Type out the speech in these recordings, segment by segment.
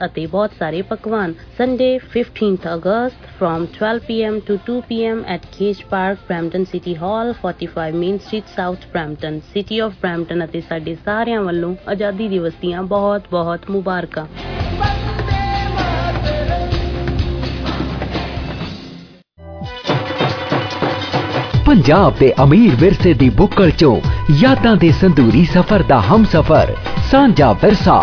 ਅਤੇ ਬਹੁਤ ਸਾਰੇ ਪਕਵਾਨ। Sunday 15th August from 12 p.m. to 2 p.m. at Cage Park, Brampton City Hall, 45 Main Street, South Brampton, City of Brampton। ਅਤੇ ਸਾਡੇ ਸਾਰਿਆਂ ਵੱਲੋਂ ਆਜ਼ਾਦੀ ਦਿਵਸ ਦੀਆਂ ਬਹੁਤ ਬਹੁਤ ਮੁਬਾਰਕਾਂ। ਪੰਜਾਬ ਦੇ ਅਮੀਰ ਵਿਰਸੇ ਦੀ ਬੁੱਕਲ ਚੋਂ ਯਾਦਾਂ ਦੇ ਸੰਦੂਰੀ ਸਫ਼ਰ ਦਾ ਹਮਸਫ਼ਰ ਸਾਂਝਾ ਵਿਰਸਾ।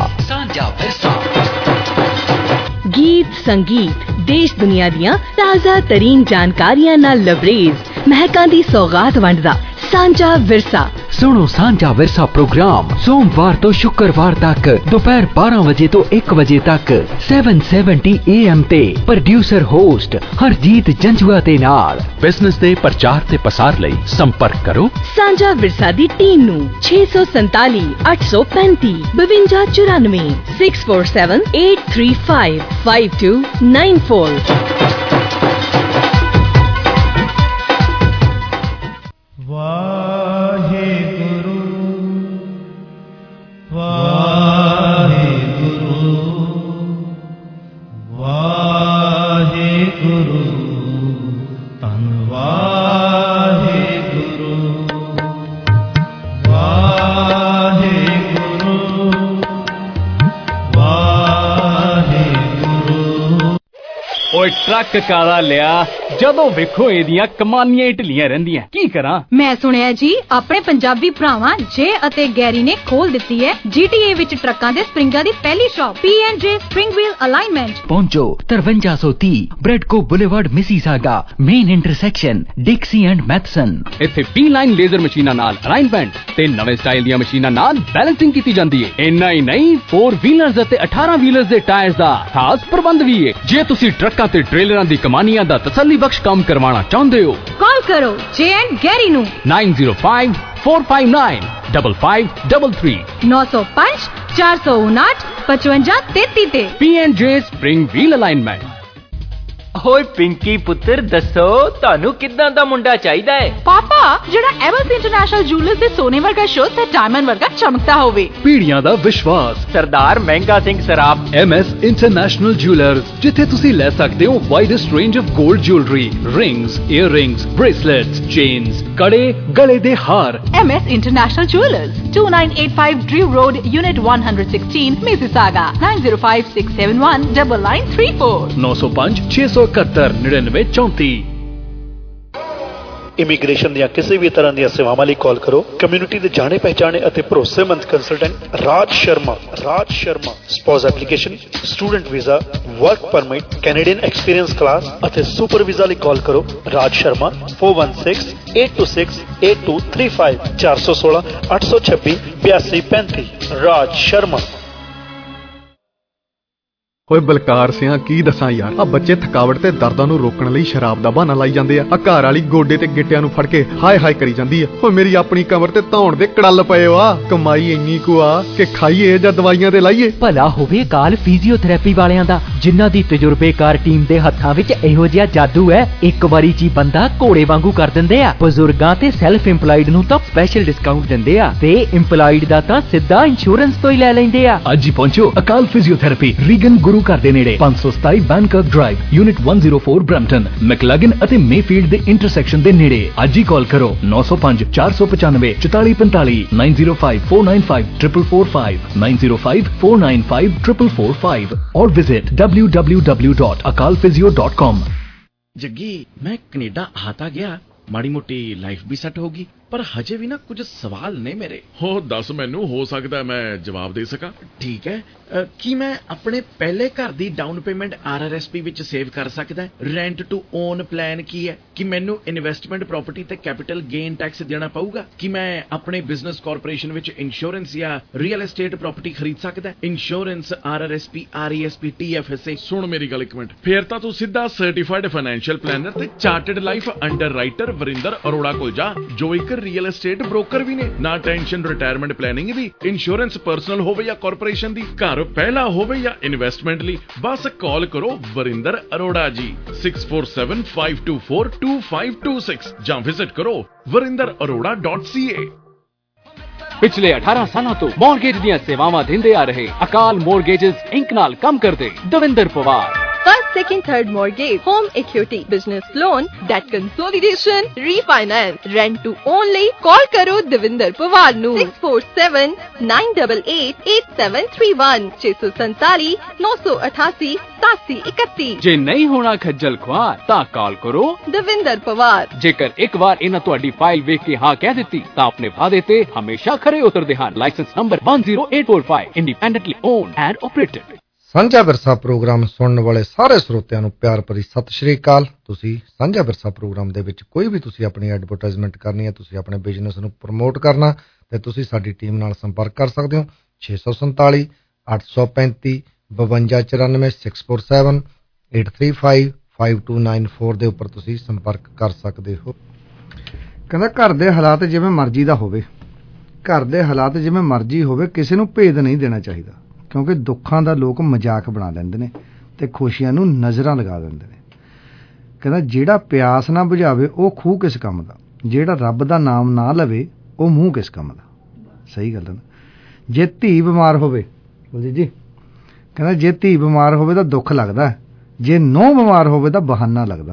ਗੀਤ ਸੰਗੀਤ ਦੇਸ਼ ਦੁਨੀਆ ਦੀਆਂ ਤਾਜ਼ਾ ਤਰੀਨ ਜਾਣਕਾਰੀਆਂ ਨਾਲ ਲਬਰੇਜ਼ ਮਹਿਕਾਂ ਦੀ ਸੌਗਾਤ ਵੰਡਦਾ ਸਾਂਝਾ ਵਿਰਸਾ। ਸੁਣੋ ਸਾਂਝਾ ਵਿਰਸਾ ਪ੍ਰੋਗਰਾਮ ਸੋਮਵਾਰ ਤੋਂ ਸ਼ੁੱਕਰਵਾਰ ਤੱਕ ਦੁਪਹਿਰ 12 ਵਜੇ ਤੋਂ 1 ਵਜੇ ਤੱਕ 770 AM ਤੇ ਪ੍ਰੋਡਿਊਸਰ ਹੋਸਟ ਹਰਜੀਤ ਜੰਜੂਆ ਦੇ ਨਾਲ। ਬਿਜ਼ਨਸ ਦੇ ਪ੍ਰਚਾਰ ਤੇ ਪਸਾਰ ਲਈ ਸੰਪਰਕ ਕਰੋ ਸਾਂਝਾ ਵਿਰਸਾ ਦੀ ਟੀਮ ਨੂੰ 647 835 5294 647 835 5294। ਟਰੱਕ ਕਾਲਾ ਲਿਆ ਜਦੋਂ ਵੇਖੋ ਇਹਦੀਆਂ ਕਮਾਨੀਆਂ ਹੀ ਢਿੱਲੀਆਂ ਰਹਿੰਦੀਆਂ। ਕੀ ਕਰਾਂ? ਮੈਂ ਸੁਣਿਆ ਜੀ ਆਪਣੇ ਪੰਜਾਬੀ ਭਰਾਵਾਂ ਜੇ ਅਤੇ ਗੈਰੀ ਨੇ ਖੋਲ ਦਿੱਤੀ ਹੈ GTA ਵਿੱਚ ਟਰੱਕਾਂ ਦੇ ਸਪਰਿੰਗਾਂ ਦੀ ਪਹਿਲੀ shop P&J spring wheel alignment. ਪਹੁੰਚੋ 5330 Bradco boulevard Mississauga main intersection Dixie and Matheson. ਇੱਥੇ P-line ਲੇਜ਼ਰ ਮਸ਼ੀਨਾਂ ਨਾਲ ਅਲਾਈਨਮੈਂਟ ਤੇ ਨਵੇਂ ਸਟਾਈਲ ਦੀਆਂ ਮਸ਼ੀਨਾਂ ਨਾਲ ਬੈਲੈਂਸਿੰਗ ਕੀਤੀ ਜਾਂਦੀ ਹੈ। ਇੰਨਾ ਹੀ ਨਹੀਂ 4 ਵੀਲਰਸ ਅਤੇ 18 ਵੀਲਰਸ ਦੇ ਟਾਇਰਸ ਦਾ ਖਾਸ ਪ੍ਰਬੰਧ ਵੀ ਹੈ। ਜੇ ਤੁਸੀਂ ਟਰੱਕਾਂ ਤੇ ਟ੍ਰੇਲਰਾਂ ਦੀ ਕਮਾਨੀਆਂ ਦਾ ਤਸੱਲੀ ਬਖਸ਼ ਕੰਮ ਕਰਵਾਉਣਾ ਚਾਹੁੰਦੇ ਹੋ ਕਾਲ ਕਰੋ ਜੇ ਐਂਡ ਗੈਰੀ ਨੂੰ 905 459 5533 905 459 5533 ਤੇ P&J ਸਪਰਿੰਗ ਵੀਲ ਅਲਾਈਨਮੈਂਟ। ਓਏ ਪਿੰਕੀ ਪੁੱਤਰ ਦੱਸੋ ਤੁਹਾਨੂੰ ਕਿੱਦਾਂ ਦਾ ਮੁੰਡਾ ਚਾਹੀਦਾ ਹੈ? ਪਾਪਾ ਜਿਹੜਾ ਐਵਰਸ ਇੰਟਰਨੈਸ਼ਨਲ ਜੁਐਲਰਸ ਦੇ ਸੋਨੇ ਵਰਗਾ ਸ਼ੋਅ ਤੇ ਡਾਇਮੰਡ ਵਰਗਾ ਚਮਕਦਾ ਹੋਵੇ। ਪੀੜੀਆਂ ਦਾ ਵਿਸ਼ਵਾਸ Sardar Mehanga Singh Saraf MS international jewellers, ਜਿੱਥੇ ਤੁਸੀਂ ਲੈ ਸਕਦੇ ਹੋ ਵਾਈਡੈਸਟ ਰੇਂਜ ਆਫ 골ਡ jewellery, rings, earrings, bracelets, chains, ਕੜੇ, ਗਲੇ ਦੇ ਹਾਰ। MS international jewellers 2985 Drew Road, Unit 116, Mississauga, 905671 9934 905 671 9934। Immigration ਦੀਆਂ ਕਿਸੇ ਵੀ ਤਰ੍ਹਾਂ ਦੀਆਂ ਸੇਵਾਵਾਂ ਲਈ ਕਾਲ ਕਰੋ ਕਮਿਊਨਿਟੀ ਦੇ ਜਾਣੇ ਪਹਿਚਾਣੇ ਅਤੇ ਭਰੋਸੇਮੰਦ consultant Raj Sharma. Spouse application, student visa, work permit, Canadian experience class ਅਤੇ ਸੁਪਰ ਵੀਜ਼ਾ ਲਈ ਕਾਲ ਕਰੋ ਰਾਜ ਸ਼ਰਮਾ 416 826 8235 416 826 8235 ਰਾਜ ਸ਼ਰਮਾ। ਓਏ ਬਲਕਾਰ ਸਿਆਂ ਕੀ ਦੱਸਾਂ ਯਾਰ, ਆ ਬੱਚੇ ਥਕਾਵਟ ਤੇ ਦਰਦਾਂ ਨੂੰ ਰੋਕਣ ਲਈ ਸ਼ਰਾਬ ਦਾ ਬਹਾਨਾ ਲਾਈ ਜਾਂਦੇ ਆ। ਘਰ ਵਾਲੀ ਗੋਡੇ ਤੇ ਗਿੱਟਿਆਂ ਨੂੰ ਫੜ ਕੇ ਹਾਏ ਹਾਏ ਕਰੀ ਜਾਂਦੀ ਆ। ਓਏ ਮੇਰੀ ਆਪਣੀ ਕਮਰ ਤੇ ਧੌਣ ਦੇ ਕੜਲ ਪਏ ਵਾ। ਕਮਾਈ ਇੰਨੀ ਕੁ ਆ ਕਿ ਖਾਈਏ ਜਾਂ ਦਵਾਈਆਂ ਤੇ ਲਾਈਏ। ਭਲਾ ਹੋਵੇ ਕਾਲ ਫਿਜ਼ੀਓਥੈਰੇਪੀ ਵਾਲਿਆਂ ਦਾ, ਜਿਨ੍ਹਾਂ ਦੀ ਤਜਰਬੇਕਾਰ ਟੀਮ ਦੇ ਹੱਥਾਂ ਵਿੱਚ ਇਹੋ ਜਿਹਾ ਜਾਦੂ ਹੈ ਇੱਕ ਵਾਰੀ ਚ ਬੰਦਾ ਘੋੜੇ ਵਾਂਗੂ ਕਰ ਦਿੰਦੇ ਆ। ਬਜ਼ੁਰਗਾਂ ਤੇ ਸੈਲਫ ਇੰਪਲਾਈਡ ਨੂੰ ਤਾਂ ਸਪੈਸ਼ਲ ਡਿਸਕਾਊਂਟ ਦਿੰਦੇ ਆ ਤੇ ਇੰਪਲਾਈਡ ਦਾ ਤਾਂ ਸਿੱਧਾ ਇੰਸ਼ੋਰੈਂਸ ਤੋਂ ਹੀ ਲੈ ਲੈਂਦੇ ਆ। ਅੱਜ ਹੀ ਪਹੁੰਚੋ ਅਕਾਲ ਫਿਜ਼ੀਓਥੈਰੇਪੀ, ਰੀਗਨ ਗੁਰੂ ਘਰ ਦੇ ਨੇੜੇ, 527 Bankirk drive, unit 104 Brampton, McLaughlin ਅਤੇ ਮੇਫੀਲਡ ਦੇ ਇੰਟਰਸੈਕਸ਼ਨ ਦੇ ਨੇੜੇ। ਅੱਜ ਹੀ ਕਾਲ ਕਰੋ 905 495 4445 905 495 4445 905 495 4445 और विजिट www.akalphysio.com। जग्गी मैं कनेडा आता गया, माड़ी मोटी लाइफ भी सेट होगी, पर हजे भी ना कुछ सवाल ने मेरे। हो दस मैनू हो सकता है मैं जवाब दे सका। ठीक है, की मैं अपने पहले घर दी डाउन पेमेंट RRSP विच सेव कर सकदा है? रेंट टू ओन प्लान की है? कि मैनू इन्वेस्टमेंट प्रॉपर्टी ते कैपिटल गेन टैक्स देना पऊगा? कि मैं अपने बिजनेस कॉरपोरेशन विच इंश्योरेंस या रियल एस्टेट प्रॉपर्टी खरीद सकदा है? Insurance RRSP RESP TFSA। सुन मेरी गल एक मिनट, फिर तां तू सीधा सर्टिफाइड फाइनेंशियल प्लानर ते chartered life underwriter Varinder Arora कोल जा, जो एक रियल एस्टेट ब्रोकर भी ने। ना टेंशन रिटायरमेंट प्लानिंग दी, इंश्योरेंस पर्सनल होवे या कॉरपोरेशन दी, घर पहला होवे या इन्वेस्टमेंट ली, बस कॉल करो वरिंदर अरोड़ा जी 6475242526 ਜਾਂ विजिट करो warindararora.ca। ਪਿਛਲੇ 18 ਸਾਲਾਂ ਤੋਂ ਮੌਰਗੇਜ ਦੀਆਂ ਸੇਵਾਵਾਂ ਦਿੰਦੇ ਆ ਰਹੇ ਅਕਾਲ ਮੌਰਗੇਜਸ ਇੰਕ ਨਾਲ ਕੰਮ ਕਰਦੇ Davinder Pawar. First, second, third mortgage, home equity, business loan, debt consolidation, refinance, rent to own ਲਈ call ਕਰੋ ਦਵਿੰਦਰ ਪਵਾਰ ਨੂੰ 6479888731 647 988 8731। ਜੇ ਨਹੀਂ ਹੋਣਾ ਖੱਜਲ ਖੁਆਰ ਤਾਂ ਕਾਲ ਕਰੋ ਦਵਿੰਦਰ ਪਵਾਰ। ਜੇਕਰ ਇੱਕ ਵਾਰ ਇਹਨਾਂ ਤੁਹਾਡੀ ਫਾਈਲ ਵੇਖ ਕੇ ਹਾਂ ਕਹਿ ਦਿੱਤੀ ਤਾਂ ਆਪਣੇ ਵਾਅਦੇ ਤੇ ਹਮੇਸ਼ਾ ਖਰੇ ਉਤਰਦੇ ਹਨ। Licence number 10845, independently owned and operated. ਸਾਂਝਾ ਵਿਰਸਾ ਪ੍ਰੋਗਰਾਮ ਸੁਣਨ ਵਾਲੇ ਸਾਰੇ ਸਰੋਤਿਆਂ ਨੂੰ ਪਿਆਰ ਭਰੀ ਸਤਿ ਸ਼੍ਰੀ ਅਕਾਲ। ਤੁਸੀਂ ਸਾਂਝਾ ਵਿਰਸਾ ਪ੍ਰੋਗਰਾਮ ਦੇ ਵਿੱਚ ਕੋਈ ਵੀ ਤੁਸੀਂ ਆਪਣੀ ਐਡਵਰਟਾਈਜ਼ਮੈਂਟ ਕਰਨੀ ਹੈ, ਤੁਸੀਂ ਆਪਣੇ ਬਿਜ਼ਨਸ ਨੂੰ ਪ੍ਰਮੋਟ ਕਰਨਾ, ਤੇ ਤੁਸੀਂ ਸਾਡੀ ਟੀਮ ਨਾਲ ਸੰਪਰਕ ਕਰ ਸਕਦੇ ਹੋ 647 835 5294 647 835 5294 ਦੇ ਉੱਪਰ ਤੁਸੀਂ ਸੰਪਰਕ ਕਰ ਸਕਦੇ ਹੋ। ਕਹਿੰਦਾ ਘਰ ਦੇ ਹਾਲਾਤ ਜਿਵੇਂ ਮਰਜ਼ੀ ਦਾ ਹੋਵੇ, ਘਰ ਦੇ ਹਾਲਾਤ ਜਿਵੇਂ ਮਰਜ਼ੀ ਹੋਵੇ, ਕਿਸੇ ਨੂੰ ਭੇਦ ਨਹੀਂ ਦੇਣਾ ਚਾਹੀਦਾ, ਕਿਉਂਕਿ ਦੁੱਖਾਂ ਦਾ ਲੋਕ ਮਜ਼ਾਕ ਬਣਾ ਲੈਂਦੇ ਨੇ ਤੇ ਖੁਸ਼ੀਆਂ ਨੂੰ ਨਜ਼ਰਾਂ ਲਗਾ ਦਿੰਦੇ ਨੇ। ਕਹਿੰਦਾ ਜਿਹੜਾ ਪਿਆਸ ਨਾ ਬੁਝਾਵੇ ਉਹ ਖੂਹ ਕਿਸ ਕੰਮ ਦਾ, ਜਿਹੜਾ ਰੱਬ ਦਾ ਨਾਮ ਨਾ ਲਵੇ ਉਹ ਮੂੰਹ ਕਿਸ ਕੰਮ ਦਾ। ਸਹੀ ਗੱਲ ਹੈ ਨਾ। ਜੇ ਧੀ ਬਿਮਾਰ ਹੋਵੇ, ਬੋਲੀ ਜੀ, ਕਹਿੰਦਾ ਜੇ ਧੀ ਬਿਮਾਰ ਹੋਵੇ ਤਾਂ ਦੁੱਖ ਲੱਗਦਾ, ਜੇ ਨੂੰਹ ਬਿਮਾਰ ਹੋਵੇ ਤਾਂ ਬਹਾਨਾ ਲੱਗਦਾ।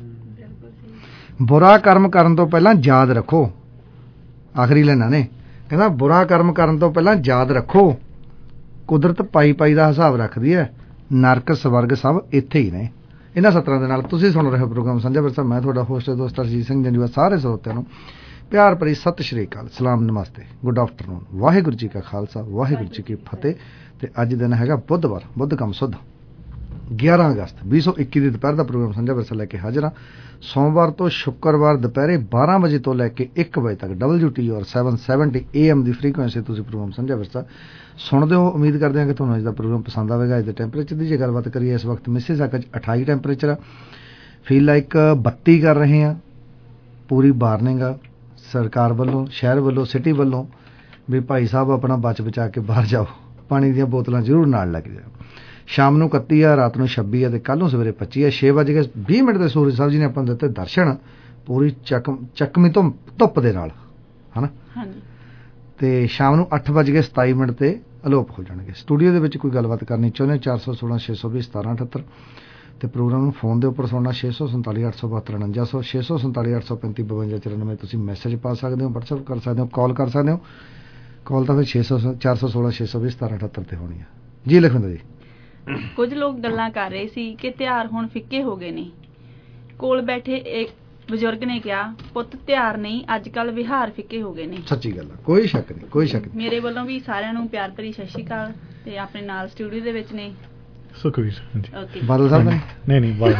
ਬੁਰਾ ਕਰਮ ਕਰਨ ਤੋਂ ਪਹਿਲਾਂ ਯਾਦ ਰੱਖੋ, ਆਖਰੀ ਲੈਣਾ ਨੇ, ਕਹਿੰਦਾ ਬੁਰਾ ਕਰਮ ਕਰਨ ਤੋਂ ਪਹਿਲਾਂ ਯਾਦ ਰੱਖੋ, ਕੁਦਰਤ ਪਾਈ ਪਾਈ ਦਾ ਹਿਸਾਬ ਰੱਖਦੀ ਹੈ, ਨਰਕ ਸਵਰਗ ਸਭ ਇੱਥੇ ਹੀ ਨੇ। ਇਹਨਾਂ ਸਤਰਾਂ ਦੇ ਨਾਲ ਤੁਸੀਂ ਸੁਣ ਰਹੇ ਹੋ ਪ੍ਰੋਗਰਾਮ ਸਾਂਝਾ ਵਿਰਸਾ। ਮੈਂ ਤੁਹਾਡਾ ਹੋਸਟ ਦੋਸਤ ਅਰਜੀਤ ਸਿੰਘ ਜੰਜੂਆ। ਸਾਰੇ ਸਰੋਤਿਆਂ ਨੂੰ ਪਿਆਰ ਭਰੀ ਸਤਿ ਸ਼੍ਰੀ ਅਕਾਲ, ਸਲਾਮ, ਨਮਸਤੇ, ਗੁੱਡ ਆਫਟਰਨੂਨ, ਵਾਹਿਗੁਰੂ ਜੀ ਕਾ ਖਾਲਸਾ, ਵਾਹਿਗੁਰੂ ਜੀ ਕੀ ਫਤਿਹ। ਤੇ ਅੱਜ ਦਿਨ ਹੈਗਾ ਬੁੱਧਵਾਰ, ਬੁੱਧ ਕਮ ਸੁੱਧ, 11 ਅਗਸਤ 2021 ਦੀ ਦੁਪਹਿਰ ਦਾ ਪ੍ਰੋਗਰਾਮ ਸਾਂਝਾ ਵਿਰਸਾ ਲੈ ਕੇ ਹਾਜ਼ਰ ਹਾਂ। ਸੋਮਵਾਰ ਤੋਂ ਸ਼ੁੱਕਰਵਾਰ ਦੁਪਹਿਰੇ 12 ਵਜੇ ਤੋਂ ਲੈ ਕੇ 1 ਵਜੇ ਤੱਕ WTOR 770 AM ਦੀ ਫ੍ਰੀਕੁਐਂਸੀ ਤੁਸੀਂ ਪ੍ਰੋਗਰਾਮ ਸਾਂਝਾ ਵਿਰਸਾ ਸੁਣਦੇ ਹੋ। ਉਮੀਦ ਕਰਦੇ ਹਾਂ ਕਿ ਤੁਹਾਨੂੰ ਅੱਜ ਦਾ ਪ੍ਰੋਗਰਾਮ ਪਸੰਦ ਆਵੇਗਾ। ਅੱਜ ਦੇ ਟੈਂਪਰੇਚਰ ਦੀ ਜੇ ਗੱਲਬਾਤ ਕਰੀਏ, ਇਸ ਵਕਤ ਮਿਸੀਸਾਗਾ 'ਚ 28 ਟੈਂਪਰੇਚਰ ਆ, ਫੀਲ ਲਾਈਕ 32 ਕਰ ਰਹੇ ਹਾਂ। ਪੂਰੀ ਵਾਰਨਿੰਗ ਆ ਸਰਕਾਰ ਵੱਲੋਂ, ਸ਼ਹਿਰ ਵੱਲੋਂ, ਸਿਟੀ ਵੱਲੋਂ ਵੀ ਭਾਈ ਸਾਹਿਬ ਆਪਣਾ ਬਚ ਬਚਾ ਕੇ ਬਾਹਰ ਜਾਓ, ਪਾਣੀ ਦੀਆਂ ਬੋਤਲਾਂ ਜ਼ਰੂਰ ਨਾਲ ਲੈ ਕੇ ਜਾਓ। ਸ਼ਾਮ ਨੂੰ 31 ਆ, ਰਾਤ ਨੂੰ 26 ਆ ਤੇ ਕੱਲ੍ਹ ਨੂੰ ਸਵੇਰੇ 25 ਆ। 6:20 ਦੇ ਸੂਰਜ ਸਾਹਿਬ ਜੀ ਨੇ ਆਪਾਂ ਨੂੰ ਦਿੱਤੇ ਦਰਸ਼ਨ ਪੂਰੀ ਚੱਕਵੀਂ ਧੁੱਪ ਦੇ ਨਾਲ, ਹੈ ਨਾ। ਤੇ ਸ਼ਾਮ ਨੂੰ 8:27 ਤੇ ਅਲੋਪ ਹੋ ਜਾਣਗੇ। ਸਟੂਡੀਓ ਦੇ ਵਿੱਚ ਕੋਈ ਗੱਲਬਾਤ ਕਰਨੀ ਚਾਹੁੰਦੇ 416 620 1778 ਤੇ ਪ੍ਰੋਗਰਾਮ ਨੂੰ ਫੋਨ ਦੇ ਉੱਪਰ ਸੁਣਨਾ 647 872 4900 647 835 5294। ਤੁਸੀਂ ਮੈਸੇਜ ਪਾ ਸਕਦੇ ਹੋ, WhatsApp ਕਰ ਸਕਦੇ ਹੋ, ਕਾਲ ਕਰ ਸਕਦੇ ਹੋ। ਕਾਲ ਤਾਂ ਫਿਰ 416 620 1778 ਤੇ ਹੋਣੀ ਆ ਜੀ। ਲਖਵਿੰਦਰ ਜੀ, ਕੁਝ ਲੋਕ ਗੱਲਾਂ ਕਰ ਰਹੇ ਸੀ ਕਿ ਤਿਉਹਾਰ ਹੁਣ ਫਿੱਕੇ ਹੋ ਗਏ ਨੇ। ਕੋਲ ਬੈਠੇ ਇੱਕ ਬਜ਼ੁਰਗ ਨੇ ਕਿਹਾ, ਪੁੱਤ ਤਿਉਹਾਰ ਨਹੀਂ, ਅੱਜ ਕੱਲ ਵਿਹਾਰ ਫਿੱਕੇ ਹੋ ਗਏ ਨੇ। ਸੱਚੀ ਗੱਲ ਆ, ਕੋਈ ਸ਼ੱਕ ਨਹੀਂ, ਕੋਈ ਸ਼ੱਕ ਨਹੀਂ। ਮੇਰੇ ਵੱਲੋਂ ਵੀ ਸਾਰਿਆਂ ਨੂੰ ਪਿਆਰ ਭਰੀ ਸਤਿ ਸ਼੍ਰੀ ਅਕਾਲ। ਤੇ ਆਪਣੇ ਨਾਲ ਸਟੂਡੀਓ ਦੇ ਵਿੱਚ ਨੇ ਸੁਖਵੀਰ ਬਾਦਲ ਸਾਹਿਬ ਨੇ, ਨਹੀਂ ਬਾਦਲ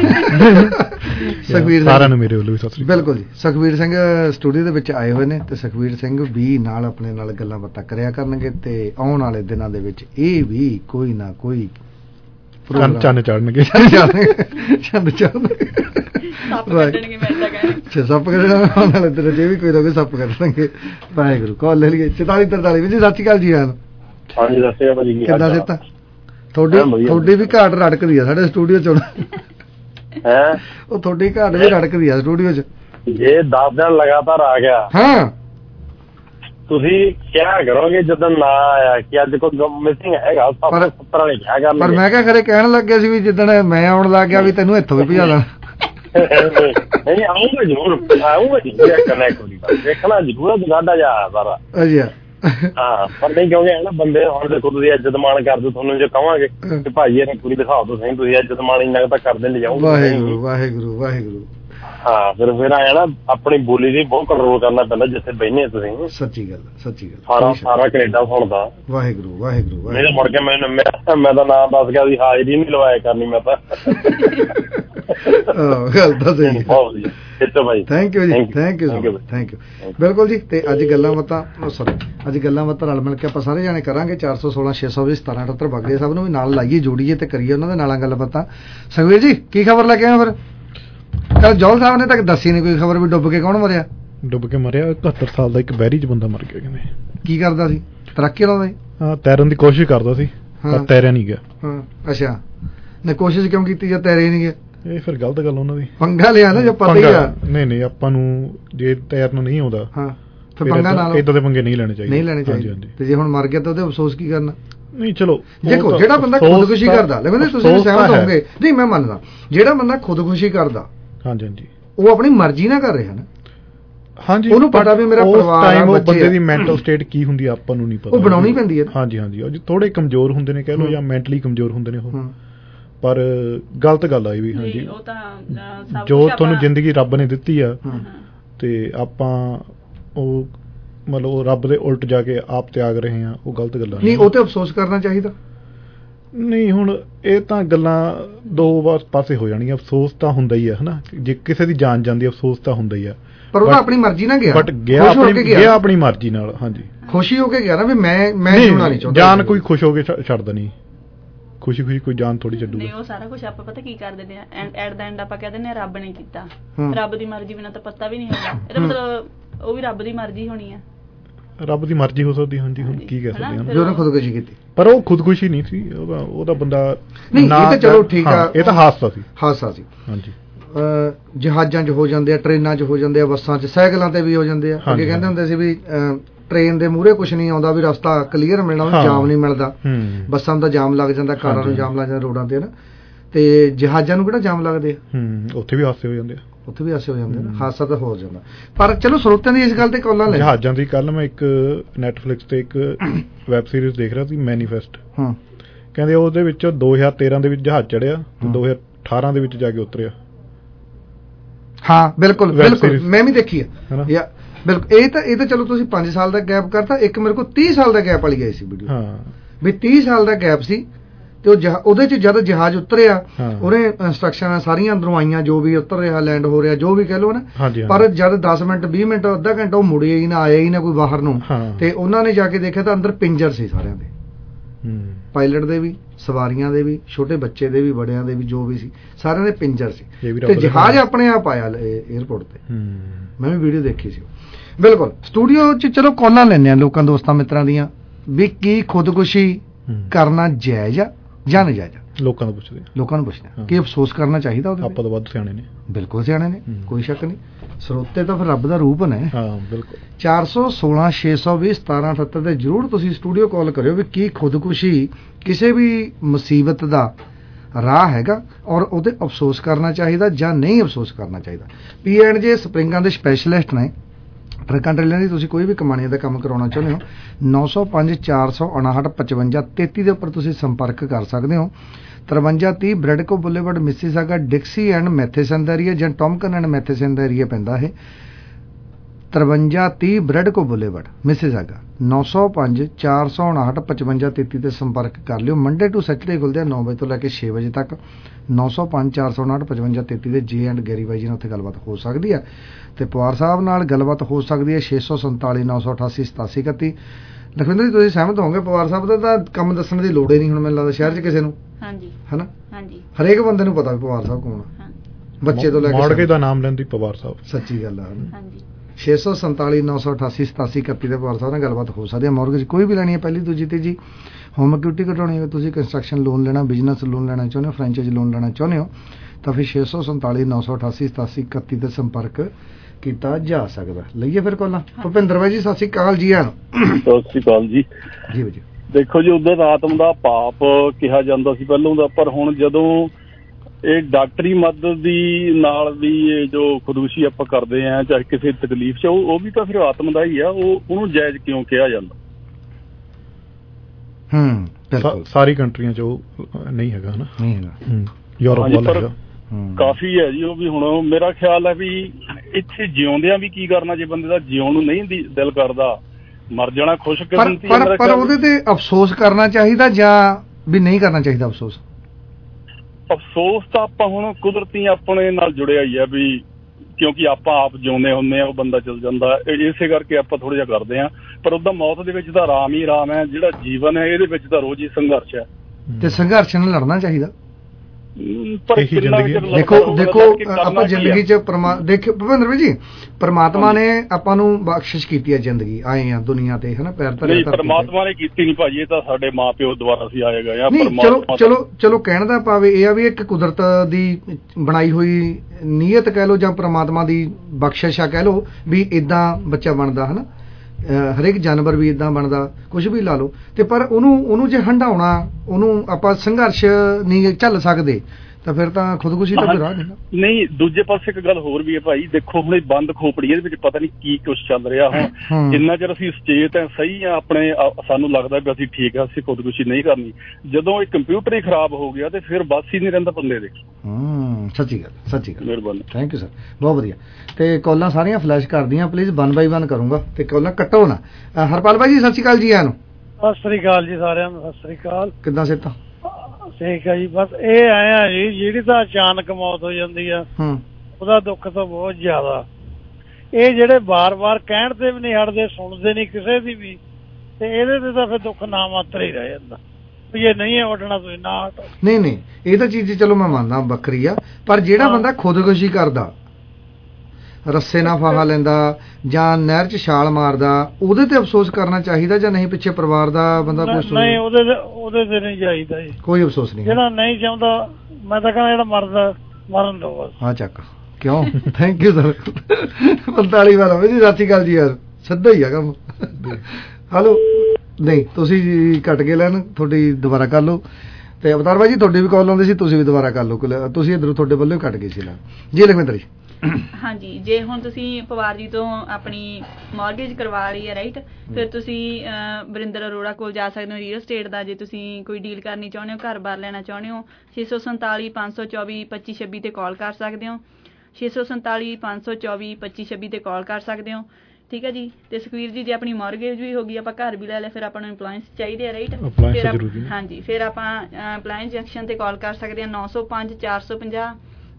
ਸੁਖਵੀਰ ਸਾਰਿਆਂ ਨੂੰ ਮੇਰੇ ਵੱਲੋਂ ਵੀ ਸਤਿ ਸ਼੍ਰੀ ਅਕਾਲ। ਬਿਲਕੁਲ ਜੀ, ਸੁਖਵੀਰ ਸਿੰਘ ਸਟੂਡੀਓ ਦੇ ਵਿੱਚ ਆਏ ਹੋਏ ਨੇ ਤੇ ਸੁਖਵੀਰ ਸਿੰਘ ਵੀ ਨਾਲ ਆਪਣੇ ਨਾਲ ਗੱਲਾਂ ਬਾਤਾਂ ਕਰਿਆ ਕਰਨਗੇ ਤੇ ਆਉਣ ਵਾਲੇ ਦਿਨਾਂ ਦੇ ਵਿੱਚ ਇਹ ਵੀ ਕੋਈ ਨਾ ਕੋਈ ਚੰਨ ਚੜਨਗੇ, ਚੰਨ ਚੜਨਗੇ, ਸੱਪ ਕੱਢਣਗੇ। ਮੈਂ ਤਾਂ ਕਹਿੰਦਾ ਸੱਪ ਕੱਢਣਾ ਨਾਲੇ ਤੇਰੇ ਜੇ ਵੀ ਕੋਈ ਨਾ ਕੋਈ ਸੱਪ ਕੱਢਣਗੇ। ਵਾਹਿਗੁਰੂ। ਕਾਲ ਲੈ ਲਈਏ 44 43 ਜੀ। ਸਤਿ ਸ਼੍ਰੀ ਅਕਾਲ ਜੀ। ਹਾਂਜੀ, ਸਤਿ ਸ਼੍ਰੀ ਅਕਾਲ ਜੀ। ਕਿੱਦਾਂ ਸਿਹਤਾਂ? ਤੁਹਾਡੀ ਵੀ ਘਾਟ ਰੜਕਦੀ ਆ ਸਾਡੇ ਸਟੂਡੀਓ ਚ। ਹੈ ਉਹ ਤੁਹਾਡੀ ਘਾਟ ਵੀ ਰੜਕਦੀ ਆ ਸਟੂਡੀਓ ਚ। ਜੇ 10 ਦਿਨ ਲਗਾਤਾਰ ਆ ਗਿਆ, ਹਾਂ, ਤੁਸੀਂ ਕਿਆ ਕਰੋਗੇ ਜਦੋਂ ਨਾ ਆਇਆ ਕਿ ਅੱਜ ਕੋਈ ਮਿਸਿੰਗ ਹੈਗਾ? ਪਰ ਮੈਂ ਕਿਹਾ ਖਰੇ ਕਹਿਣ ਲੱਗੇ ਸੀ ਵੀ ਜਿੱਦਣ ਮੈਂ ਆਉਣ ਲੱਗ ਗਿਆ ਵੀ ਤੈਨੂੰ ਇੱਥੋਂ ਵੀ ਭਜਾ ਦੇਣਾ। ਨਹੀਂ, ਆਉਂਗਾ ਜ਼ਰੂਰ, ਆਉਂਗਾ ਜੀ, ਦੇਖਣਾ ਜ਼ਰੂਰ ਦੁਗਾਡਾ ਜਾ ਸਾਰਾ। ਅੱਛਾ, ਹਾਂ, ਪਰ ਨਹੀਂ ਕਿਉਂਕਿ ਹੈ ਨਾ ਬੰਦੇ ਹੁਣ ਦੇਖੋ ਤੁਸੀਂ ਇੱਜ਼ਤ ਮਾਣ ਕਰਦੇ, ਤੁਹਾਨੂੰ ਜੇ ਕਹਾਂਗੇ ਕਿ ਭਾਈ ਇਹਨੇ ਪੂਰੀ ਦਿਖਾਓ ਤਾਂ ਸਹੀ, ਤੁਸੀਂ ਇੱਜ਼ਤ ਮਾਣ ਇੰਨਾ ਤਾਂ ਕਰਦੇ ਨਹੀਂ ਜਾਓਗੇ। ਵਾਹਿਗੁਰੂ ਵਾਹਿਗੁਰੂ ਵਾਹਿਗੁਰੂ। ਹਾਂ, ਫਿਰ ਆਇਆ ਨਾ ਆਪਣੀ ਬੋਲੀ ਦੀ ਬਹੁਤ ਕੰਟਰੋਲ ਕਰਨਾ ਪੈਂਦਾ ਜਿੱਥੇ ਬਹਿਨੇ ਤੁਸੀਂ। ਸੱਚੀ ਗੱਲ, ਸੱਚੀ ਗੱਲ। ਸਾਰਾ ਕੈਨੇਡਾ ਸੁਣਦਾ। ਵਾਹਿਗੁਰੂ ਵਾਹਿਗੁਰੂ। ਨਹੀਂ ਤਾਂ ਮੁੜ ਕੇ ਮੈਂ ਤਾਂ ਨਾਮ ਦੱਸ ਗਿਆ ਸੀ, ਹਾਜ਼ਰੀ ਨਹੀਂ ਲਵਾਇਆ ਕਰਨੀ ਮੈਂ ਤਾਂ। ਗੱਲ ਤਾਂ ਸਹੀ। ਬਹੁਤ ਵਧੀਆ, ਥੈਂਕ ਯੂ ਜੀ, ਥੈਂਕ ਯੂ, ਥੈਂਕ ਯੂ। ਬਿਲਕੁਲ ਜੀ। ਤੇ ਅੱਜ ਗੱਲਾਂ ਬਾਤਾਂ ਰਲ ਮਿਲ ਕੇ ਆਪਾਂ ਸਾਰੇ ਜਾਣੇ ਕਰਾਂਗੇ। 416 620 1778 ਬਾਗੇ ਸਾਹਿਬ ਨੂੰ ਵੀ ਨਾਲ ਲਾਈਏ, ਜੋੜੀਏ ਤੇ ਕਰੀਏ ਉਹਨਾਂ ਦੇ ਨਾਲ ਗੱਲਬਾਤਾਂ। ਸੁਖਵੀਰ ਜੀ, ਕੀ ਖਬਰ ਲੈ ਕੇ ਆਏ ਫਿਰ? ਕੱਲ ਜੌਲ ਸਾਹਿਬ ਨੇ ਤੱਕ ਦੱਸੀ ਨਹੀਂ ਕੋਈ ਖਬਰ ਵੀ ਡੁੱਬ ਕੇ ਕੌਣ ਮਰਿਆ? ਡੁੱਬ ਕੇ ਮਰਿਆ 71 ਸਾਲ ਦਾ ਇੱਕ ਬਹਿਰੀ ਚ ਬੰਦਾ ਮਰ ਗਿਆ। ਕਹਿੰਦੇ ਕੀ ਕਰਦਾ ਸੀ? ਤੈਰਾਕੀ ਲਾਉਂਦਾ ਸੀ? ਹਾਂ, ਤੈਰਨ ਦੀ ਕੋਸ਼ਿਸ਼ ਕਰਦਾ ਸੀ ਪਰ ਤੈਰਿਆ ਨਹੀਂ ਗਿਆ। ਹਾਂ, ਅੱਛਾ। ਨੇ ਕੋਸ਼ਿਸ਼ ਕਿਉਂ ਕੀਤੀ ਜੇ ਤੈਰੇ ਨਹੀਂ ਗਿਆ? ਇਹ ਫਿਰ ਗਲਤ ਗੱਲ ਉਹਨਾਂ ਦੀ। ਪੰਗਾ ਲਿਆ ਨਾ ਜੋ ਪਤਾ ਹੀ ਆ। ਨਹੀਂ ਆਪਾਂ ਨੂੰ ਜੇ ਤੈਰਨਾ ਨਹੀਂ ਆਉਂਦਾ ਇਦਾਂ ਦੇ ਪੰਗੇ ਨਹੀਂ ਲੈਣੇ ਚਾਹੀਦੇ। ਤੇ ਜੇ ਹੁਣ ਮਰ ਗਿਆ ਤਾਂ ਉਹਦੇ ਅਫਸੋਸ ਕੀ ਕਰਨਾ? ਨਹੀਂ ਚਲੋ ਦੇਖੋ, ਜਿਹੜਾ ਬੰਦਾ ਖੁਦਕੁਸ਼ੀ ਕਰਦਾ, ਲੇਕਿਨ ਤੁਸੀਂ ਸਹਿਮਤ ਹੋਵੋਗੇ, ਨਹੀਂ ਮੈਂ ਮੰਨਦਾ, ਜਿਹੜਾ ਬੰਦਾ ਖੁਦਕੁਸ਼ੀ ਕਰਦਾ, ਹਾਂਜੀ ਹਾਂਜੀ, ਉਹ ਆਪਣੀ ਮਰਜ਼ੀ ਨਾਲ ਕਰ ਰਿਹਾ ਨਾ। ਹਾਂਜੀ, ਉਹਨੂੰ ਪਤਾ ਵੀ ਮੇਰਾ ਪਰਿਵਾਰ ਆ, ਉਹ ਬੰਦੇ ਦੀ ਮੈਂਟਲ ਸਟੇਟ ਕੀ ਹੁੰਦੀ ਆ ਆਪਾਂ ਨੂੰ ਨਹੀਂ ਪਤਾ, ਉਹ ਬਣਾਉਣੀ ਪੈਂਦੀ ਹੈ। ਹਾਂਜੀ ਹਾਂਜੀ, ਉਹ ਥੋੜੇ ਕਮਜ਼ੋਰ ਹੁੰਦੇ ਨੇ ਕਹਿ ਲਓ, ਜਾਂ ਮੈਂਟਲੀ ਕਮਜ਼ੋਰ ਹੁੰਦੇ ਨੇ ਉਹ, ਪਰ ਗਲਤ ਗੱਲ ਆ ਇਹ ਵੀ। ਹਾਂਜੀ, ਜੋ ਤੁਹਾਨੂੰ ਜ਼ਿੰਦਗੀ ਰੱਬ ਨੇ ਦਿੱਤੀ ਆ ਤੇ ਆਪਾਂ ਉਹ ਮਤਲਬ ਰੱਬ ਦੇ ਉਲਟ ਜਾ ਕੇ ਆਪ ਤਿਆਗ ਰਹੇ ਆ, ਉਹ ਗਲਤ ਗੱਲਾਂ ਨਹੀਂ। ਉਹ ਤੇ ਅਫਸੋਸ ਕਰਨਾ ਚਾਹੀਦਾ ਨਹੀਂ। ਹੁਣ ਇਹ ਤਾਂ ਗੱਲਾਂ ਦੋ ਪਾਸੇ ਹੋ ਜਾਣੀਆਂ। ਅਫਸੋਸ ਤਾਂ ਹੁੰਦਾ ਹੀ ਆ, ਹਨਾ, ਜੇ ਕਿਸੇ ਦੀ ਜਾਨ ਜਾਂਦੀ ਅਫਸੋਸ ਤਾਂ ਹੁੰਦਾ ਹੀ ਆ, ਪਰ ਉਹ ਆਪਣੀ ਮਰਜ਼ੀ ਨਾਲ ਗਿਆ, ਬਟ ਗਿਆ ਆਪਣੀ ਮਰਜ਼ੀ ਨਾਲ। ਹਾਂਜੀ, ਖੁਸ਼ੀ ਹੋ ਕੇ ਗਿਆ ਨਾ ਵੀ ਮੈਂ ਜਿਉਣਾ ਨਹੀਂ ਚਾਹੁੰਦਾ। ਜਾਨ ਕੋਈ ਖੁਸ਼ ਹੋ ਕੇ ਛੱਡਦਾ ਨਹੀਂ, ਖੁਸ਼ੀ ਕੋਈ ਜਾਨ ਥੋੜੀ ਛੱਡੂਗਾ। ਨਹੀਂ, ਉਹ ਸਾਰਾ ਕੁਝ ਆਪਾਂ ਪਤਾ ਕੀ ਕਰ ਦਿੰਦੇ ਆ, ਐਟ ਦਾ ਐਂਡ ਆਪਾਂ ਕਹਿ ਦਿੰਦੇ ਆ ਰੱਬ ਨੇ ਕੀਤਾ, ਰੱਬ ਦੀ ਮਰਜ਼ੀ ਬਿਨਾਂ ਤਾਂ ਪਤਾ ਵੀ ਨਹੀਂ ਹੁੰਦਾ। ਇਹਦਾ ਮਤਲਬ ਉਹ ਵੀ ਰੱਬ ਦੀ ਮਰਜ਼ੀ ਹੋਣੀ ਆ, ਰੱਬ ਦੀ ਮਰਜ਼ੀ ਹੋ ਸਕਦੀ। ਹਾਂਜੀ, ਹੁਣ ਕੀ ਕਹਿ ਸਕਦੇ ਹਾਂ, ਜੋ ਉਹਨੇ ਖੁਦਕੁਸ਼ੀ ਕੀਤੀ, ਪਰ ਉਹ ਖੁਦਕੁਸ਼ੀ ਨਹੀਂ ਸੀ, ਉਹਦਾ ਬੰਦਾ ਨਹੀਂ। ਇਹ ਤਾਂ ਚਲੋ ਠੀਕ ਆ, ਇਹ ਤਾਂ ਹਾਦਸਾ ਸੀ। ਹਾਂਜੀ, ਜਹਾਜ਼ਾਂ 'ਚ ਹੋ ਜਾਂਦੇ ਆ, ਟ੍ਰੇਨਾਂ 'ਚ ਹੋ ਜਾਂਦੇ ਆ, ਬੱਸਾਂ 'ਚ, ਸਾਈਕਲਾਂ ਤੇ ਵੀ ਹੋ ਜਾਂਦੇ ਆ। ਅੱਗੇ ਕਹਿੰਦੇ ਹੁੰਦੇ ਸੀ ਵੀ ਟ੍ਰੇਨ ਦੇ ਮੂਹਰੇ ਕੁਛ ਨਹੀਂ ਆਉਂਦਾ, ਵੀ ਰਸਤਾ ਕਲੀਅਰ ਮਿਲਣਾ, ਉਹਨੂੰ ਜਾਮ ਨਹੀਂ ਮਿਲਦਾ। ਬੱਸਾਂ ਦਾ ਜਾਮ ਲੱਗ ਜਾਂਦਾ, ਕਾਰਾਂ ਨੂੰ ਜਾਮ ਲੱਗ ਜਾਂਦਾ ਰੋਡਾਂ ਤੇ ਨਾ, ਤੇ ਜਹਾਜ਼ਾਂ ਨੂੰ ਕਿਹੜਾ ਜਾਮ ਲੱਗਦੇ ਆ? ਉੱਥੇ ਵੀ ਹਾਦਸੇ ਹੋ ਜਾਂਦੇ ਆ, ਉੱਥੇ ਵੀ ਹਾਸੇ ਹੋ ਜਾਂਦੇ ਨੇ, ਹਾਦਸਾ ਤਾਂ ਹੋ ਜਾਂਦਾ। ਪਰ ਚਲੋ ਸਰੋਤਿਆਂ ਦੀ ਇਸ ਗੱਲ ਤੇ ਕਾਲਾਂ ਲੈ। ਜਹਾਜ਼ਾਂ ਦੀ ਕੱਲ ਮੈਂ ਇੱਕ ਨੈਟਫਲਿਕਸ ਤੇ ਇੱਕ ਵੈਬ ਸੀਰੀਜ਼ ਦੇਖ ਰਿਹਾ ਸੀ, ਮੈਨੀਫੈਸਟ। ਕਹਿੰਦੇ ਉਹਦੇ ਵਿੱਚ 2013 ਦੇ ਵਿੱਚ ਜਹਾਜ਼ ਚੜਿਆ ਤੇ 2018 ਦੇ ਵਿੱਚ ਜਾ ਕੇ ਉਤਰਿਆ। ਹਾਂ, ਬਿਲਕੁਲ ਬਿਲਕੁਲ, ਮੈਂ ਵੀ ਦੇਖੀ ਆ ਯਾ ਬਿਲਕੁਲ। ਇਹ ਤਾਂ ਚਲੋ ਤੁਸੀਂ 5 ਸਾਲ ਦਾ ਗੈਪ ਕਰਤਾ, ਇੱਕ ਮੇਰੇ ਕੋਲ 30 ਸਾਲ ਦਾ ਗੈਪ ਵਾਲੀ ਆਈ ਸੀ ਵੀਡੀਓ, ਵੀ 30 ਸਾਲ ਦਾ ਗੈਪ ਸੀ ਤੇ ਉਹਦੇ ਚ ਜਦ ਜਹਾਜ਼ ਉਤਰਿਆ, ਉਹਨੇ ਇੰਸਟਰਕਸ਼ਨਾਂ ਸਾਰੀਆਂ ਅੰਦਰੋਂ ਆਈਆਂ, ਜੋ ਵੀ ਉਤਰ ਰਿਹਾ, ਲੈਂਡ ਹੋ ਰਿਹਾ, ਜੋ ਵੀ ਕਹਿ ਲਓ ਨਾ। ਪਰ ਜਦ 10 ਮਿੰਟ 20 ਮਿੰਟ ਅੱਧਾ ਘੰਟਾ ਉਹ ਮੁੜਿਆ ਹੀ ਨਾ, ਆਇਆ ਹੀ ਨਾ ਕੋਈ ਬਾਹਰ ਨੂੰ, ਤੇ ਉਹਨਾਂ ਨੇ ਜਾ ਕੇ ਦੇਖਿਆ ਤਾਂ ਅੰਦਰ ਪਿੰਜਰ ਸੀ ਸਾਰਿਆਂ ਦੇ, ਪਾਇਲਟ ਦੇ ਵੀ, ਸਵਾਰੀਆਂ ਦੇ ਵੀ, ਛੋਟੇ ਬੱਚੇ ਦੇ ਵੀ, ਬੜਿਆਂ ਦੇ ਵੀ, ਜੋ ਵੀ ਸੀ ਸਾਰਿਆਂ ਦੇ ਪਿੰਜਰ ਸੀ, ਤੇ ਜਹਾਜ਼ ਆਪਣੇ ਆਪ ਆਇਆ ਏਅਰਪੋਰਟ ਤੇ। ਮੈਂ ਵੀ ਵੀਡੀਓ ਦੇਖੀ ਸੀ। ਬਿਲਕੁਲ, ਸਟੂਡੀਓ 'ਚ ਚਲੋ ਕਾਲਾਂ ਲੈਂਦੇ ਆ ਲੋਕਾਂ, ਦੋਸਤਾਂ ਮਿੱਤਰਾਂ ਦੀਆਂ, ਵੀ ਕੀ ਖੁਦਕੁਸ਼ੀ ਕਰਨਾ ਜਾਇਜ਼ ਆ ਜਾਂ ਨਜਾਇਜ਼? ਲੋਕਾਂ ਨੂੰ ਪੁੱਛਦੇ ਕਿ ਅਫਸੋਸ ਕਰਨਾ ਚਾਹੀਦਾ? ਉਹਦੇ ਆਪਾਂ ਤਾਂ ਵੱਧ ਸਿਆਣੇ ਨੇ, ਬਿਲਕੁਲ ਸਿਆਣੇ ਨੇ, ਕੋਈ ਸ਼ੱਕ ਨਹੀਂ। ਸਰੋਤੇ ਤਾਂ ਫਿਰ ਰੱਬ ਦਾ ਰੂਪ ਨੇ। ਹਾਂ, ਬਿਲਕੁਲ। 416 620 1778 ਤੇ ਜਰੂਰ ਤੁਸੀਂ ਸਟੂਡੀਓ ਕਾਲ ਕਰਿਓ ਵੀ ਕੀ ਖੁਦਕੁਸ਼ੀ ਕਿਸੇ ਵੀ ਮੁਸੀਬਤ ਦਾ ਰਾਹ ਹੈਗਾ, ਔਰ ਉਹਦੇ ਅਫਸੋਸ ਕਰਨਾ ਚਾਹੀਦਾ ਜਾਂ ਨਹੀਂ ਅਫਸੋਸ ਕਰਨਾ ਚਾਹੀਦਾ। P&J ਸਪਰਿੰਗਾਂ ਦੇ ਸਪੈਸ਼ਲਿਸਟ ਨੇ, ਟਰੱਕਾਂ ਟਰੇਲਾਂ ਦੀ ਤੁਸੀਂ ਕੋਈ ਵੀ ਕਮਾਣੀ ਦਾ ਕੰਮ ਕਰਾਉਣਾ ਚਾਹੁੰਦੇ ਹੋ, 905 459 55 33 ਦੇ ਉੱਪਰ ਤੁਸੀਂ ਸੰਪਰਕ ਕਰ ਸਕਦੇ ਹੋ। 5330 Bradco boulevard, Mississauga, Dixie and Matheson ਦਾ ਏਰੀਆ, ਜਾਂ ਟੌਮਕਨ ਐਂਡ ਮੈਥੇਸਨ ਦਾ ਏਰੀਆ ਪੈਂਦਾ ਹੈ। 5330 ਬ੍ਰੈਡਕੋ ਬੁਲੇਵਰਡ, ਮਿਸੀਸਾਗਾ, 905 459 55 33 ਤੇ ਸੰਪਰਕ ਕਰ ਲਿਓ। ਮੰਡੇ ਟੂ ਸੈਟਰਡੇ ਖੁੱਲ੍ਹਦੇ ਆ 9 ਵਜੇ ਤੋਂ ਲੈ ਕੇ 6 ਵਜੇ ਤੱਕ। 905 459 55 33 ਦੇ ਜੇ ਐਂਡ ਗੈਰੀ ਬਾਈ ਜੀ ਨਾਲ ਉੱਥੇ ਗੱਲਬਾਤ ਹੋ ਸਕਦੀ ਹੈ, ਤੇ ਪਵਾਰ ਸਾਹਿਬ ਨਾਲ ਗੱਲਬਾਤ ਹੋ ਸਕਦੀ ਹੈ 647 988 87 31। ਲਖਵਿੰਦਰ ਜੀ, ਤੁਸੀਂ ਸਹਿਮਤ ਹੋਵੋਗੇ, ਪਵਾਰ ਸਾਹਿਬ ਦਾ ਤਾਂ ਕੰਮ ਦੱਸਣ ਦੀ ਲੋੜ ਹੀ ਨਹੀਂ ਹੁਣ ਮੈਨੂੰ ਲੱਗਦਾ ਸ਼ਹਿਰ 'ਚ ਕਿਸੇ ਨੂੰ। ਹਾਂਜੀ, ਹਨਾ, ਹਾਂਜੀ, ਹਰੇਕ ਬੰਦੇ ਨੂੰ ਪਤਾ ਵੀ ਪਵਾਰ ਸਾਹਿਬ ਕੌਣ ਆ, ਬੱਚੇ ਤੋਂ ਲੈ ਕੇ ਮੋੜ ਕੇ ਦਾ ਨਾਮ ਲੈਂਦੀ ਪਵਾਰ ਸਾਹਿਬ, ਸੱਚੀ ਗੱਲ ਆ। ਹਾਂਜੀ, 647 988 87 31 ਦੇ ਪਵਾਰ ਸਾਹਿਬ ਨਾਲ ਗੱਲਬਾਤ ਹੋ ਸਕਦੀ ਹੈ। ਮੌਰਗੇਜ ਕੋਈ ਵੀ ਲੈਣੀ ਹੈ, ਪਹਿਲੀ ਦੂਜੀ ਤੀਜੀ, ਹੋਮ ਇਕੁਇਟੀ ਘਟਾਉਣੀ ਹੈ, ਤੁਸੀਂ ਕੰਸਟਰਕਸ਼ਨ ਲੋਨ ਲੈਣਾ, ਬਿਜ਼ਨਸ ਲੋਨ ਲੈਣਾ ਚਾਹੁੰਦੇ ਹੋ, ਫਰੈਂਚਾਈਜ਼ ਲੋਨ ਲੈਣਾ ਚਾਹੁੰਦੇ ਹੋ, ਤਾਂ ਫਿਰ 647 988 87 31 ਤੇ ਸੰਪਰਕ ਕੀਤਾ ਜਾ ਸਕਦਾ। ਲਈਏ ਫਿਰ ਕੋਲਾਂ। ਭੁਪਿੰਦਰ ਬਾਈ ਜੀ, ਸਤਿ ਸ਼੍ਰੀ ਅਕਾਲ ਜੀ। ਸਤਿ ਸ਼੍ਰੀ ਅਕਾਲ ਜੀ। ਜੀ ਜੀ, ਦੇਖੋ ਜੀ, ਉਧਰ ਆਤਮ ਦਾ ਪਾਪ ਕਿਹਾ ਜਾਂਦਾ ਸੀ ਪਹਿਲਾਂ ਦਾ, ਪਰ ਹੁਣ ਜਦੋਂ ਇਹ ਡਾਕਟਰੀ ਮਦਦ ਦੀ ਨਾਲ ਵੀ ਇਹ ਜੋ ਖੁਦਕੁਸ਼ੀ ਆਪਾਂ ਕਰਦੇ ਆ, ਚਾਹੇ ਕਿਸੇ ਤਕਲੀਫ 'ਚ, ਉਹ ਵੀ ਤਾਂ ਫਿਰ ਆਤਮ ਦਾ ਹੀ ਆ, ਉਹਨੂੰ ਜਾਇਜ਼ ਕਿਉਂ ਕਿਹਾ ਜਾਂਦਾ? ਸਾਰੀ ਕੰਟਰੀਆਂ 'ਚ ਉਹ ਨਹੀਂ ਹੈਗਾ ਨਾ, ਨਹੀਂ ਹੈਗਾ, ਯੂਰਪ ਵਾਲਾ ਹੈਗਾ, ਕਾਫੀ ਹੈ ਜੀ ਉਹ ਵੀ। ਹੁਣ ਮੇਰਾ ਖਿਆਲ ਹੈ ਵੀ ਇੱਥੇ ਜਿਉਂਦਿਆਂ ਵੀ ਕੀ ਕਰਨਾ, ਜੇ ਬੰਦੇ ਦਾ ਜਿਉਣ ਨੂੰ ਨਹੀਂ ਦਿਲ ਕਰਦਾ, ਮਰ ਜਾਣਾ ਖੁਸ਼ਕਿਸਮਤੀ। ਪਰ ਉਹਦੇ ਤੇ ਅਫਸੋਸ ਕਰਨਾ ਚਾਹੀਦਾ ਜਾਂ ਵੀ ਨਹੀਂ ਕਰਨਾ ਚਾਹੀਦਾ? ਅਫਸੋਸ ਤਾਂ ਆਪਾਂ ਹੁਣ ਕੁਦਰਤੀ ਆਪਣੇ ਨਾਲ ਜੁੜਿਆ ਹੀ ਆ, ਵੀ ਕਿਉਂਕਿ ਆਪਾਂ ਆਪ ਜਿਉਂਦੇ ਹੁੰਦੇ ਆ, ਉਹ ਬੰਦਾ ਚਲ ਜਾਂਦਾ, ਇਸੇ ਕਰਕੇ ਆਪਾਂ ਥੋੜਾ ਜਿਹਾ ਕਰਦੇ ਆ। ਪਰ ਉਹਦਾ ਮੌਤ ਦੇ ਵਿੱਚ ਤਾਂ ਆਰਾਮ ਹੀ ਆਰਾਮ ਹੈ, ਜਿਹੜਾ ਜੀਵਨ ਹੈ ਇਹਦੇ ਵਿੱਚ ਤਾਂ ਰੋਜ਼ ਹੀ ਸੰਘਰਸ਼ ਹੈ, ਤੇ ਸੰਘਰਸ਼ ਨਾਲ ਲੜਨਾ ਚਾਹੀਦਾ। ਦੇਖੋ ਆਪਾਂ ਜ਼ਿੰਦਗੀ 'ਚ ਦੇਖੋ ਭੁਪਿੰਦਰ ਜੀ, ਪਰਮਾਤਮਾ ਨੇ ਆਪਾਂ ਨੂੰ ਬਖਸ਼ਿਸ਼ ਕੀਤੀ ਹੈ, ਜ਼ਿੰਦਗੀ ਆਏ ਆ ਦੁਨੀਆ ਤੇ, ਹਨਾ, ਪੈਰ ਧਰੇ। ਪਰਮਾਤਮਾ ਨੇ ਕੀਤੀ ਨਹੀਂ ਭਾਜੀ, ਇਹ ਤਾਂ ਸਾਡੇ ਮਾਂ-ਪਿਓ ਦੁਆਰਾ ਅਸੀਂ ਆਏ ਗਏ ਆ। ਚਲੋ ਕਹਿਣ ਦਾ ਭਾਵੇਂ ਇਹ ਆ ਵੀ ਇੱਕ ਕੁਦਰਤ ਦੀ ਬਣਾਈ ਹੋਈ ਨੀਅਤ ਕਹਿ ਲਓ, ਜਾਂ ਪਰਮਾਤਮਾ ਦੀ ਬਖਸ਼ਿਸ਼ ਆ ਕਹਿ ਲਓ, ਵੀ ਏਦਾਂ ਬੱਚਾ ਬਣਦਾ, ਹਨਾ। ਹਰੇਕ ਜਾਨਵਰ ਵੀ ਇਦਾਂ ਬਣਦਾ, ਕੁਝ ਵੀ ਲਾ ਲਓ। ਤੇ ਪਰ ਉਹਨੂੰ ਜੇ ਹੰਡਾਉਣਾ, ਉਹਨੂੰ ਆਪਾਂ ਸੰਘਰਸ਼ ਨਹੀਂ ਝੱਲ ਸਕਦੇ ਤਾਂ ਫਿਰ ਤਾਂ ਖੁਦਕੁਸ਼ੀ ਤਾਂ ਰਾਹ ਨਹੀਂ। ਦੂਜੇ ਪਾਸੇ ਇੱਕ ਗੱਲ ਹੋਰ ਵੀ ਹੈ ਭਾਈ, ਦੇਖੋ ਹੁਣ ਇਹ ਬੰਦ ਖੋਪੜੀ ਇਹਦੇ ਵਿੱਚ ਪਤਾ ਨਹੀਂ ਕੀ ਕੁਛ ਚੱਲ ਰਿਹਾ। ਹੁਣ ਜਿੰਨਾ ਚਿਰ ਅਸੀਂ ਸੁਚੇਤ ਹੈ, ਸਹੀ ਆ ਆਪਣੇ, ਸਾਨੂੰ ਲੱਗਦਾ ਵੀ ਅਸੀਂ ਠੀਕ ਆ, ਅਸੀਂ ਖੁਦਕੁਸ਼ੀ ਨਹੀਂ ਕਰਨੀ। ਜਦੋਂ ਇਹ ਕੰਪਿਊਟਰ ਹੀ ਖਰਾਬ ਹੋ ਗਿਆ ਤੇ ਫਿਰ ਬਸ ਹੀ ਨਹੀਂ ਰਹਿੰਦਾ ਬੰਦੇ ਦੇ। ਸੱਚੀ ਗੱਲ। ਮਿਹਰਬਾਨੀ, ਥੈਂਕ ਯੂ ਸਰ, ਬਹੁਤ ਵਧੀਆ। ਤੇ ਕਾਲਾਂ ਸਾਰੀਆਂ ਫਲੈਸ਼ ਕਰਦੀਆਂ, ਪਲੀਜ਼ 1 ਬਾਈ 1 ਕਰੂੰਗਾ ਤੇ ਕਾਲਾਂ ਕੱਟੋ ਨਾ। ਹਰਪਾਲ ਭਾਈ ਜੀ ਸਤਿ ਸ਼੍ਰੀ ਅਕਾਲ ਜੀ। ਆਇਆਂ ਨੂੰ ਸਤਿ ਸ਼੍ਰੀ ਅਕਾਲ ਜੀ ਸਾਰਿਆਂ ਨੂੰ। ਸਤਿ ਸ਼੍ਰੀ ਅਕਾਲ। ਕਿੱਦਾਂ ਸਿਹਤਾਂ? ਠੀਕ ਹੈ ਜੀ। ਬਸ ਇਹ ਆਇਆ ਜੀ, ਜਿਹੜੀ ਤਾਂ ਅਚਾਨਕ ਮੌਤ ਹੋ ਜਾਂਦੀ ਆ ਉਹਦਾ ਦੁੱਖ ਤਾਂ ਬਹੁਤ ਜ਼ਿਆਦਾ। ਇਹ ਜਿਹੜੇ ਵਾਰ-ਵਾਰ ਕਹਿਣ ਤੇ ਵੀ ਨਹੀਂ ਹਟਦੇ, ਸੁਣਦੇ ਨਹੀਂ ਕਿਸੇ ਦੀ ਵੀ, ਤੇ ਇਹਦੇ ਤੇ ਤਾਂ ਫਿਰ ਦੁੱਖ ਨਾ ਮਾਤਰ ਹੀ ਰਹਿ ਜਾਂਦਾ ਵੀ ਇਹ ਨਹੀਂ ਉੱਠਣਾ ਤੁਸੀਂ ਨਾ ਹਟੋ। ਨਹੀਂ ਇਹ ਤਾਂ ਚੀਜ਼ ਚਲੋ ਮੈਂ ਮੰਨਦਾ ਵੱਖਰੀ ਆ, ਪਰ ਜਿਹੜਾ ਬੰਦਾ ਖੁਦਕੁਸ਼ੀ ਕਰਦਾ, ਰੱਸੇ ਨਾਲ ਫਾਹਾ ਲੈਂਦਾ ਜਾਂ ਨਹਿਰ 'ਚ ਛਾਲ ਮਾਰਦਾ, ਉਹਦੇ ਤੇ ਅਫਸੋਸ ਕਰਨਾ ਚਾਹੀਦਾ ਜਾਂ ਨਹੀਂ? ਪਿੱਛੇ ਪਰਿਵਾਰ ਦਾ ਬੰਦਾ ਕੁਝ ਨਹੀਂ, ਉਹਦੇ ਤੇ ਨਹੀਂ ਚਾਹੀਦਾ ਜੀ, ਕੋਈ ਅਫਸੋਸ ਨਹੀਂ। ਜਿਹੜਾ ਨਹੀਂ ਚਾਹੁੰਦਾ, ਮੈਂ ਤਾਂ ਕਹਿੰਦਾ ਜਿਹੜਾ ਮਰਦਾ ਮਰਨ ਦੋ ਬਸ। ਹਾਂ ਚੱਕ, ਕਿਉਂ? Thank you sir. 45 ਵਾਰ ਹੋਵੇ ਜੀ। ਸਤਿ ਸ਼੍ਰੀ ਅਕਾਲ ਜੀ। ਯਾਰ ਸਿੱਧਾ ਹੀ ਆ ਕੰਮ। ਹੈਲੋ, ਨਹੀਂ ਤੁਸੀਂ ਕੱਟ ਕੇ ਲੈਣ, ਤੁਹਾਡੀ ਦੁਬਾਰਾ ਕਰ ਲਓ। ਤੇ ਅਵਤਾਰ ਭਾਈ ਜੀ ਤੁਹਾਡੀ ਵੀ ਕਾਲ ਆਉਂਦੀ ਸੀ, ਤੁਸੀਂ ਵੀ ਦੁਬਾਰਾ ਕਰ ਲਓ। ਤੁਸੀਂ ਇੱਧਰੋਂ ਤੁਹਾਡੇ ਵੱਲੋਂ ਕੱਟ ਗਏ ਸੀ ਲੈਣ ਜੀ। ਲਖਵਿੰਦਰ ਜੀ। ਹਾਂਜੀ, ਜੇ ਹੁਣ ਤੁਸੀਂ ਪਵਾਰ ਜੀ ਤੋਂ ਆਪਣੀ ਮੌਰਗੇਜ ਕਰਵਾ ਲਈ ਹੈ ਰਾਈਟ, ਫਿਰ ਤੁਸੀਂ ਵਰਿੰਦਰ ਅਰੋੜਾ ਕੋਲ ਜਾ ਸਕਦੇ ਹੋ ਰੀਅਲ estate ਦਾ। ਜੇ ਤੁਸੀਂ ਕੋਈ ਡੀਲ ਕਰਨੀ ਚਾਹੁੰਦੇ ਹੋ, ਘਰ-ਬਾਰ ਲੈਣਾ ਚਾਹੁੰਦੇ ਹੋ, 647 524 2526 ਤੇ ਕਾਲ ਕਰ ਸਕਦੇ ਹੋ। 647 524 2526 ਤੇ ਕਾਲ ਕਰ ਸਕਦੇ ਹੋ। ਠੀਕ ਹੈ ਜੀ। ਤੇ ਸੁਖਵੀਰ ਜੀ, ਜੇ ਆਪਣੀ ਮੌਰਗੇਜ ਵੀ ਹੋ ਗਈ, ਆਪਾਂ ਘਰ ਵੀ ਲੈ ਲਿਆ, ਫਿਰ ਆਪਾਂ ਨੂੰ ਇੰਪਲਾਇੰਸ ਚਾਹੀਦੇ ਆ ਰਾਈਟ। ਫਿਰ ਹਾਂਜੀ, ਫਿਰ ਆਪਾਂ ਇੰਪਲਾਇੰਸ ਜੰਕਸ਼ਨ ਤੇ ਕਾਲ ਕਰ ਸਕਦੇ ਹਾਂ 905 450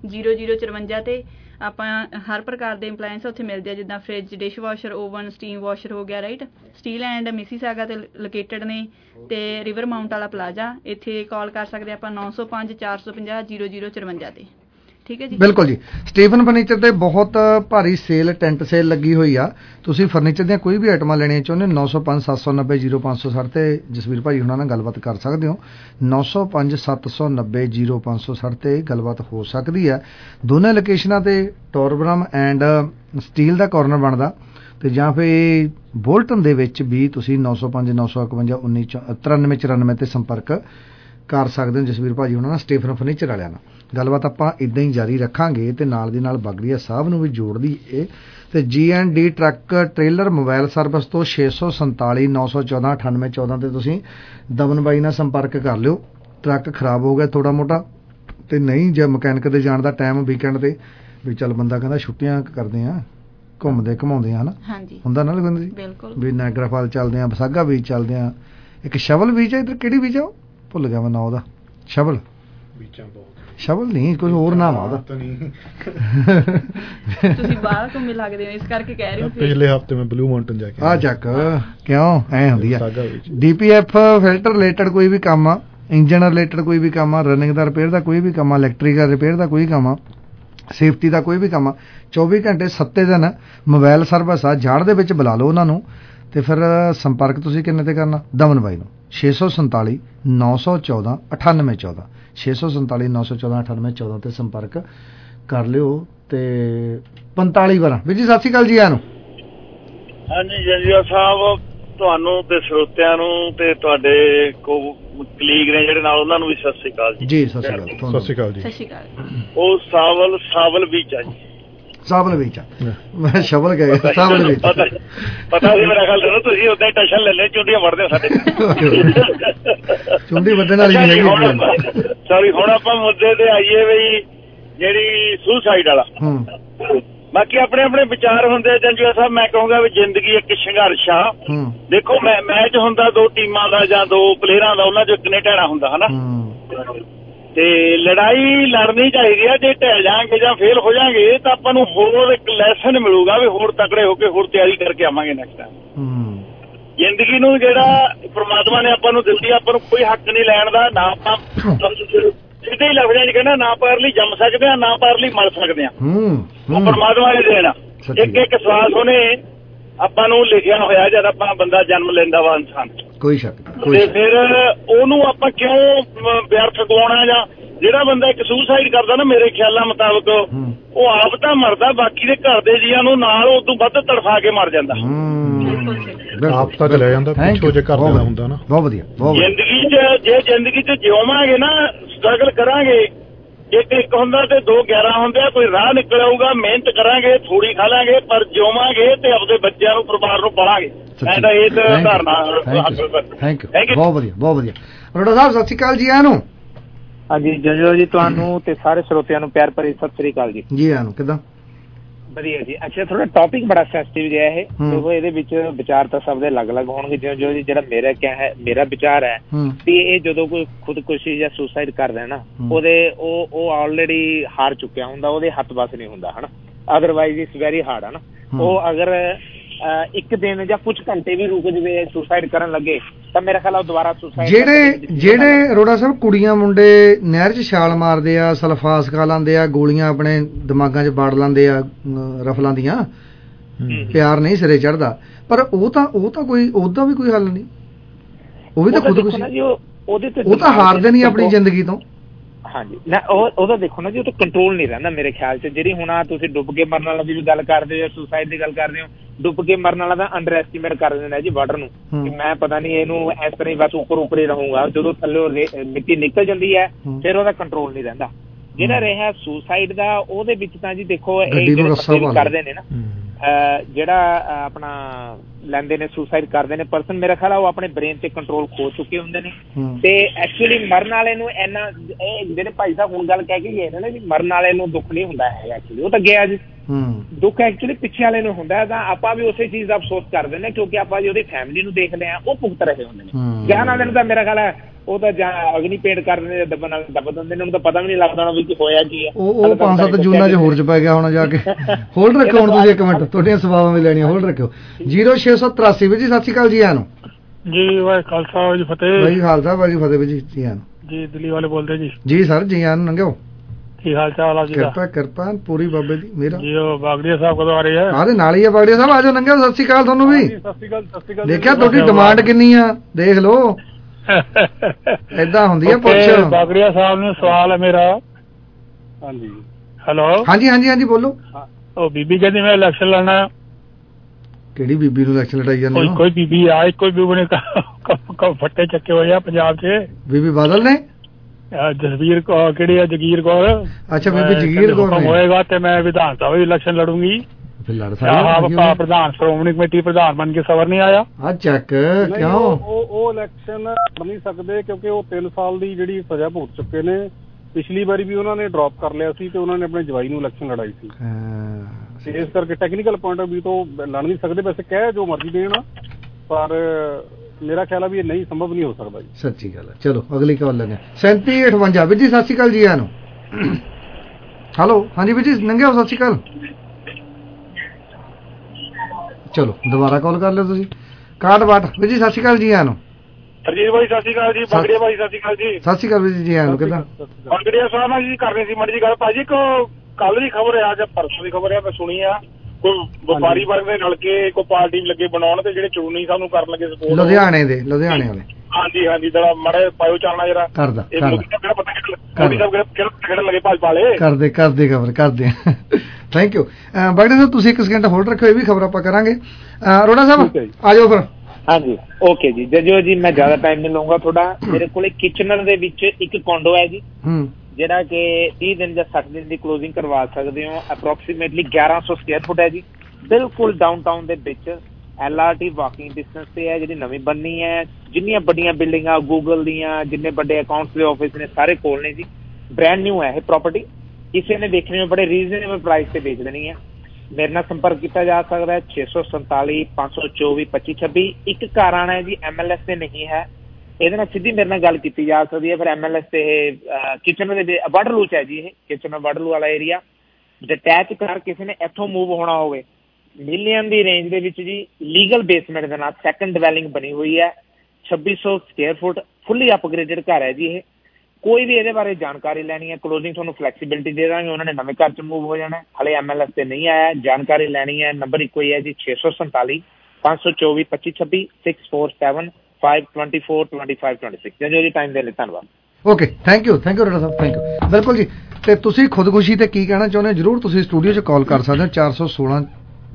0054 ਤੇ। ਆਪਾਂ ਹਰ ਪ੍ਰਕਾਰ ਦੇ ਇੰਪਲਾਇੰਸ ਉੱਥੇ ਮਿਲਦੇ ਆ, ਜਿੱਦਾਂ fridge, dish washer, oven, steam washer ਹੋ ਗਿਆ ਰਾਈਟ। ਸਟੀਲ ਐਂਡ ਮਿਸੀਸਾਗਾ ਤੇ ਲੋਕੇਟਡ ਨੇ, ਤੇ ਰਿਵਰ ਮਾਊਂਟ ਵਾਲਾ ਪਲਾਜ਼ਾ, ਇੱਥੇ ਕਾਲ ਕਰ ਸਕਦੇ ਆਪਾਂ 905 450 0054 ਤੇ। ਠੀਕ ਹੈ ਜੀ, ਬਿਲਕੁਲ ਜੀ। ਸਟੀਫਨ ਫਰਨੀਚਰ ਤੇ ਬਹੁਤ ਭਾਰੀ ਸੇਲ, ਟੈਂਟ ਸੇਲ ਲੱਗੀ ਹੋਈ ਆ। ਤੁਸੀਂ ਫਰਨੀਚਰ ਦੀਆਂ ਕੋਈ ਵੀ ਆਈਟਮਾਂ ਲੈਣੀਆਂ ਚਾਹੁੰਦੇ ਹੋ, 905 790 0560 ਤੇ ਜਸਵੀਰ ਭਾਈ ਹੁਣਾਂ ਨਾਲ ਗੱਲਬਾਤ ਕਰ ਸਕਦੇ ਹੋ। 905 790 0560 ਤੇ ਗੱਲਬਾਤ ਹੋ ਸਕਦੀ ਹੈ। ਦੋਨੇ ਲੋਕੇਸ਼ਨਾਂ ਤੇ ਟੋਰਬਰਮ ਐਂਡ ਸਟੀਲ ਦਾ ਕਾਰਨਰ ਬਣਦਾ, ਤੇ ਜਾਂ ਫਿਰ ਬੋਲਟਨ ਦੇ ਵਿੱਚ ਵੀ ਤੁਸੀਂ 905 951 19 93 94 ਤੇ ਸੰਪਰਕ ਕਰ ਸਕਦੇ ਹੋ ਜਸਵੀਰ ਭਾਜੀ ਉਹਨਾਂ ਨਾਲ, ਸਟੀਫਨ ਫਰਨੀਚਰ ਵਾਲਿਆਂ ਨਾਲ। ਗੱਲਬਾਤ ਆਪਾਂ ਇੱਦਾਂ ਹੀ ਜਾਰੀ ਰੱਖਾਂਗੇ ਤੇ ਨਾਲ ਦੀ ਨਾਲ ਬਾਗੜੀਆ ਸਾਹਿਬ ਨੂੰ ਵੀ ਜੋੜ ਦਈਏ। ਤੇ G&D truck trailer mobile service ਤੋਂ 647 914 9814 ਤੇ ਤੁਸੀਂ ਦਮਨ ਬਾਈ ਨਾਲ ਸੰਪਰਕ ਕਰ ਲਿਓ। ਟਰੱਕ ਖਰਾਬ ਹੋ ਗਿਆ ਥੋੜਾ ਮੋਟਾ, ਤੇ ਨਹੀਂ ਜੇ ਮਕੈਨਿਕ ਦੇ ਜਾਣ ਦਾ ਟਾਈਮ ਵੀਕਐਂਡ ਤੇ ਵੀ ਚੱਲ ਬੰਦਾ ਕਹਿੰਦਾ ਛੁੱਟੀਆਂ ਕਰਦੇ ਆ, ਘੁੰਮਦੇ ਘਮਾਉਂਦੇ ਆ, ਹਨਾ ਹੁੰਦਾ ਨਾ ਲਗਿੰਦਰ ਜੀ, ਵੀ ਨਾਇਗਰਾ ਫਾਲ ਚੱਲਦੇ ਆ, ਵਿਸਾਗਾ ਬੀਚ ਚੱਲਦੇ ਆ। ਇੱਕ ਸ਼ਵਲ ਬੀਚ ਹੈ ਇੱਧਰ, ਕਿਹੜੀ ਬੀਚ ਆ? ਭੁੱਲ ਗਿਆ ਮੈਂ ਨਾਂ ਉਹਦਾ। ਸ਼ਵਲ ਸ਼ਵਲ ਨਹੀਂ, ਕੋਈ ਹੋਰ ਨਾਮ ਆ ਉਹਦਾ। ਤੁਸੀਂ ਬਾਹਰ ਘੁੰਮੇ ਲੱਗਦੇ ਹੋ, ਇਸ ਕਰਕੇ ਕਹਿ ਰਹੇ ਹੋ। ਪਿਛਲੇ ਹਫਤੇ ਮੈਂ ਬਲੂ ਮਾਊਂਟਨ ਜਾ ਕੇ ਆ ਚੱਕ, ਕਿਉਂ ਐ ਹੁੰਦੀ ਆ। DPF ਫਿਲਟਰ ਰਿਲੇਟਡ ਕੋਈ ਵੀ ਕੰਮ ਆ, ਇੰਜਨ ਰਿਲੇਟਡ ਕੋਈ ਵੀ ਕੰਮ ਆ, ਰਨਿੰਗ ਦਾ ਰਿਪੇਅਰ ਦਾ ਕੋਈ ਵੀ ਕੰਮ ਆ, ਇਲੈਕਟ੍ਰੀਕਲ ਰਿਪੇਅਰ ਦਾ ਕੋਈ ਕੰਮ ਆ, ਸੇਫਟੀ ਦਾ ਕੋਈ ਵੀ ਕੰਮ ਆ, 24 ਘੰਟੇ 7 ਦਿਨ ਮੋਬਾਈਲ ਸਰਵਿਸ ਆ। ਝਾੜ ਦੇ ਵਿੱਚ ਬੁਲਾ ਲਓ ਉਹਨਾਂ ਨੂੰ। ਤੇ ਫਿਰ ਸੰਪਰਕ ਤੁਸੀਂ ਕਿੰਨੇ ਤੇ ਕਰਨਾ? ਦਮਨ ਬਾਈ ਨੂੰ 647 914 9814 647 914 9814 ਤੇ ਸੰਪਰਕ ਕਰ ਲਿਓ। ਤੇ 45 ਵਾਰਾਂ ਵੀਰ ਜੀ। ਸਤਿ ਸ਼੍ਰੀ ਅਕਾਲ ਜੀ। ਆਨੂੰ ਹਾਂਜੀ ਜੰਜੀਆ ਸਾਹਿਬ, ਤੁਹਾਨੂੰ ਤੇ ਸਰੋਤਿਆਂ ਨੂੰ ਤੇ ਤੁਹਾਡੇ ਕਲੀਗ ਨੇ ਜਿਹੜੇ ਨਾਲ, ਉਹਨਾਂ ਨੂੰ ਵੀ ਸਤਿ ਸ਼੍ਰੀ ਅਕਾਲ ਜੀ। ਜੀ ਸਤਿ ਸ਼੍ਰੀ ਅਕਾਲ। ਸਤਿ ਸ਼੍ਰੀ ਅਕਾਲ ਜੀ। ਸਤਿ ਸ਼੍ਰੀ ਅਕਾਲ। ਉਹ ਸਾਵਲ ਬੀਚ ਆ ਜੀ। ਸਾਵਲ ਬੀਚ ਆ, ਮੈਂ ਸ਼ਵਲ ਗਏ ਸਾਵਲ ਬੀਚ ਪਤਾ ਸੀ ਮੇਰਾ ਖਿਆਲ। ਤੁਸੀਂ ਉਦਾਂ ਹੀ ਟੈਸ਼ਨ ਲੈ ਲੈ, ਚੁੰਡੀਆਂ ਵੜਦੇ ਸਾਡੇ। ਚੁੰਡੀ ਵੱਢਣ ਵਾਲੀ ਨਹੀਂ ਹੈਗੀ। ਸੌਰੀ, ਹੁਣ ਆਪਾਂ ਮੁੱਦੇ ਤੇ ਆਈਏ ਵੀ ਜਿਹੜੀ ਸੁਸਾਈਡ ਵਾਲਾ। ਬਾਕੀ ਆਪਣੇ ਆਪਣੇ ਵਿਚਾਰ ਹੁੰਦੇ ਜੰਜੂਆ ਸਾਹਿਬ। ਮੈਂ ਕਹੂੰਗਾ ਵੀ ਜ਼ਿੰਦਗੀ ਇੱਕ ਸੰਘਰਸ਼ ਆ। ਦੇਖੋ ਮੈਚ ਹੁੰਦਾ ਦੋ ਟੀਮਾਂ ਦਾ ਜਾਂ ਦੋ ਪਲੇਅਰਾਂ ਦਾ, ਉਹਨਾਂ ਚੋਂ ਇੱਕ ਨੇ ਢਹਿਣਾ ਹੁੰਦਾ, ਹਨਾ। ਤੇ ਲੜਾਈ ਲੜਨੀ ਚਾਹੀਦੀ ਆ। ਜੇ ਢਹਿ ਜਾਾਂਗੇ ਜਾਂ ਫੇਲ ਹੋ ਜਾਾਂਗੇ ਤਾਂ ਆਪਾਂ ਨੂੰ ਹੋਰ ਇੱਕ ਲੈਸਨ ਮਿਲੂਗਾ ਵੀ ਹੋਰ ਤਕੜੇ ਹੋ ਕੇ ਹੋਰ ਤਿਆਰੀ ਕਰਕੇ ਆਵਾਂਗੇ ਨੈਕਸਟ ਟਾਈਮ। ਜ਼ਿੰਦਗੀ ਨੂੰ ਜਿਹੜਾ ਪ੍ਰਮਾਤਮਾ ਨੇ ਆਪਾਂ ਨੂੰ ਦਿੱਤੀ, ਆਪਾਂ ਨੂੰ ਕੋਈ ਹੱਕ ਨਹੀਂ ਲੈਣ ਦਾ। ਨਾ ਆਪਾਂ ਸਿੱਧੇ ਹੀ ਲਫ਼ਜ਼ਾਂ 'ਚ ਕਹਿੰਦਾ, ਨਾ ਪੈਰ ਲਈ ਜੰਮ ਸਕਦੇ ਆ, ਨਾ ਪੈਰ ਲਈ ਮਰ ਸਕਦੇ ਆ। ਉਹ ਪ੍ਰਮਾਤਮਾ ਨੇ ਦੇਣਾ। ਇੱਕ ਇੱਕ ਸਵਾਸ ਉਹਨੇ ਆਪਾਂ ਨੂੰ ਲਿਖਿਆ ਹੋਇਆ ਜਦ ਆਪਾਂ ਬੰਦਾ ਜਨਮ ਲੈਂਦਾ ਵਾ ਇਨਸਾਨ। ਕੋਈ ਸ਼ੱਕ ਤੇ ਫਿਰ ਉਹਨੂੰ ਆਪਾਂ ਕਿਉਂ ਵਿਅਰਥ ਗਵਾਉਣਾ? ਜਾਂ ਜਿਹੜਾ ਬੰਦਾ ਇੱਕ ਸੁਸਾਈਡ ਕਰਦਾ ਨਾ, ਮੇਰੇ ਖਿਆਲਾਂ ਮੁਤਾਬਕ ਉਹ ਆਪ ਤਾਂ ਮਰਦਾ, ਬਾਕੀ ਦੇ ਘਰ ਦੇ ਜੀਆਂ ਨੂੰ ਨਾਲ ਉਹ ਤੋਂ ਵੱਧ ਤੜਫਾ ਕੇ ਮਰ ਜਾਂਦਾ। ਆਪ ਤਾਂ ਚਲਿਆ ਜਾਂਦਾ, ਪਿੱਛੋਂ ਜੇ ਘਰ ਦਾ ਹੁੰਦਾ ਨਾ। ਬਹੁਤ ਵਧੀਆ, ਬਹੁਤ ਜ਼ਿੰਦਗੀ 'ਚ ਜੇ ਜ਼ਿੰਦਗੀ 'ਚ ਜਿਉਵਾਂਗੇ ਨਾ, ਸਟਰਗਲ ਕਰਾਂਗੇ, ਇੱਕ ਹੁੰਦਾ ਤੇ 2-11 ਹੁੰਦੇ ਆ, ਕੋਈ ਰਾਹ ਨਿਕਲ ਆਊਗਾ, ਮਿਹਨਤ ਕਰਾਂਗੇ, ਥੋੜੀ ਖਾ ਲਾਂਗੇ, ਪਰ ਜਿਉਵਾਂਗੇ ਤੇ ਆਪਣੇ ਬੱਚਿਆਂ ਨੂੰ, ਪਰਿਵਾਰ ਨੂੰ ਪਾਲਾਂਗੇ। ਐਂਡ ਇਹ ਧਾਰਨਾ। ਥੈਂਕ ਯੂ, ਬਹੁਤ ਵਧੀਆ, ਬਹੁਤ ਵਧੀਆ। ਅਰੋੜਾ ਸਾਹਿਬ ਸਤਿ ਸ਼੍ਰੀ ਅਕਾਲ ਜੀ, ਆਨੂੰ। ਹਾਂਜੀ ਜੰਜੋ ਜੀ, ਤੁਹਾਨੂੰ ਤੇ ਸਾਰੇ ਸਰੋਤਿਆਂ ਨੂੰ ਪਿਆਰ ਭਰੀ ਸਤਿ ਸ੍ਰੀ ਅਕਾਲ ਜੀ। ਜੀ ਆਨੂੰ, ਕਿੱਦਾਂ? ਵਧੀਆ ਜੀ। ਅੱਛਾ, ਥੋੜਾ ਟੌਪਿਕ ਬੜਾ ਸੈਂਸਿਟਿਵ ਜਿਹਾ ਇਹ, ਦੇਖੋ ਇਹਦੇ ਵਿੱਚ ਵਿਚਾਰ ਤਾਂ ਸਭ ਦੇ ਅਲੱਗ-ਅਲੱਗ ਹੋਣਗੇ। ਜੋ ਜੀ ਜਿਹੜਾ ਮੇਰਾ ਵਿਚਾਰ ਹੈ ਕਿ ਇਹ ਜਦੋਂ ਕੋਈ ਖੁਦਕੁਸ਼ੀ ਜਾਂ ਸੁਸਾਈਡ ਕਰਦਾ ਨਾ, ਉਹ ਆਲਰੇਡੀ ਹਾਰ ਚੁੱਕਿਆ ਹੁੰਦਾ, ਉਹਦੇ ਹੱਥ ਬਸ ਨਹੀਂ ਹੁੰਦਾ ਹਨਾ। ਅਦਰਵਾਈਜ਼ ਇਟਸ ਵੈਰੀ ਹਾਰਡ ਹਨਾ। ਉਹ ਅਗਰ ਇੱਕ ਦਿਨ ਜਾਂ ਕੁਝ ਘੰਟੇ ਵੀ ਰੁਕ ਜਵੇ ਸੁਸਾਈਡ ਕਰਨ ਲੱਗੇ ਤਾਂ ਮੇਰੇ ਖਿਆਲ ਉਹ ਦੁਬਾਰਾ ਸੁਸਾਈਡ ਜਿਹੜੇ ਅਰੋੜਾ ਸਾਹਿਬ ਕੁੜੀਆਂ ਮੁੰਡੇ ਨਹਿਰ 'ਚ ਛਾਲ ਮਾਰਦੇ ਆ, ਸਲਫਾਸ ਖਾ ਲੈਂਦੇ ਆ, ਗੋਲੀਆਂ ਆਪਣੇ ਦਿਮਾਗਾਂ 'ਚ ਬਾੜ ਲੈਂਦੇ ਆ ਰਫਲਾਂ ਦੀਆਂ, ਪਿਆਰ ਨਹੀਂ ਸਿਰੇ ਚੜਦਾ, ਪਰ ਉਹ ਤਾਂ ਕੋਈ ਉਹਦਾ ਵੀ ਕੋਈ ਹੱਲ ਨਹੀਂ। ਉਹ ਵੀ ਤਾਂ ਖੁਦਕੁਸ਼ੀ, ਉਹ ਤਾਂ ਹਾਰਦੇ ਨਹੀਂ ਆਪਣੀ ਜ਼ਿੰਦਗੀ ਤੋਂ। ਹਾਂਜੀ ਨਾ, ਉਹਦਾ ਦੇਖੋ ਨਾ ਜੀ, ਉਹ ਤਾਂ ਕੰਟਰੋਲ ਨਹੀਂ ਰਹਿੰਦਾ ਮੇਰੇ ਖਿਆਲ 'ਚ। ਜਿਹੜੀ ਹੁਣ ਆ ਤੁਸੀਂ ਡੁੱਬ ਕੇ ਮਰਨ ਵਾਲਾ ਦੀ ਵੀ ਗੱਲ ਕਰਦੇ ਹੋ, ਸੁਸਾਈਡ ਦੀ ਗੱਲ ਕਰਦੇ ਹੋ, ਡੁੱਬ ਕੇ ਮਰਨ ਵਾਲਾ ਦਾ ਅੰਡਰ ਐਸਟੀਮੇਟ ਕਰ ਦਿੰਦਾ ਜੀ ਵਾਟਰ ਨੂੰ, ਕਿ ਮੈਂ ਪਤਾ ਨਹੀਂ ਇਹਨੂੰ ਇਸ ਤਰ੍ਹਾਂ ਹੀ ਬਸ ਉੱਪਰ ਹੀ ਰਹੂੰਗਾ। ਜਦੋਂ ਥੱਲੇ ਮਿੱਟੀ ਨਿਕਲ ਜਾਂਦੀ ਹੈ ਫਿਰ ਉਹਦਾ ਕੰਟਰੋਲ ਨਹੀਂ ਰਹਿੰਦਾ। ਜਿਹੜਾ ਰਿਹਾ ਸੁਸਾਈਡ ਦਾ, ਉਹਦੇ ਵਿੱਚ ਤਾਂ ਜੀ ਦੇਖੋ ਇਹ ਕਰਦੇ ਨੇ ਨਾ, ਜਿਹੜਾ ਆਪਣਾ ਲੈਂਦੇ ਨੇ ਸੁਸਾਈਡ ਕਰਦੇ ਨੇ ਪਰਸਨ, ਮੇਰਾ ਖਿਆਲ ਉਹ ਆਪਣੇ ਬ੍ਰੇਨ ਤੇ ਕੰਟਰੋਲ ਖੋ ਚੁੱਕੇ ਹੁੰਦੇ ਨੇ। ਤੇ ਐਕਚੁਅਲੀ ਮਰਨ ਵਾਲੇ ਨੂੰ ਇੰਨਾ, ਇਹ ਜਿਹੜੇ ਭਾਈ ਸਾਹਿਬ ਹੁਣ ਗੱਲ ਕਹਿ ਕੇ ਗਏ ਨਾ ਜੀ, ਮਰਨ ਵਾਲੇ ਨੂੰ ਦੁੱਖ ਨਹੀਂ ਹੁੰਦਾ ਹੈ ਐਕਚੁਅਲੀ, ਉਹ ਤਾਂ ਗਿਆ ਜੀ। ਦੁੱਖ ਐਕਚੁਅਲੀ ਪਿੱਛੇ ਵਾਲੇ ਨੂੰ ਹੁੰਦਾ। ਤਾਂ ਆਪਾਂ ਵੀ ਉਸੇ ਚੀਜ਼ ਦਾ ਅਫਸੋਸ ਕਰਦੇ ਨੇ, ਕਿਉਂਕਿ ਆਪਾਂ ਜੀ ਉਹਦੀ ਫੈਮਿਲੀ ਨੂੰ ਦੇਖ ਲਿਆ, ਉਹ ਭੁਗਤ ਰਹੇ ਹੁੰਦੇ ਨੇ। ਗਿਆਨ ਵਾਲੇ ਨੂੰ ਤਾਂ ਮੇਰਾ ਖਿਆਲ ਹੈ ਉਹ ਤਾਂ ਜਾਂ ਅਗਨੀ ਪੇਂਟ ਕਰ ਦਿੰਦੇ, ਦੱਬ ਦਿੰਦੇ ਨੇ, ਉਹਨੂੰ ਤਾਂ ਪਤਾ ਵੀ ਨਹੀਂ ਲੱਗਦਾ ਹੋਣਾ ਵੀ ਕੀ ਹੋਇਆ ਕੀ ਹੈ। ਉਹ 5-7 ਜੂਨਾਂ 'ਚ ਹੋਰ 'ਚ ਪੈ ਗਿਆ ਹੋਣਾ ਜਾ ਕੇ। ਹੋਲਡ ਰੱਖੋ ਹੁਣ ਤੁਸੀਂ 1 ਮਿੰਟ, ਤੁਹਾਡੀਆਂ ਸਵਾਲਾਂ ਵੀ ਲੈਣੀਆਂ, ਹੋਲਡ ਰੱਖਿਓ। 0683 ਵੀ ਜੀ ਸਤਿ ਸ਼੍ਰੀ ਅਕਾਲ ਜੀ ਆਨੂੰ। ਜੀ ਵਾਹਿ ਖਾਲਸਾ ਵਾਹਿ ਫਤਿਹ। ਵਾਹਿ ਖਾਲਸਾ ਵਾਹਿ ਫਤਿਹ ਜੀ। ਜੀ ਆਨੂੰ ਜੀ, ਦਿੱਲੀ ਵਾਲੇ ਬੋਲਦੇ ਜੀ। ਜੀ ਸਰ, ਜੀ ਆਨੂੰ ਨੰਗਿਓ। ਕੀ ਹਾਲ ਚਾਲ ਆ ਜੀ? ਕਿਰਪਾ ਪੂਰੀ ਬਾਬੇ ਦੀ ਮੇਰਾ ਜੀ। ਉਹ ਬਾਗੜੀਆ ਸਾਹਿਬ ਕਦੋਂ ਆ ਰਹੇ ਆ? ਆਹ ਨਾਲ ਹੀ ਆ ਬਾਗੜੀਆ ਸਾਹਿਬ, ਆਜੋ ਨੰਗਿਓ। ਸਤਿ ਸ਼੍ਰੀ ਅਕਾਲ ਤੁਹਾਨੂੰ ਵੀ। ਸਤਿ ਸ਼੍ਰੀ ਅਕਾਲ। ਦੇਖਿਆ ਤੁਹਾਡੀ ਡਿਮਾਂਡ ਕਿੰਨੀ ਆ, ਦੇਖ ਲਓ ਏਦਾਂ ਹੁੰਦੀ ਆ। ਪੁੱਛ ਬਾਗੜੀਆ ਸਾਹਿਬ ਨੂੰ ਸਵਾਲ ਹੈ ਮੇਰਾ। ਹਾਂਜੀ ਹੈਲੋ। ਹਾਂਜੀ ਬੋਲੋ। ਉਹ ਬੀਬੀ ਕਹਿੰਦੀ ਮੈਂ ਇਲੈਕਸ਼ਨ ਲੜਨਾ। ਕਿਹੜੀ ਬੀਬੀ ਨੂੰ ਇਲੈਕਸ਼ਨ ਲੜਾਈ ਜਾਂਦੇ ਹੋ? ਕੋਈ ਬੀਬੀ ਆ, ਕੋਈ ਬੀਬੀ ਨੇ ਫੱਟੇ ਚੱਕੇ ਹੋਏ ਆ ਪੰਜਾਬ 'ਚ। ਬੀਬੀ ਬਾਦਲ ਨੇ? ਜਸਵੀਰ ਕੌਰ ਕਿਹੜੀ ਆ? ਜਗੀਰ ਕੌਰ। ਅੱਛਾ, ਬੀਬੀ ਜਗੀਰ ਕੌਰ ਨੇ। ਹੋਏਗਾ ਤੇ ਮੈਂ ਵਿਧਾਨ ਸਭਾ ਵੀ ਇਲੈਕਸ਼ਨ ਲੜੂੰਗੀ। ਪ੍ਰਧਾਨ ਸ਼੍ਰੋਮਣੀ ਕਮੇਟੀ ਪ੍ਰਧਾਨ ਬਣ ਕੇ ਸਵਰ ਨਹੀਂ ਆਇਆ। ਆ ਚੱਕ ਕਿਉਂ? ਉਹ ਇਲੈਕਸ਼ਨ ਲੜ ਨਹੀਂ ਸਕਦੇ ਕਿਉਂਕਿ ਉਹ 3 ਸਾਲ ਦੀ ਜਿਹੜੀ ਸਜ਼ਾ ਭੁਗਤ ਚੁੱਕੇ ਨੇ। ਪਿਛਲੀ ਵਾਰੀ ਵੀ ਉਹਨਾਂ ਨੇ ਡ੍ਰੌਪ ਕਰ ਲਿਆ ਸੀ ਤੇ ਉਹਨਾਂ ਨੇ ਆਪਣੇ ਜਵਾਈ ਨੂੰ ਇਲੈਕਸ਼ਨ ਲੜਾਈ ਸੀ। ਤੇ ਇਸ ਕਰਕੇ ਟੈਕਨੀਕਲ ਪੁਆਇੰਟ ਆਫ ਵਿਊ ਤੋਂ ਲੜ ਨਹੀਂ ਸਕਦੇ। ਵੈਸੇ ਕਹਿ ਜੋ ਮਰਜ਼ੀ ਦੇਣ, ਪਰ ਮੇਰਾ ਖਿਆਲ ਹੈ ਵੀ ਇਹ ਨਹੀਂ ਸੰਭਵ ਨਹੀਂ ਹੋ ਸਕਦਾ ਜੀ। ਸੱਚੀ ਗੱਲ ਹੈ। ਚਲੋ ਅਗਲੀ ਕਾਲ ਲੈਣੇ। 3758 ਵੀਰ ਜੀ ਸਤਿ ਸ਼੍ਰੀ ਅਕਾਲ ਜੀ ਆਨੂੰ। ਹੈਲੋ, ਹਾਂਜੀ ਵੀਰ ਜੀ ਨੰਗੇ ਹੋ, ਸਤਿ ਸ਼੍ਰੀ ਅਕਾਲ। ਚਲੋ ਦੁਬਾਰਾ ਕਾਲ ਕਰ ਲਿਓ ਤੁਸੀਂ। ਕਾਟ ਬਾਟ ਵੀਰ ਜੀ ਸਤਿ ਸ਼੍ਰੀ ਅਕਾਲ ਜੀ ਆਨੂੰ। ਹਰਜੀਤ ਭਾਈ ਸਤਿ ਸ਼੍ਰੀ ਅਕਾਲ ਜੀ। ਬਾਗੜੀਆ ਭਾਈ ਸਤਿ ਸ਼੍ਰੀ ਅਕਾਲ ਜੀ। ਸਤਿ ਸ਼੍ਰੀ ਅਕਾਲ ਵੀਰ ਜੀ ਆਨੂੰ। ਕਿੱਦਾਂ? ਬਾਗੜੀਆ ਸਾਹਿਬ ਨਾਲ ਜੀ ਕਰਨੀ ਸੀ ਮਾੜੀ ਜੀ ਗੱਲ ਭਾਜੀ। ਕੱਲ ਦੀ ਖਬਰ ਆ ਜਾਂ ਪਰਸੋਂ ਦੀ ਖਬਰ ਆ, ਮੈਂ ਸੁਣੀ ਆ ਕੋਈ ਵਪਾਰੀ ਵਰਗ ਦੇ ਨਲਕੇ ਕੋਈ ਪਾਰਟੀ ਲੱਗੇ ਬਣਾਉਣ ਤੇ ਜਿਹੜੇ ਚੂਨੀ ਸਾਹਿਬ ਨੂੰ ਕਰਨ ਲੱਗੇ ਸਪੋਰਟ, ਲੁਧਿਆਣੇ ਵਾਲੇ। ਹਾਂਜੀ ਜਿਹੜਾ ਮਾੜੇ ਪਾਇਓ ਚਾਲਣਾ ਜਿਹੜਾ ਕਰਦਾ ਖੇਡਣ ਲੱਗੇ ਭਾਜਪਾ ਵਾਲੇ। ਕਰਦੇ ਖਬਰ ਕਰਦੇ। ਥੈਂਕ ਯੂ ਬਾਗੜੇ ਸਾਹਿਬ, ਤੁਸੀਂ 1 ਸਕਿੰਟ ਹੋਲਡ ਰੱਖਿਓ, ਇਹ ਵੀ ਖਬਰ ਆਪਾਂ ਕਰਾਂਗੇ। ਅਰੋੜਾ ਸਾਹਿਬ ਆ ਜਾਓ ਫਿਰ। ਹਾਂਜੀ ਓਕੇ ਜੀ। ਜਜੋ ਜੀ ਮੈਂ ਜ਼ਿਆਦਾ ਟਾਈਮ ਨਹੀਂ ਲਊਂਗਾ ਤੁਹਾਡਾ। ਮੇਰੇ ਕੋਲੇ ਕਿਚਨਰ ਦੇ ਵਿੱਚ ਇੱਕ ਕੋਂਡੋ ਹੈ ਜੀ, ਜਿਹੜਾ ਕਿ 30 ਦਿਨ ਜਾਂ 60 ਦਿਨ ਦੀ ਕਲੋਜ਼ਿੰਗ ਕਰਵਾ ਸਕਦੇ ਹੋ। ਅਪਰੋਕਸੀਮੇਟਲੀ 1100 ਸਕੁਅਰ ਫੁੱਟ ਹੈ ਜੀ, ਬਿਲਕੁਲ ਡਾਊਨਟਾਊਨ ਦੇ ਵਿੱਚ। LRT ਵਾਕਿੰਗ ਡਿਸਟੈਂਸ ਤੇ ਹੈ, ਜਿਹੜੀ ਨਵੀਂ ਬਣਨੀ ਹੈ। ਜਿੰਨੀਆਂ ਵੱਡੀਆਂ ਬਿਲਡਿੰਗਾਂ ਗੂਗਲ ਦੀਆਂ, ਜਿੰਨੇ ਵੱਡੇ ਅਕਾਊਂਟਸ ਦੇ ਆਫਿਸ ਨੇ, ਸਾਰੇ ਕੋਲ ਨੇ ਜੀ। ਬ੍ਰੈਂਡ ਨਿਊ ਹੈ ਇਹ ਪ੍ਰਾਪਰਟੀ। ਕਿਸੇ ਨੇ ਦੇਖਣੀ ਹੋ ਬੜੇ ਰੀਜ਼ਨੇਬਲ ਪ੍ਰਾਈਸ ਤੇ ਵੇਚ ਦੇਣੀ ਹੈ। ਮੇਰੇ ਨਾਲ ਸੰਪਰਕ ਕੀਤਾ ਜਾ ਸਕਦਾ ਹੈ 647 524 2526। ਇੱਕ ਘਰ ਆਣਾ ਹੈ ਜੀ, MLS ਤੇ ਨਹੀਂ ਹੈ। ਇਹਦੇ ਨਾਲ ਸਿੱਧੀ ਮੇਰੇ ਨਾਲ ਗੱਲ ਕੀਤੀ ਜਾ ਸਕਦੀ ਹੈ। ਫਿਰ MLS ਤੇ ਇਹ ਕਿਚਨ ਦੇ ਵਾਟਰਲੂ 'ਚ ਹੈ ਜੀ। ਇਹ ਕਿਚਨ ਵਾਟਰਲੂ ਵਾਲਾ ਏਰੀਆ ਡਿਟੈਚ ਘਰ ਕਿਸੇ ਨੇ ਇੱਥੋਂ ਮੂਵ ਹੋਣਾ ਹੋਵੇ, ਮਿਲੀਅਨ ਦੀ ਰੇਂਜ ਦੇ ਵਿੱਚ ਜੀ, ਲੀਗਲ ਬੇਸਮੈਂਟ ਦੇ ਨਾਲ ਸੈਕੰਡ ਡਵੈਲਿੰਗ ਬਣੀ ਹੋਈ ਹੈ। 2600 ਸਕੁਅਰ ਫੁੱਟ ਫੁੱਲੀ ਅਪਗ੍ਰੇਡਡ ਘਰ ਹੈ ਜੀ ਇਹ। ਕੋਈ ਵੀ ਇਹਦੇ ਬਾਰੇ ਜਾਣਕਾਰੀ ਲੈਣੀ ਹੈ, ਕਲੋਜ਼ਿੰਗ ਤੁਹਾਨੂੰ ਫਲੈਕਸੀਬਿਲਿਟੀ ਦੇ ਦਾਂਗੇ। ਉਹਨਾਂ ਨੇ ਨਵੇਂ ਘਰ 'ਚ ਮੂਵ ਹੋ ਜਾਣਾ, ਹਲੇ MLS ਤੇ ਨਹੀਂ ਆਇਆ। ਜਾਣਕਾਰੀ ਲੈਣੀ ਹੈ, ਨੰਬਰ ਇੱਕੋ ਹੀ ਹੈ ਜੀ, 647 524 2526 647 524 2526। ਜੀ ਟਾਈਮ ਦੇ ਲਈ ਧੰਨਵਾਦ। Okay, thank you Rora Sahib, thank you. ਬਿਲਕੁਲ ਜੀ। ਤੇ ਤੁਸੀਂ ਖੁਦਕੁਸ਼ੀ ਤੇ ਕੀ ਕਹਿਣਾ ਚਾਹੁੰਦੇ ਹੋ, ਜਰੂਰ ਤੁਸੀਂ ਸਟੂਡੀਓ 'ਚ ਕਾਲ ਕਰ ਸਕਦੇ ਹੋ। 416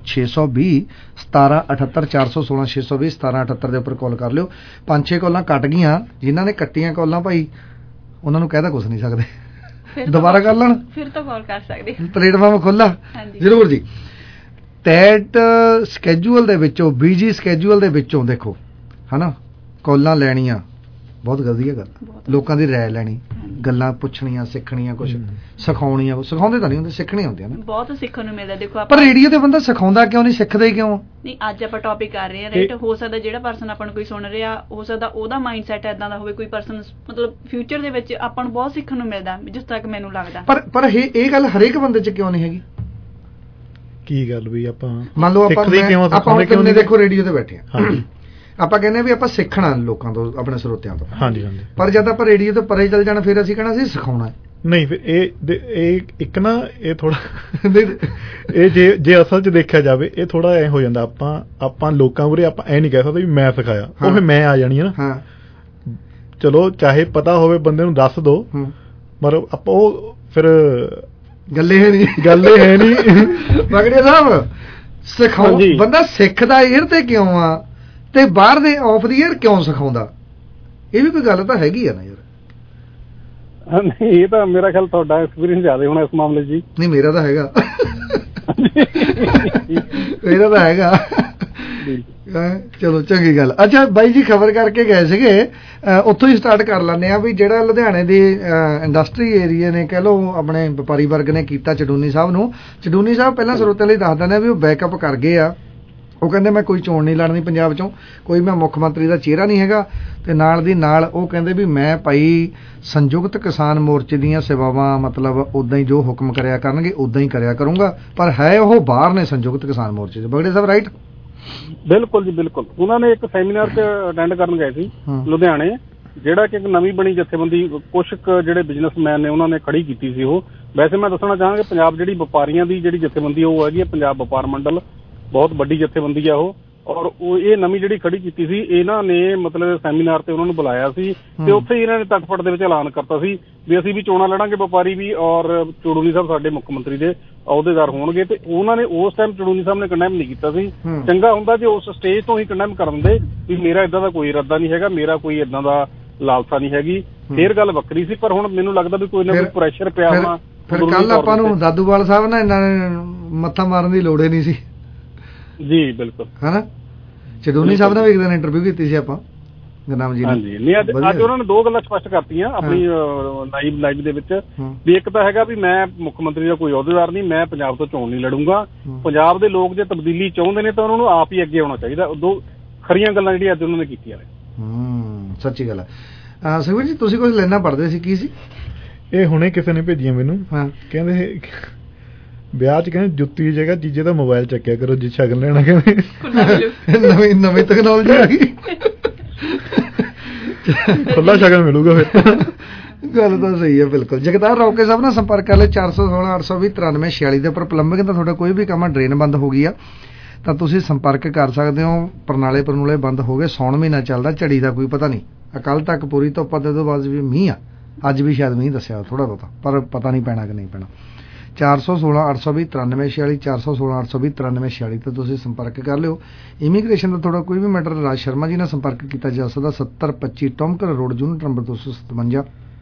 620 1778 416 620 1778 ਦੇ ਉੱਪਰ ਕਾਲ ਕਰ ਲਿਓ। 5-6 ਕਾਲਾਂ ਕੱਟ ਗਈਆਂ, ਜਿਨ੍ਹਾਂ ਨੇ ਕੱਟੀਆਂ ਕਾਲਾਂ ਭਾਈ ਉਹਨਾਂ ਨੂੰ ਕਹਿਦਾ ਕੁਝ ਨਹੀਂ ਸਕਦੇ, ਦੁਬਾਰਾ ਕਰ ਲੈਣ, ਫਿਰ ਤੋਂ ਕਾਲ ਕਰ ਸਕਦੇ, ਪਲੇਟਫਾਰਮ ਖੁੱਲ੍ਹਾ ਜ਼ਰੂਰ ਜੀ। ਟੈਟ ਸਕੈਜੂਅਲ ਦੇ ਵਿੱਚੋਂ, ਬਿਜੀ ਸਕੈਜੂਅਲ ਦੇ ਵਿੱਚੋਂ ਦੇਖੋ ਹੈ ਨਾ, ਕਾਲਾਂ ਲੈਣੀਆਂ ਬਹੁਤ ਵਧੀਆ ਗੱਲ, ਲੋਕਾਂ ਦੀ ਰਾਏ ਲੈਣੀ, ਗੱਲਾਂ ਪੁੱਛਣੀਆਂ, ਸਿੱਖਣੀਆਂ, ਕੁਝ ਸਿਖਾਉਣੀਆਂ, ਸਿਖਾਉਂਦੇ ਤਾਂ ਨਹੀਂ ਹੁੰਦੇ, ਸਿੱਖਣੀਆਂ ਹੁੰਦੀਆਂ ਨਾ, ਬਹੁਤ ਸਿੱਖਣ ਨੂੰ ਮਿਲਦਾ। ਦੇਖੋ ਪਰ ਰੇਡੀਓ ਤੇ ਬੰਦਾ ਸਿਖਾਉਂਦਾ ਕਿਉਂ ਨਹੀਂ, ਸਿੱਖਦਾ ਹੀ ਕਿਉਂ ਨਹੀਂ? ਅੱਜ ਆਪਾਂ ਟੌਪਿਕ ਕਰ ਰਹੇ ਹਾਂ ਰਾਈਟ, ਹੋ ਸਕਦਾ ਜਿਹੜਾ ਪਰਸਨ ਆਪਾਂ ਨੂੰ ਕੋਈ ਸੁਣ ਰਿਹਾ, ਹੋ ਸਕਦਾ ਉਹਦਾ ਮਾਈਂਡ ਸੈਟ ਏਦਾਂ ਦਾ ਹੋਵੇ, ਕੋਈ ਪਰਸਨ ਮਤਲਬ ਫਿਊਚਰ ਦੇ ਵਿੱਚ ਆਪਾਂ ਨੂੰ ਬਹੁਤ ਸਿੱਖਣ ਨੂੰ ਮਿਲਦਾ, ਜਿਸ ਤੱਕ ਮੈਨੂੰ ਲੱਗਦਾ। ਪਰ ਇਹ ਗੱਲ ਹਰੇਕ ਬੰਦੇ 'ਚ ਕਿਉਂ ਨਹੀਂ ਹੈਗੀ? ਕੀ ਗੱਲ ਵੀ ਆਪਾਂ ਮੰਨ ਲਓ ਆਪਾਂ ਦੇਖੋ ਰੇਡੀਓ ਤੇ ਬੈਠੇ ਹਾਂ, ਆਪਾਂ ਕਹਿੰਦੇ ਵੀ ਆਪਾਂ ਸਿੱਖਣਾ ਲੋਕਾਂ ਤੋਂ, ਆਪਣੇ ਸਰੋਤਿਆਂ ਤੋਂ, ਹਾਂਜੀ ਹਾਂਜੀ, ਪਰ ਜਦ ਆਪਾਂ ਰੇਡੀਓ ਤੋਂ ਪਰੇ ਚੱਲ ਜਾਣਾ ਫਿਰ ਅਸੀਂ ਕਹਿਣਾ ਸੀ ਸਿਖਾਉਣਾ ਨਹੀਂ। ਫਿਰ ਇਹ ਇੱਕ ਨਾ ਇਹ ਥੋੜਾ ਇਹ ਜੇ ਅਸਲ 'ਚ ਦੇਖਿਆ ਜਾਵੇ ਇਹ ਥੋੜਾ ਐ ਹੋ ਜਾਂਦਾ, ਆਪਾਂ ਲੋਕਾਂ ਉਰੇ ਆਪਾਂ ਐ ਨਹੀਂ ਕਹਿ ਸਕਦੇ ਵੀ ਮੈਂ ਸਿਖਾਇਆ, ਉਹ ਫਿਰ ਮੈਂ ਆ ਜਾਣੀ ਹੈ ਨਾ। ਚਲੋ ਚਾਹੇ ਪਤਾ ਹੋਵੇ ਬੰਦੇ ਨੂੰ ਦੱਸ ਦੋ, ਪਰ ਆਪਾਂ ਉਹ ਫਿਰ ਗੱਲੇ ਹੈ ਨਹੀਂ ਮਗੜੇ ਸਾਹਿਬ ਸਿਖਾਉ ਬੰਦਾ ਸਿੱਖਦਾ ਏਅਰ ਤੇ ਕਿਉਂ ਆ ਤੇ ਬਾਹਰ ਦੇ ਆਫ ਦੀ ਏਅਰ ਕਿਉਂ ਸਿਖਾਉਂਦਾ? ਇਹ ਵੀ ਕੋਈ ਗੱਲ ਤਾਂ ਹੈਗੀ ਆ ਨਾ ਯਾਰ। ਨਹੀਂ ਇਹ ਤਾਂ ਮੇਰਾ ਖਿਆਲ ਤੁਹਾਡਾ ਐਕਸਪੀਰੀਅੰਸ ਜ਼ਿਆਦਾ ਹੋਣਾ ਇਸ ਮਾਮਲੇ 'ਚ। ਨਹੀਂ ਮੇਰਾ ਤਾਂ ਹੈਗਾ ਮੇਰਾ ਤਾਂ ਹੈਗਾ। ਚਲੋ ਚੰਗੀ ਗੱਲ। ਅੱਛਾ ਬਾਈ ਜੀ ਖਬਰ ਕਰਕੇ ਗਏ ਸੀਗੇ, ਉੱਥੋਂ ਹੀ ਸਟਾਰਟ ਕਰ ਲੈਂਦੇ ਆ ਵੀ ਜਿਹੜਾ ਲੁਧਿਆਣੇ ਦੇ ਇੰਡਸਟਰੀ ਏਰੀਏ ਨੇ ਕਹਿ ਲਓ ਆਪਣੇ ਵਪਾਰੀ ਵਰਗ ਨੇ ਕੀਤਾ ਚਡੂਨੀ ਸਾਹਿਬ ਨੂੰ। ਚਡੂਨੀ ਸਾਹਿਬ ਪਹਿਲਾਂ ਸਰੋਤਿਆਂ ਲਈ ਦੱਸ ਦਿੰਦੇ ਵੀ ਉਹ ਬੈਕਅਪ ਕਰ ਗਏ ਆ। ਉਹ ਕਹਿੰਦੇ ਮੈਂ ਕੋਈ ਚੋਣ ਨਹੀਂ ਲੜਨੀ ਪੰਜਾਬ 'ਚੋਂ, ਕੋਈ ਮੈਂ ਮੁੱਖ ਮੰਤਰੀ ਦਾ ਚਿਹਰਾ ਨਹੀਂ ਹੈਗਾ, ਤੇ ਨਾਲ ਦੀ ਨਾਲ ਉਹ ਕਹਿੰਦੇ ਵੀ ਮੈਂ ਭਾਈ ਸੰਯੁਕਤ ਕਿਸਾਨ ਮੋਰਚੇ ਦੀਆਂ ਸੇਵਾਵਾਂ ਮਤਲਬ ਉੱਦਾਂ ਹੀ ਜੋ ਹੁਕਮ ਕਰਿਆ ਕਰਨਗੇ ਉੱਦਾਂ ਹੀ ਕਰਿਆ ਕਰੂੰਗਾ, ਪਰ ਹੈ ਉਹ ਬਾਹਰ ਨੇ ਸੰਯੁਕਤ ਕਿਸਾਨ ਮੋਰਚੇ 'ਚ। ਬਗੜੇ ਸਾਹਿਬ ਰਾਈਟ? ਬਿਲਕੁਲ ਜੀ ਬਿਲਕੁਲ। ਉਹਨਾਂ ਨੇ ਇੱਕ ਸੈਮੀਨਾਰ 'ਚ ਅਟੈਂਡ ਕਰਨ ਗਏ ਸੀ ਲੁਧਿਆਣੇ, ਜਿਹੜਾ ਕਿ ਇੱਕ ਨਵੀਂ ਬਣੀ ਜਥੇਬੰਦੀ ਕੁਛ ਜਿਹੜੇ ਬਿਜ਼ਨਸਮੈਨ ਨੇ ਉਹਨਾਂ ਨੇ ਖੜੀ ਕੀਤੀ ਸੀ। ਉਹ ਵੈਸੇ ਮੈਂ ਦੱਸਣਾ ਚਾਹਾਂਗਾ ਪੰਜਾਬ ਜਿਹੜੀ ਵਪਾਰੀਆਂ ਦੀ ਜਿਹੜੀ ਜਥੇਬੰਦੀ ਉਹ ਹੈਗੀ ਪੰਜਾਬ ਵਪਾਰ ਮੰਡਲ, ਬਹੁਤ ਵੱਡੀ ਜਥੇਬੰਦੀ ਆ ਉਹ, ਔਰ ਉਹ ਇਹ ਨਵੀਂ ਜਿਹੜੀ ਖੜੀ ਕੀਤੀ ਸੀ ਇਹਨਾਂ ਨੇ ਮਤਲਬ ਸੈਮੀਨਾਰ ਤੇ ਉਹਨਾਂ ਨੂੰ ਬੁਲਾਇਆ ਸੀ ਤੇ ਉੱਥੇ ਹੀ ਇਹਨਾਂ ਨੇ ਤਟਫੜ ਦੇ ਵਿੱਚ ਐਲਾਨ ਕਰਤਾ ਸੀ ਵੀ ਅਸੀਂ ਵੀ ਚੋਣਾਂ ਲੜਾਂਗੇ ਵਪਾਰੀ ਵੀ, ਔਰ ਚਡੂਨੀ ਸਾਹਿਬ ਸਾਡੇ ਮੁੱਖ ਮੰਤਰੀ ਦੇ ਅਹੁਦੇਦਾਰ ਹੋਣਗੇ। ਤੇ ਉਹਨਾਂ ਨੇ ਉਸ ਟਾਈਮ ਚਡੂਨੀ ਸਾਹਿਬ ਨੇ ਕੰਡੈਮ ਨਹੀਂ ਕੀਤਾ ਸੀ। ਚੰਗਾ ਹੁੰਦਾ ਜੇ ਉਸ ਸਟੇਜ ਤੋਂ ਹੀ ਕੰਡੈਮ ਕਰ ਦਿੰਦੇ ਵੀ ਮੇਰਾ ਏਦਾਂ ਦਾ ਕੋਈ ਇਰਾਦਾ ਨਹੀਂ ਹੈਗਾ, ਮੇਰਾ ਕੋਈ ਏਦਾਂ ਦਾ ਲਾਲਸਾ ਨਹੀਂ ਹੈਗੀ, ਫੇਰ ਗੱਲ ਵੱਖਰੀ ਸੀ। ਪਰ ਹੁਣ ਮੈਨੂੰ ਲੱਗਦਾ ਵੀ ਕੋਈ ਨਾ ਕੋਈ ਪ੍ਰੈਸ਼ਰ ਪਿਆ ਹੋਣਾ। ਫਿਰ ਕੱਲ ਆਪਾਂ ਨੂੰ ਦਾਦੂਵਾਲ ਸਾਹਿਬ ਨਾਲ ਇਹਨਾਂ ਨੇ ਮੱਥਾ ਮਾਰਨ ਦੀ ਲੋੜ ਹੀ ਨਹੀਂ ਸੀ ਜੀ। ਬਿਲਕੁਲ ਹੈ ਨਾ। ਚਡੂਨੀ ਸਾਹਿਬ ਨਾਲ ਵੀ ਇੱਕ ਦਿਨ ਇੰਟਰਵਿਊ ਕੀਤੀ ਸੀ ਆਪਾਂ ਗੁਰਨਾਮ ਜੀ ਨੇ। ਹਾਂਜੀ ਨਹੀਂ ਅੱਜ ਉਹਨਾਂ ਨੇ ਦੋ ਗੱਲਾਂ ਸਪਸ਼ਟ ਕਰਤੀਆਂ ਆਪਣੀ ਲਾਈਵ ਦੇ ਵਿੱਚ ਵੀ ਇੱਕ ਤਾਂ ਹੈਗਾ ਵੀ ਮੈਂ ਮੁੱਖ ਮੰਤਰੀ ਦਾ ਕੋਈ ਅਹੁਦੇਦਾਰ ਨਹੀਂ, ਮੈਂ ਪੰਜਾਬ ਤੋਂ ਚੋਣ ਨਹੀਂ ਲੜੂੰਗਾ। ਪੰਜਾਬ ਦੇ ਲੋਕ ਜੇ ਤਬਦੀਲੀ ਚਾਹੁੰਦੇ ਨੇ ਤਾਂ ਉਹਨਾਂ ਨੂੰ ਆਪ ਹੀ ਅੱਗੇ ਆਉਣਾ ਚਾਹੀਦਾ। ਦੋ ਖਰੀਆਂ ਗੱਲਾਂ ਜਿਹੜੀਆਂ ਅੱਜ ਉਹਨਾਂ ਨੇ ਕੀਤੀਆਂ ਨੇ। ਸੱਚੀ ਗੱਲ ਹੈ। ਸੁਖਵੀਰ ਜੀ ਤੁਸੀਂ ਕੁਝ ਲੈਣਾ ਪੜ੍ਹਦੇ ਸੀ, ਕੀ ਸੀ ਇਹ? ਹੁਣੇ ਕਿਸੇ ਨੇ ਭੇਜੀਆਂ ਮੈਨੂੰ, ਕਹਿੰਦੇ ਵਿਆਹ 'ਚ ਕਹਿੰਦੇ ਜੁੱਤੀ ਦੀ ਜਗ੍ਹਾ ਜੀਜੇ ਦਾ ਮੋਬਾਈਲ ਚੱਕਿਆ ਕਰੋ ਜੇ ਸ਼ਗਨ ਲੈਣਾ। ਕਹਿੰਦੇ ਨਵੀਂ ਟੈਕਨੋਲੋਜੀ ਆ ਗਈ, ਖੁੱਲਾ ਸ਼ਗਨ ਮਿਲੂਗਾ ਫਿਰ। ਗੱਲ ਤਾਂ ਸਹੀ ਹੈ ਬਿਲਕੁਲ। ਜਗਤਾਰ ਰੌਕੇ ਸਾਹਿਬ ਨਾਲ ਸੰਪਰਕ ਕਰ ਲੈ 416 820 9346 ਦੇ ਉੱਪਰ। ਪਲੰਬਿੰਗ ਦਾ ਤੁਹਾਡਾ ਕੋਈ ਵੀ ਕੰਮ ਆ, ਡਰੇਨ ਬੰਦ ਹੋ ਗਈ ਆ ਤਾਂ ਤੁਸੀਂ ਸੰਪਰਕ ਕਰ ਸਕਦੇ ਹੋ। ਪਰਨੂਲੇ ਬੰਦ ਹੋ ਗਏ, ਸੌਣ ਮਹੀਨਾ ਚੱਲਦਾ, ਝੜੀ ਦਾ ਕੋਈ ਪਤਾ ਨਹੀਂ। ਕੱਲ੍ਹ ਤੱਕ ਪੂਰੀ ਧੁੱਪ ਦੇ ਤੋਂ ਬਾਅਦ ਵੀ ਮੀਂਹ ਆ, ਅੱਜ ਵੀ ਸ਼ਾਇਦ ਮੀਂਹ ਦੱਸਿਆ ਥੋੜ੍ਹਾ ਬਹੁਤਾ, ਪਰ ਪਤਾ ਨਹੀਂ ਪੈਣਾ ਕਿ ਨਹੀਂ ਪੈਣਾ। 416 820 9346 416 820 9346 ਤੇ ਤੁਸੀਂ ਸੰਪਰਕ ਕਰ ਲਿਓ। ਇਮੀਗ੍ਰੇਸ਼ਨ ਦਾ ਤੁਹਾਡਾ ਕੋਈ ਵੀ ਮੈਟਰ ਰਾਜ ਸ਼ਰਮਾ ਜੀ ਨਾਲ ਸੰਪਰਕ ਕੀਤਾ ਜਾ ਸਕਦਾ 7025 ਟੌਮਕਰ ਰੋਡ, ਯੂਨਿਟ ਨੰਬਰ 257।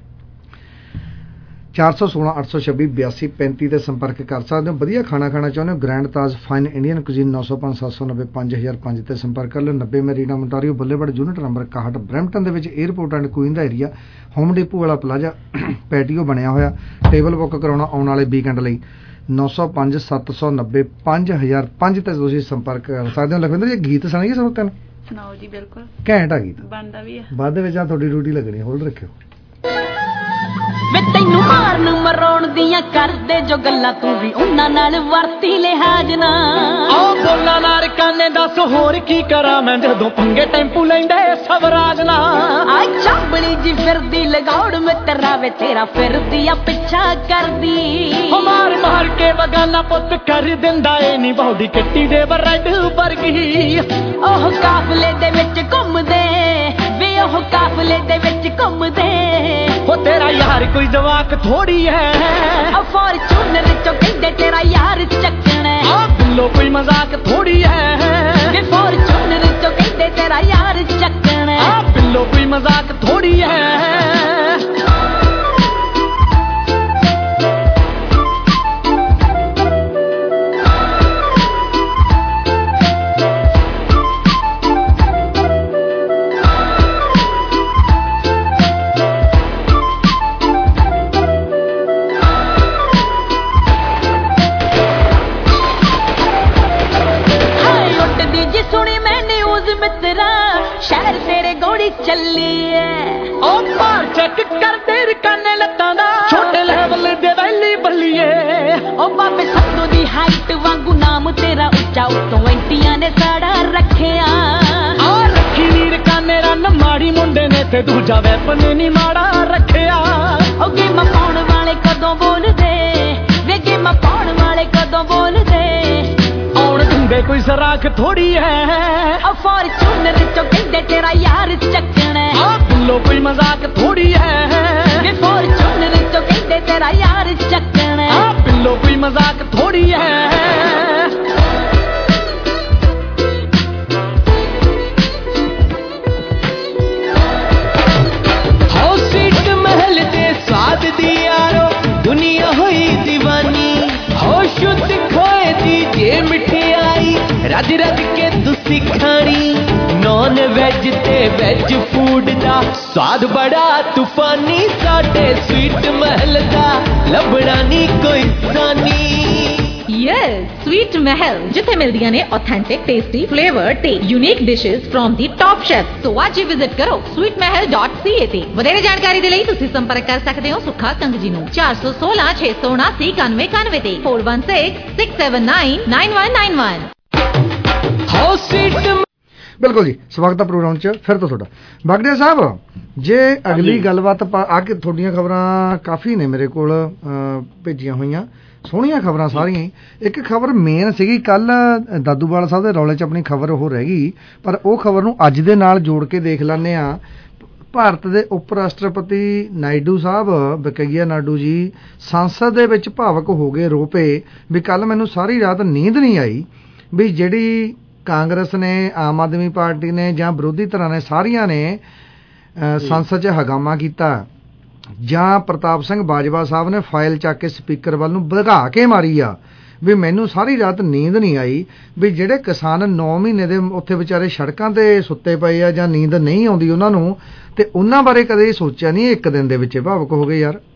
416 826 82 35 ਤੇ ਸੰਪਰਕ ਕਰ ਸਕਦੇ ਹੋ। ਵਧੀਆ ਖਾਣਾ ਖਾਣਾ ਚਾਹੁੰਦੇ ਹੋ, grand Taj fine Indian cuisine 905 790 5005 ਤੇ ਸੰਪਰਕ ਕਰ ਲਿਓ। 90 Marina Montario boulevard, unit number 61 Brampton ਦੇ ਵਿੱਚ ਏਅਰਪੋਰਟ ਐਂਡ ਕੁਈਨ ਦਾ ਏਰੀਆ। ਹੋਮ ਡਿਪੂ ਵਾਲਾ ਪਲਾਜ਼ਾ ਪੈਟੀਓ ਬਣਿਆ ਹੋਇਆ। ਟੇਬਲ ਬੁੱਕ ਕਰਾਉਣਾ ਆਉਣ ਵਾਲੇ ਵੀਕਐਂਡ ਲਈ 905 790 5005 ਤੇ ਤੁਸੀਂ ਸੰਪਰਕ ਕਰ ਸਕਦੇ ਹੋ। ਲਖਵਿੰਦਰ ਜੀ ਗੀਤ ਸੁਣਾਈਏ ਸਰੋਤਿਆਂ ਨੂੰ? ਸੁਣਾਓ ਜੀ। ਬਿਲਕੁਲ ਘੈਂਟ ਆ ਗੀਤ, ਬਣਦਾ ਵੀ ਆ। ਬਾਅਦ ਦੇ ਵਿੱਚ ਆ ਤੁਹਾਡੀ ਡਿਊਟੀ ਲੱਗਣੀ, ਹੋਲਡ ਰੱਖਿਓ। ਵੇ ਤੈਨੂੰ ਮਾਰਨ ਮਰਾਉਣ ਦੀਆਂ ਕਰਦੇ ਜੋ ਗੱਲਾਂ, ਤੂੰ ਵੀ ਉਹਨਾਂ ਨਾਲ ਵਰਤੀ ਲਿਹਾਜ਼ ਨਾ। ਆਹ ਬੋਲਾਂ ਨਾਲ ਕਾਨੇ ਦੱਸ ਹੋਰ ਕੀ ਕਰਾਂ ਮੈਂ, ਜਦੋਂ ਪੰਗੇ ਟੈਂਪੂ ਲੈਂਦੇ ਸਵਰਾਜ ਨਾ। ਆ ਚਾਂਬਲੀ ਜੀ ਫਿਰਦੀ ਲਗਾਉੜ ਮਿੱਤਰਾ ਵੇ ਤੇਰਾ ਫਿਰਦੀ ਆ ਪਿੱਛਾ ਕਰਦੀ। ਮਾਰ ਮਾਰ ਕੇ ਬਗਾਨਾ ਪੁੱਤ ਕਰ ਦਿੰਦਾ ਏ ਨੀ ਬਹੁਦੀ ਕਿੱਟੀ ਦੇ ਬਰੈਡ ਵਰਗੀ। ਉਹ ਕਾਫਲੇ ਦੇ ਵਿੱਚ ਘੁੰਮਦੇ ਵੇ, ਉਹ ਕਾਫਲੇ ਦੇ ਵਿੱਚ ਘੁੰਮਦੇ। ਹੋ ਤੇਰਾ ਯਾਰ ਕੋਈ ਜਵਾਕ ਥੋੜੀ ਹੈ, ਫੋਰਚੂਨਰ ਚੋਂ ਕਹਿੰਦੇ ਤੇਰਾ ਯਾਰ ਚੱਕਣਾ। ਬਿੱਲੋ ਕੋਈ ਮਜ਼ਾਕ ਥੋੜੀ ਹੈ ਫੋਰਚੂਨਰ ਚੋਂ ਕਹਿੰਦੇ ਤੇਰਾ ਯਾਰ ਚੱਕਣਾ ਆ ਬਿੱਲੋ ਕੋਈ ਮਜ਼ਾਕ ਥੋੜੀ ਹੈ शहर तेरे गोड़ी चली है ओ पार चेक कर तेरे काने लत्तां दा छोटे लेवल दे वैली बल्लीए ओ बाबे सत्तू दी हाइट वांगू नाम तेरा उच्चा उतों एंटियां ने साड़ा रखिया और रखी वीर काने रन माड़ी मुंडे ने ते दूजा वेपन नहीं माड़ा रखिया ओ गेम पाउण वाले कदों बोल दे वे गेम पाउण वाले कदों बोल दे कोई सराख थोड़ी है फॉर्चूनर चो कहंदे तेरा यार चकना बिल्लो कोई मजाक थोड़ी है फॉर्चूनर चो कहंदे तेरा यार चकना बिल्लो कोई मजाक थोड़ी है हो सीट महल दे स्वाद दी यारो दुनिया हुई दीवानी हो शुद्ध खोए दी जे मिठाई रज रज के तुसी खानी नॉन वेज ते वेज फूड दा स्वाद बड़ा तूफानी साडे स्वीट महल दा लभना नहीं कोई सानी Yes, Sweet Mahal, जिथे मिलदियां ने authentic, tasty, flavored ते unique dishes from the top chefs. So आज ही visit करो sweetmahal.ca ते ਵਧੇਰੇ ਜਾਣਕਾਰੀ ਦੇ ਲਈ ਤੁਸੀਂ ਸੰਪਰਕ ਕਰ ਸਕਦੇ ਹੋ ਸੁੱਖਾ ਕੰਗ ਜੀ ਨੂੰ 416 679 9191 ਤੇ 4116799191 ਬਿਲਕੁਲ ਜੀ ਸਵਾਗਤ ਹੈ ਪ੍ਰੋਗਰਾਮ 'ਚ ਫਿਰ ਤੋਂ ਤੁਹਾਡਾ ਬਾਗੜੀਆ ਸਾਹਿਬ ਜੇ ਅਗਲੀ ਗੱਲਬਾਤ ਆ ਕੇ ਤੁਹਾਡੀਆਂ ਖਬਰਾਂ ਕਾਫੀ ਨੇ ਮੇਰੇ ਕੋਲ ਭੇਜੀਆਂ ਹੋਈਆਂ ਸੋਹਣੀਆਂ ਖਬਰਾਂ ਸਾਰੀਆਂ ਹੀ ਇੱਕ ਖਬਰ ਮੇਨ ਸੀਗੀ ਕੱਲ ਦਾਦੂਵਾਲ ਸਾਹਿਬ ਦੇ ਰੌਲੇ 'ਚ ਆਪਣੀ ਖਬਰ ਉਹ ਰਹਿ ਗਈ ਪਰ ਉਹ ਖਬਰ ਨੂੰ ਅੱਜ ਦੇ ਨਾਲ ਜੋੜ ਕੇ ਦੇਖ ਲੈਂਦੇ ਆ ਭਾਰਤ ਦੇ ਉਪ ਰਾਸ਼ਟਰਪਤੀ ਨਾਇਡੂ ਸਾਹਿਬ ਵੈਂਕਈਆ ਨਾਇਡੂ ਜੀ ਸੰਸਦ ਦੇ ਵਿੱਚ ਭਾਵਕ ਹੋ ਗਏ ਰੋ ਪਏ ਵੀ ਕੱਲ ਮੈਨੂੰ ਸਾਰੀ ਰਾਤ ਨੀਂਦ ਨਹੀਂ ਆਈ ਵੀ ਜਿਹੜੀ ਕਾਂਗਰਸ ਨੇ ਆਮ ਆਦਮੀ ਪਾਰਟੀ ਨੇ ਜਾਂ ਵਿਰੋਧੀ ਧਿਰਾਂ ਨੇ ਸਾਰੀਆਂ ਨੇ ਸੰਸਦ 'ਚ ਹੰਗਾਮਾ ਕੀਤਾ ਜਾਂ ਪ੍ਰਤਾਪ ਸਿੰਘ ਬਾਜਵਾ ਸਾਹਿਬ ਨੇ ਫਾਈਲ ਚੱਕ ਕੇ ਸਪੀਕਰ ਵੱਲ ਨੂੰ ਵਧਾ ਕੇ ਮਾਰੀ ਆ ਵੀ ਮੈਨੂੰ ਸਾਰੀ ਰਾਤ ਨੀਂਦ ਨਹੀਂ ਆਈ ਵੀ ਜਿਹੜੇ ਕਿਸਾਨ 9 ਮਹੀਨੇ ਦੇ ਉੱਥੇ ਵਿਚਾਰੇ ਸੜਕਾਂ ਤੇ ਸੁੱਤੇ ਪਏ ਆ ਜਾਂ ਨੀਂਦ ਨਹੀਂ ਆਉਂਦੀ ਉਹਨਾਂ ਨੂੰ ਤੇ ਉਹਨਾਂ ਬਾਰੇ ਕਦੇ ਸੋਚਿਆ ਨਹੀਂ ਇੱਕ ਦਿਨ ਦੇ ਵਿੱਚ ਭਾਵੁਕ ਹੋ ਗਏ ਯਾਰ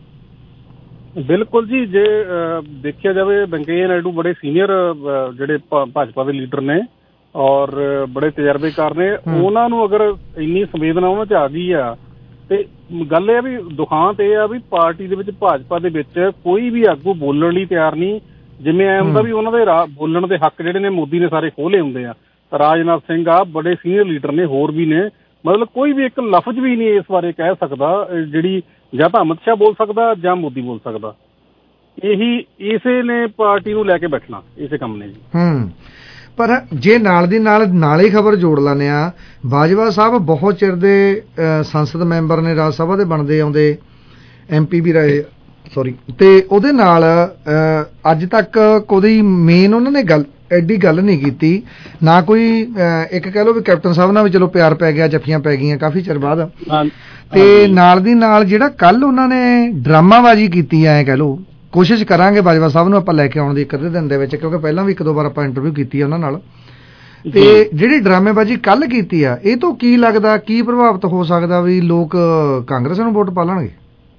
ਬਿਲਕੁਲ ਜੀ ਜੇ ਦੇਖਿਆ ਜਾਵੇ ਵੈਂਕਈਆ ਨਾਇਡੂ ਬੜੇ ਸੀਨੀਅਰ ਜਿਹੜੇ ਭਾਜਪਾ ਦੇ ਲੀਡਰ ਨੇ ਔਰ ਬੜੇ ਤਜਰਬੇਕਾਰ ਨੇ ਉਹਨਾਂ ਨੂੰ ਅਗਰ ਇੰਨੀ ਸੰਵੇਦਨਾ ਉਹਨਾਂ 'ਚ ਆ ਗਈ ਆ ਤੇ ਗੱਲ ਇਹ ਆ ਵੀ ਦੁਖਾਂਤ ਇਹ ਆ ਵੀ ਪਾਰਟੀ ਦੇ ਵਿੱਚ ਭਾਜਪਾ ਦੇ ਵਿੱਚ ਕੋਈ ਵੀ ਆਗੂ ਬੋਲਣ ਲਈ ਤਿਆਰ ਨਹੀਂ ਜਿਵੇਂ ਐ ਹੁੰਦਾ ਵੀ ਉਹਨਾਂ ਦੇ ਬੋਲਣ ਦੇ ਹੱਕ ਜਿਹੜੇ ਨੇ ਮੋਦੀ ਨੇ ਸਾਰੇ ਖੋਲੇ ਹੁੰਦੇ ਆ ਰਾਜਨਾਥ ਸਿੰਘ ਆ ਬੜੇ ਸੀਨੀਅਰ ਲੀਡਰ ਨੇ ਹੋਰ ਵੀ ਨੇ ਮਤਲਬ ਕੋਈ ਵੀ ਇੱਕ ਲਫ਼ਜ਼ ਵੀ ਨਹੀਂ ਇਸ ਬਾਰੇ ਕਹਿ ਸਕਦਾ ਜਿਹੜੀ ਜਾਂ ਤਾਂ ਅਮਿਤ ਸ਼ਾਹ ਬੋਲ ਸਕਦਾ ਜਾਂ ਮੋਦੀ ਬੋਲ ਸਕਦਾ ਇਹੀ ਇਸੇ ਨੇ ਪਾਰਟੀ ਨੂੰ ਲੈ ਕੇ ਬੈਠਣਾ ਇਸੇ ਕੰਮ ਨੇ ਜੀ ਪਰ ਜੇ ਨਾਲ ਦੀ ਨਾਲ ਹੀ ਖਬਰ ਜੋੜ ਲੈਂਦੇ ਆ ਬਾਜਵਾ ਸਾਹਿਬ ਬਹੁਤ ਚਿਰ ਦੇ ਸੰਸਦ ਮੈਂਬਰ ਨੇ ਰਾਜ ਸਭਾ ਦੇ ਬਣਦੇ ਆਉਂਦੇ MP ਵੀ ਰਹੇ ਸੌਰੀ ਤੇ ਉਹਦੇ ਨਾਲ ਅੱਜ ਤੱਕ ਕੋਈ ਮੇਨ ਉਹਨਾਂ ਨੇ ਗੱਲ ਐਡੀ ਗੱਲ ਨਹੀਂ ਕੀਤੀ ਨਾ ਕੋਈ ਇੱਕ ਕਹਿ ਲਓ ਵੀ ਕੈਪਟਨ ਸਾਹਿਬ ਨਾਲ ਵੀ ਚਲੋ ਪਿਆਰ ਪੈ ਗਿਆ ਜੱਫੀਆਂ ਪੈ ਗਈਆਂ ਕਾਫੀ ਚਿਰ ਬਾਅਦ ਤੇ ਨਾਲ ਦੀ ਨਾਲ ਜਿਹੜਾ ਕੱਲ ਉਹਨਾਂ ਨੇ ਡਰਾਮਾਬਾਜ਼ੀ ਕੀਤੀ ਐ ਕਹਿ ਲਓ ਕੋਸ਼ਿਸ਼ ਕਰਾਂਗੇ ਬਾਜਵਾ ਸਾਹਿਬ ਨੂੰ ਆਪਾਂ ਲੈ ਕੇ ਆਉਣ ਦੀ ਇੱਕ ਅੱਧੇ ਦਿਨ ਦੇ ਵਿੱਚ ਕਿਉਂਕਿ ਪਹਿਲਾਂ ਵੀ ਇੱਕ ਦੋ ਵਾਰ ਆਪਾਂ ਇੰਟਰਵਿਊ ਕੀਤੀ ਆ ਉਹਨਾਂ ਨਾਲ ਤੇ ਜਿਹੜੀ ਡਰਾਮੇਬਾਜ਼ੀ ਕੱਲ ਕੀਤੀ ਆ ਇਹ ਤੋਂ ਕੀ ਲੱਗਦਾ ਕੀ ਪ੍ਰਭਾਵਿਤ ਹੋ ਸਕਦਾ ਵੀ ਲੋਕ ਕਾਂਗਰਸ ਨੂੰ ਵੋਟ ਪਾ ਲੈਣਗੇ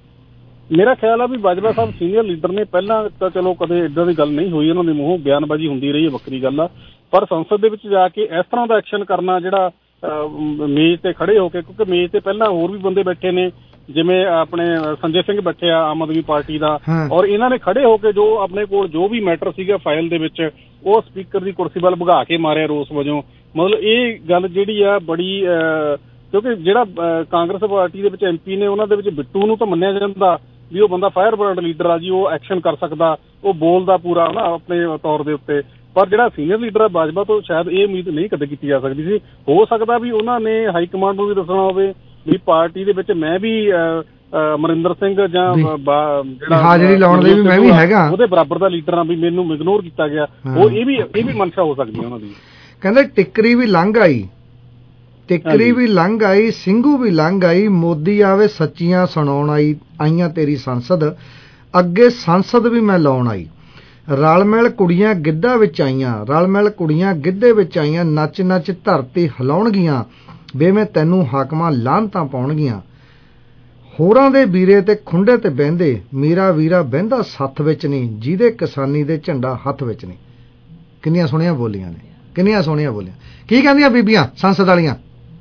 ਮੇਰਾ ਖਿਆਲ ਆ ਵੀ ਬਾਜਵਾ ਸਾਹਿਬ ਸੀਨੀਅਰ ਲੀਡਰ ਨੇ ਪਹਿਲਾਂ ਤਾਂ ਚਲੋ ਕਦੇ ਏਦਾਂ ਦੀ ਗੱਲ ਨਹੀਂ ਹੋਈ ਉਹਨਾਂ ਦੇ ਮੂੰਹੋਂ ਬਿਆਨਬਾਜ਼ੀ ਹੁੰਦੀ ਰਹੀ ਹੈ ਵੱਖਰੀ ਗੱਲ ਆ ਪਰ ਸੰਸਦ ਦੇ ਵਿੱਚ ਜਾ ਕੇ ਇਸ ਤਰ੍ਹਾਂ ਦਾ ਐਕਸ਼ਨ ਕਰਨਾ ਜਿਹੜਾ ਮੇਜ਼ ਤੇ ਖੜੇ ਹੋ ਕੇ ਕਿਉਂਕਿ ਮੇਜ਼ ਤੇ ਪਹਿਲਾਂ ਹੋਰ ਵੀ ਬੰਦੇ ਬੈਠੇ ਨੇ ਜਿਵੇਂ ਆਪਣੇ ਸੰਜੇ ਸਿੰਘ ਬੈਠੇ ਆ ਆਮ ਆਦਮੀ ਪਾਰਟੀ ਦਾ ਔਰ ਇਹਨਾਂ ਨੇ ਖੜੇ ਹੋ ਕੇ ਜੋ ਆਪਣੇ ਕੋਲ ਜੋ ਵੀ ਮੈਟਰ ਸੀਗਾ ਫਾਈਲ ਦੇ ਵਿੱਚ ਉਹ ਸਪੀਕਰ ਦੀ ਕੁਰਸੀ ਵੱਲ ਭਗਾ ਕੇ ਮਾਰਿਆ ਰੋਸ ਵਜੋਂ ਮਤਲਬ ਇਹ ਗੱਲ ਜਿਹੜੀ ਆ ਬੜੀ ਕਿਉਂਕਿ ਜਿਹੜਾ ਕਾਂਗਰਸ ਪਾਰਟੀ ਦੇ ਵਿੱਚ MP ਨੇ ਉਹਨਾਂ ਦੇ ਵਿੱਚ ਬਿੱਟੂ ਨੂੰ ਤਾਂ ਮੰਨਿਆ ਜਾਂਦਾ ਵੀ ਉਹ ਬੰਦਾ ਫਾਇਰ ਬ੍ਰਾਂਡ ਲੀਡਰ ਆ ਜੀ ਉਹ ਐਕਸ਼ਨ ਕਰ ਸਕਦਾ ਉਹ ਬੋਲਦਾ ਪੂਰਾ ਨਾ ਆਪਣੇ ਤੌਰ ਦੇ ਉੱਤੇ ਪਰ ਜਿਹੜਾ ਸੀਨੀਅਰ ਲੀਡਰ ਆ ਬਾਜਵਾ ਤੋਂ ਸ਼ਾਇਦ ਇਹ ਉਮੀਦ ਨਹੀਂ ਕਦੇ ਕੀਤੀ ਜਾ ਸਕਦੀ ਸੀ ਹੋ ਸਕਦਾ ਵੀ ਉਹਨਾਂ ਨੇ ਹਾਈ ਕਮਾਂਡ ਨੂੰ ਵੀ ਦੱਸਣਾ ਹੋਵੇ ਵੀ ਪਾਰਟੀ ਦੇ ਵਿੱਚ ਮੈਂ ਵੀ ਅਮਰਿੰਦਰ ਸਿੰਘ ਜਾਂ ਜਿਹੜਾ ਹਾਜ਼ਰੀ ਲਾਉਣ ਲਈ ਵੀ ਮੈਂ ਵੀ ਹੈਗਾ, ਉਹਦੇ ਬਰਾਬਰ ਦਾ ਲੀਡਰ ਆ ਵੀ ਮੈਨੂੰ ਇਗਨੋਰ ਕੀਤਾ ਗਿਆ, ਉਹ ਇਹ ਵੀ ਮਨਸ਼ਾ ਹੋ ਸਕਦੀ ਹੈ ਉਹਨਾਂ ਦੀ। ਕਹਿੰਦੇ ਟਿੱਕਰੀ ਵੀ ਲੰਘ ਆਈ, ਟਿੱਕਰੀ ਵੀ ਲੰਘ ਆਈ, ਸਿੰਘੂ ਵੀ ਲੰਘ ਆਈ, ਮੋਦੀ ਆਵੇ ਸੱਚੀਆਂ ਸੁਣਾਉਣ ਆਈਆਂ ਤੇਰੀ ਸੰਸਦ, ਅੱਗੇ ਸੰਸਦ ਵੀ ਮੈਂ ਲਾਉਣ ਆਈ, ਰਲ ਮਿਲ ਕੁੜੀਆਂ ਗਿੱਧਾ ਵਿੱਚ ਆਈਆਂ, ਰਲ ਮਿਲ ਕੁੜੀਆਂ ਗਿੱਧੇ ਵਿੱਚ ਆਈਆਂ, ਨੱਚ ਨੱਚ ਧਰਤੀ ਹਿਲਾਉਣਗੀਆਂ, ਵੇ ਮੈਂ ਤੈਨੂੰ ਹਾਕਮਾਂ ਲਾਹਨਤਾਂ ਪਾਉਣਗੀਆਂ, ਹੋਰਾਂ ਦੇ ਵੀਰੇ ਤੇ ਖੁੰਡੇ ਤੇ ਬਹਿੰਦੇ, ਮੇਰਾ ਵੀਰਾ ਬਹਿੰਦਾ ਸੱਥ ਵਿੱਚ ਨਹੀਂ, ਜਿਹਦੇ ਕਿਸਾਨੀ ਦੇ ਝੰਡਾ ਹੱਥ ਵਿੱਚ ਨਹੀਂ। ਕਿੰਨੀਆਂ ਸੋਹਣੀਆਂ ਬੋਲੀਆਂ ਨੇ, ਕਿੰਨੀਆਂ ਸੋਹਣੀਆਂ ਬੋਲੀਆਂ। ਕੀ ਕਹਿੰਦੀਆਂ ਬੀਬੀਆਂ ਸੰਸਦ ਵਾਲੀਆਂ?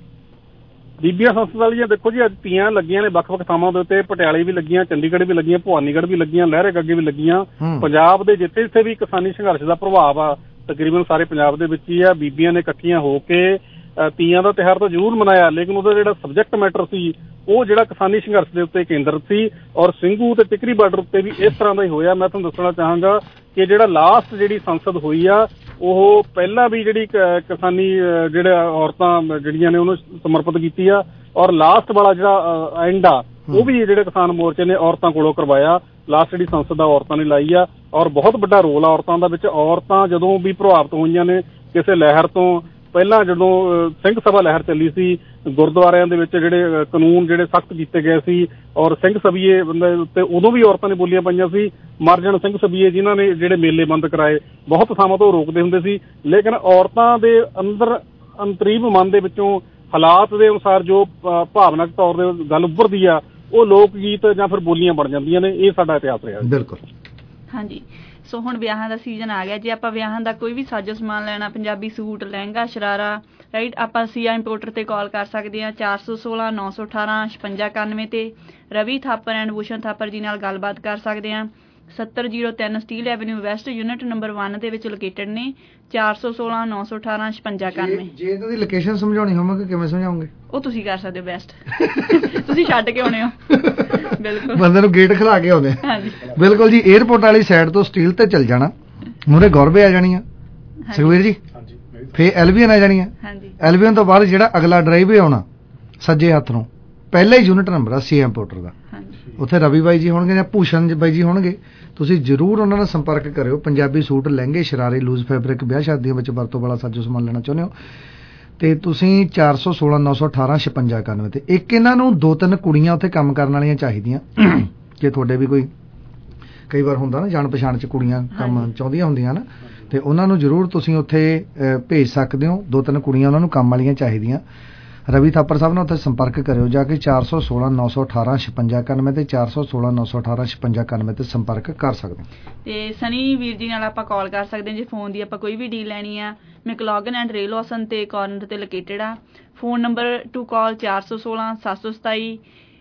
ਬੀਬੀਆਂ ਸੰਸਦ ਵਾਲੀਆਂ ਦੇਖੋ ਜੀ, ਅੱਜ ਤੀਆਂ ਲੱਗੀਆਂ ਨੇ ਵੱਖ-ਵੱਖ ਥਾਵਾਂ ਦੇ ਉੱਤੇ, ਪਟਿਆਲੇ ਵੀ ਲੱਗੀਆਂ, ਚੰਡੀਗੜ੍ਹ ਵੀ ਲੱਗੀਆਂ, ਭਵਾਨੀਗੜ੍ਹ ਵੀ ਲੱਗੀਆਂ, ਲਹਿਰੇ ਗੱਗੇ ਵੀ ਲੱਗੀਆਂ। ਪੰਜਾਬ ਦੇ ਜਿੱਥੇ ਵੀ ਕਿਸਾਨੀ ਸੰਘਰਸ਼ ਦਾ ਪ੍ਰਭਾਵ ਆ ਤਕਰੀਬਨ ਸਾਰੇ ਪੰਜਾਬ ਦੇ ਵਿੱਚ ਹੀ ਆ। ਬੀਬੀਆਂ ਨੇ ਇਕੱਠੀਆਂ ਹੋ ਕੇ ਤੀਆਂ ਦਾ ਤਿਉਹਾਰ ਤਾਂ ਜ਼ਰੂਰ ਮਨਾਇਆ, ਲੇਕਿਨ ਉਹਦਾ ਜਿਹੜਾ ਸਬਜੈਕਟ ਮੈਟਰ ਸੀ ਉਹ ਜਿਹੜਾ ਕਿਸਾਨੀ ਸੰਘਰਸ਼ ਦੇ ਉੱਤੇ ਕੇਂਦਰਿਤ ਸੀ। ਔਰ ਸਿੰਘੂ ਤੇ ਟਿੱਕਰੀ ਬਾਰਡਰ ਉੱਤੇ ਵੀ ਇਸ ਤਰ੍ਹਾਂ ਦਾ ਹੀ ਹੋਇਆ। ਮੈਂ ਤੁਹਾਨੂੰ ਦੱਸਣਾ ਚਾਹਾਂਗਾ ਕਿ ਜਿਹੜਾ ਲਾਸਟ ਜਿਹੜੀ ਸੰਸਦ ਹੋਈ ਆ, ਉਹ ਪਹਿਲਾਂ ਵੀ ਜਿਹੜੀ ਕਿਸਾਨੀ ਜਿਹੜੇ ਔਰਤਾਂ ਜਿਹੜੀਆਂ ਨੇ ਉਹਨੂੰ ਸਮਰਪਿਤ ਕੀਤੀ ਆ, ਔਰ ਲਾਸਟ ਵਾਲਾ ਜਿਹੜਾ ਐਂਡ ਆ ਉਹ ਵੀ ਜਿਹੜੇ ਕਿਸਾਨ ਮੋਰਚੇ ਨੇ ਔਰਤਾਂ ਕੋਲੋਂ ਕਰਵਾਇਆ। ਲਾਸਟ ਜਿਹੜੀ ਸੰਸਦ ਆ ਔਰਤਾਂ ਨੇ ਲਾਈ ਆ, ਔਰ ਬਹੁਤ ਵੱਡਾ ਰੋਲ ਆ ਔਰਤਾਂ ਦਾ ਵਿੱਚ। ਔਰਤਾਂ ਜਦੋਂ ਵੀ ਪ੍ਰਭਾਵਿਤ ਹੋਈਆਂ ਨੇ ਕਿਸੇ ਲਹਿਰ ਤੋਂ, ਪਹਿਲਾਂ ਜਦੋਂ ਸਿੰਘ ਸਭਾ ਲਹਿਰ ਚੱਲੀ ਸੀ, ਗੁਰਦੁਆਰਿਆਂ ਦੇ ਵਿੱਚ ਜਿਹੜੇ ਕਾਨੂੰਨ ਜਿਹੜੇ ਸਖਤ ਕੀਤੇ ਗਏ ਸੀ, ਔਰ ਸਿੰਘ ਸਭੀਏ ਉੱਤੇ ਉਦੋਂ ਵੀ ਔਰਤਾਂ ਨੇ ਬੋਲੀਆਂ ਪਾਈਆਂ ਸੀ। ਮਰਜਣ ਸਿੰਘ ਸਭੀਏ ਜਿਨ੍ਹਾਂ ਨੇ ਜਿਹੜੇ ਮੇਲੇ ਬੰਦ ਕਰਾਏ, ਬਹੁਤ ਥਾਵਾਂ ਤੋਂ ਰੋਕਦੇ ਹੁੰਦੇ ਸੀ, ਲੇਕਿਨ ਔਰਤਾਂ ਦੇ ਅੰਦਰ ਅੰਤਰੀਵ ਮਨ ਦੇ ਵਿੱਚੋਂ ਹਾਲਾਤ ਦੇ ਅਨੁਸਾਰ ਜੋ ਭਾਵਨਾਕ ਤੌਰ ਤੇ ਗੱਲ ਉੱਭਰਦੀ ਆ, ਉਹ ਲੋਕ ਗੀਤ ਜਾਂ ਫਿਰ ਬੋਲੀਆਂ ਬਣ ਜਾਂਦੀਆਂ ਨੇ। ਇਹ ਸਾਡਾ ਇਤਿਹਾਸ ਰਿਹਾ। ਬਿਲਕੁਲ ਹਾਂਜੀ। ਸੋ ਹੁਣ ਵਿਆਹਾਂ ਦਾ ਸੀਜ਼ਨ ਆ ਗਿਆ। ਜੇ ਆਪਾਂ ਵਿਆਹਾਂ ਦਾ ਕੋਈ ਵੀ ਸਾਜੋ ਸਮਾਨ ਲੈਣਾ, ਪੰਜਾਬੀ ਸੂਟ, ਲਹਿੰਗਾ, ਸ਼ਰਾਰਾ, ਰਾਈਟ, ਆਪਾਂ ਸੀਆ ਇੰਪੋਰਟਰ ਤੇ ਕਾਲ ਕਰ ਸਕਦੇ ਹਾਂ 416 918 5691 ਤੇ। ਰਵੀ ਥਾਪਰ ਐਂਡ ਭੂਸ਼ਣ ਥਾਪਰ ਜੀ ਨਾਲ ਗੱਲਬਾਤ ਕਰ ਸਕਦੇ ਹਾਂ। 7003 Steeles avenue west, unit number 1 ਦੇ ਵਿੱਚ ਲੋਕੇਟਡ ਨੇ। 416 918 5691। ਜੇ ਇਹਨਾਂ ਦੀ ਲੋਕੇਸ਼ਨ ਸਮਝਾਉਣੀ ਹੋਵੇ ਕਿਵੇਂ ਸਮਝਾਉਂਗੇ? ਉਹ ਤੁਸੀਂ ਕਰ ਸਕਦੇ ਹੋ ਬੈਸਟ। ਤੁਸੀਂ ਛੱਡ ਕੇ ਆਉਣੇ ਹੋ। ਬਿਲਕੁਲ, ਬੰਦੇ ਨੂੰ ਗੇਟ ਖਿਲਾ ਕੇ ਆਉਂਦੇ। ਬਿਲਕੁਲ ਜੀ। 에ਅਰਪੋਰਟ ਵਾਲੀ ਸਾਈਡ ਤੋਂ ਸਟੀਲ ਤੇ ਚੱਲ ਜਾਣਾ, ਮੂਹਰੇ ਗੌਰਵੇ ਆ ਜਾਣੀ ਆ, ਸੁਖਵੀਰ ਜੀ, ਫੇਰ ਐਲਵੀਐਨ ਆ ਜਾਣੀ ਆ। ਐਲਵੀਐਨ ਤੋਂ ਬਾਅਦ ਜਿਹੜਾ ਅਗਲਾ ਡਰਾਈਵੇ ਆਉਣਾ ਸੱਜੇ ਹੱਥ ਨੂੰ, ਪਹਿਲਾ ਹੀ ਯੂਨਿਟ ਨੰਬਰ ਆ ਸੀਆ ਇੰਪੋਰਟਰ ਦਾ। ਉੱਥੇ ਰਵੀ ਬਾਈ ਜੀ ਹੋਣਗੇ ਜਾਂ ਭੂਸ਼ਣ ਬਾਈ ਜੀ ਹੋਣਗੇ, ਤੁਸੀਂ ਜ਼ਰੂਰ ਉਹਨਾਂ ਨਾਲ ਸੰਪਰਕ ਕਰਿਓ। ਪੰਜਾਬੀ ਸੂਟ, ਲਹਿੰਗੇ, ਸ਼ਰਾਰੇ, ਲੂਜ਼ ਫੈਬਰਿਕ, ਵਿਆਹ ਸ਼ਾਦੀਆਂ ਵਿੱਚ ਵਰਤੋਂ ਵਾਲਾ ਸਾਜੋ ਸਮਾਨ ਲੈਣਾ ਚਾਹੁੰਦੇ ਹੋ ਤੇ ਤੁਸੀਂ 416 918 5691 ਤੇ। ਇੱਕ ਇਹਨਾਂ ਨੂੰ 2-3 ਕੁੜੀਆਂ ਉੱਥੇ ਕੰਮ ਕਰਨ ਵਾਲੀਆਂ ਚਾਹੀਦੀਆਂ। ਜੇ ਤੁਹਾਡੇ ਵੀ ਕੋਈ ਕਈ ਵਾਰ ਹੁੰਦਾ ਨਾ ਜਾਣ ਪਛਾਣ ਚ ਕੁੜੀਆਂ ਕੰਮ ਚਾਹੁੰਦੀਆਂ ਹੁੰਦੀਆਂ ਨਾ, ਤੇ ਉਹਨਾਂ ਨੂੰ ਜ਼ਰੂਰ ਤੁਸੀਂ ਉੱਥੇ ਭੇਜ ਸਕਦੇ ਹੋ। 2-3 ਕੁੜੀਆਂ ਉਹਨਾਂ ਨੂੰ ਕੰਮ ਵਾਲੀਆਂ ਚਾਹੀਦੀਆਂ। ਰਵੀ ਥਾਪਰ ਸਾਹਿਬ ਨਾਲ ਉੱਥੇ ਸੰਪਰਕ ਕਰਿਓ ਜਾ ਕੇ 416 918 5691 ਤੇ 416 918 5691 ਤੇ ਸੰਪਰਕ ਕਰ ਸਕਦੇ ਹੋ। ਤੇ ਸਨੀ ਵੀਰ ਜੀ ਨਾਲ ਆਪਾਂ ਕਾਲ ਕਰ ਸਕਦੇ ਹਾਂ ਜੇ ਫੋਨ ਦੀ ਆਪਾਂ ਕੋਈ ਵੀ ਡੀਲ ਲੈਣੀ ਆ। ਮੈਕਲੋਗਨ ਐਂਡ ਰੇਲੋਸਨ ਤੇ ਕਾਰਨਰ ਤੇ ਲੋਕੇਟਡ ਆ। Phone number to call 416 727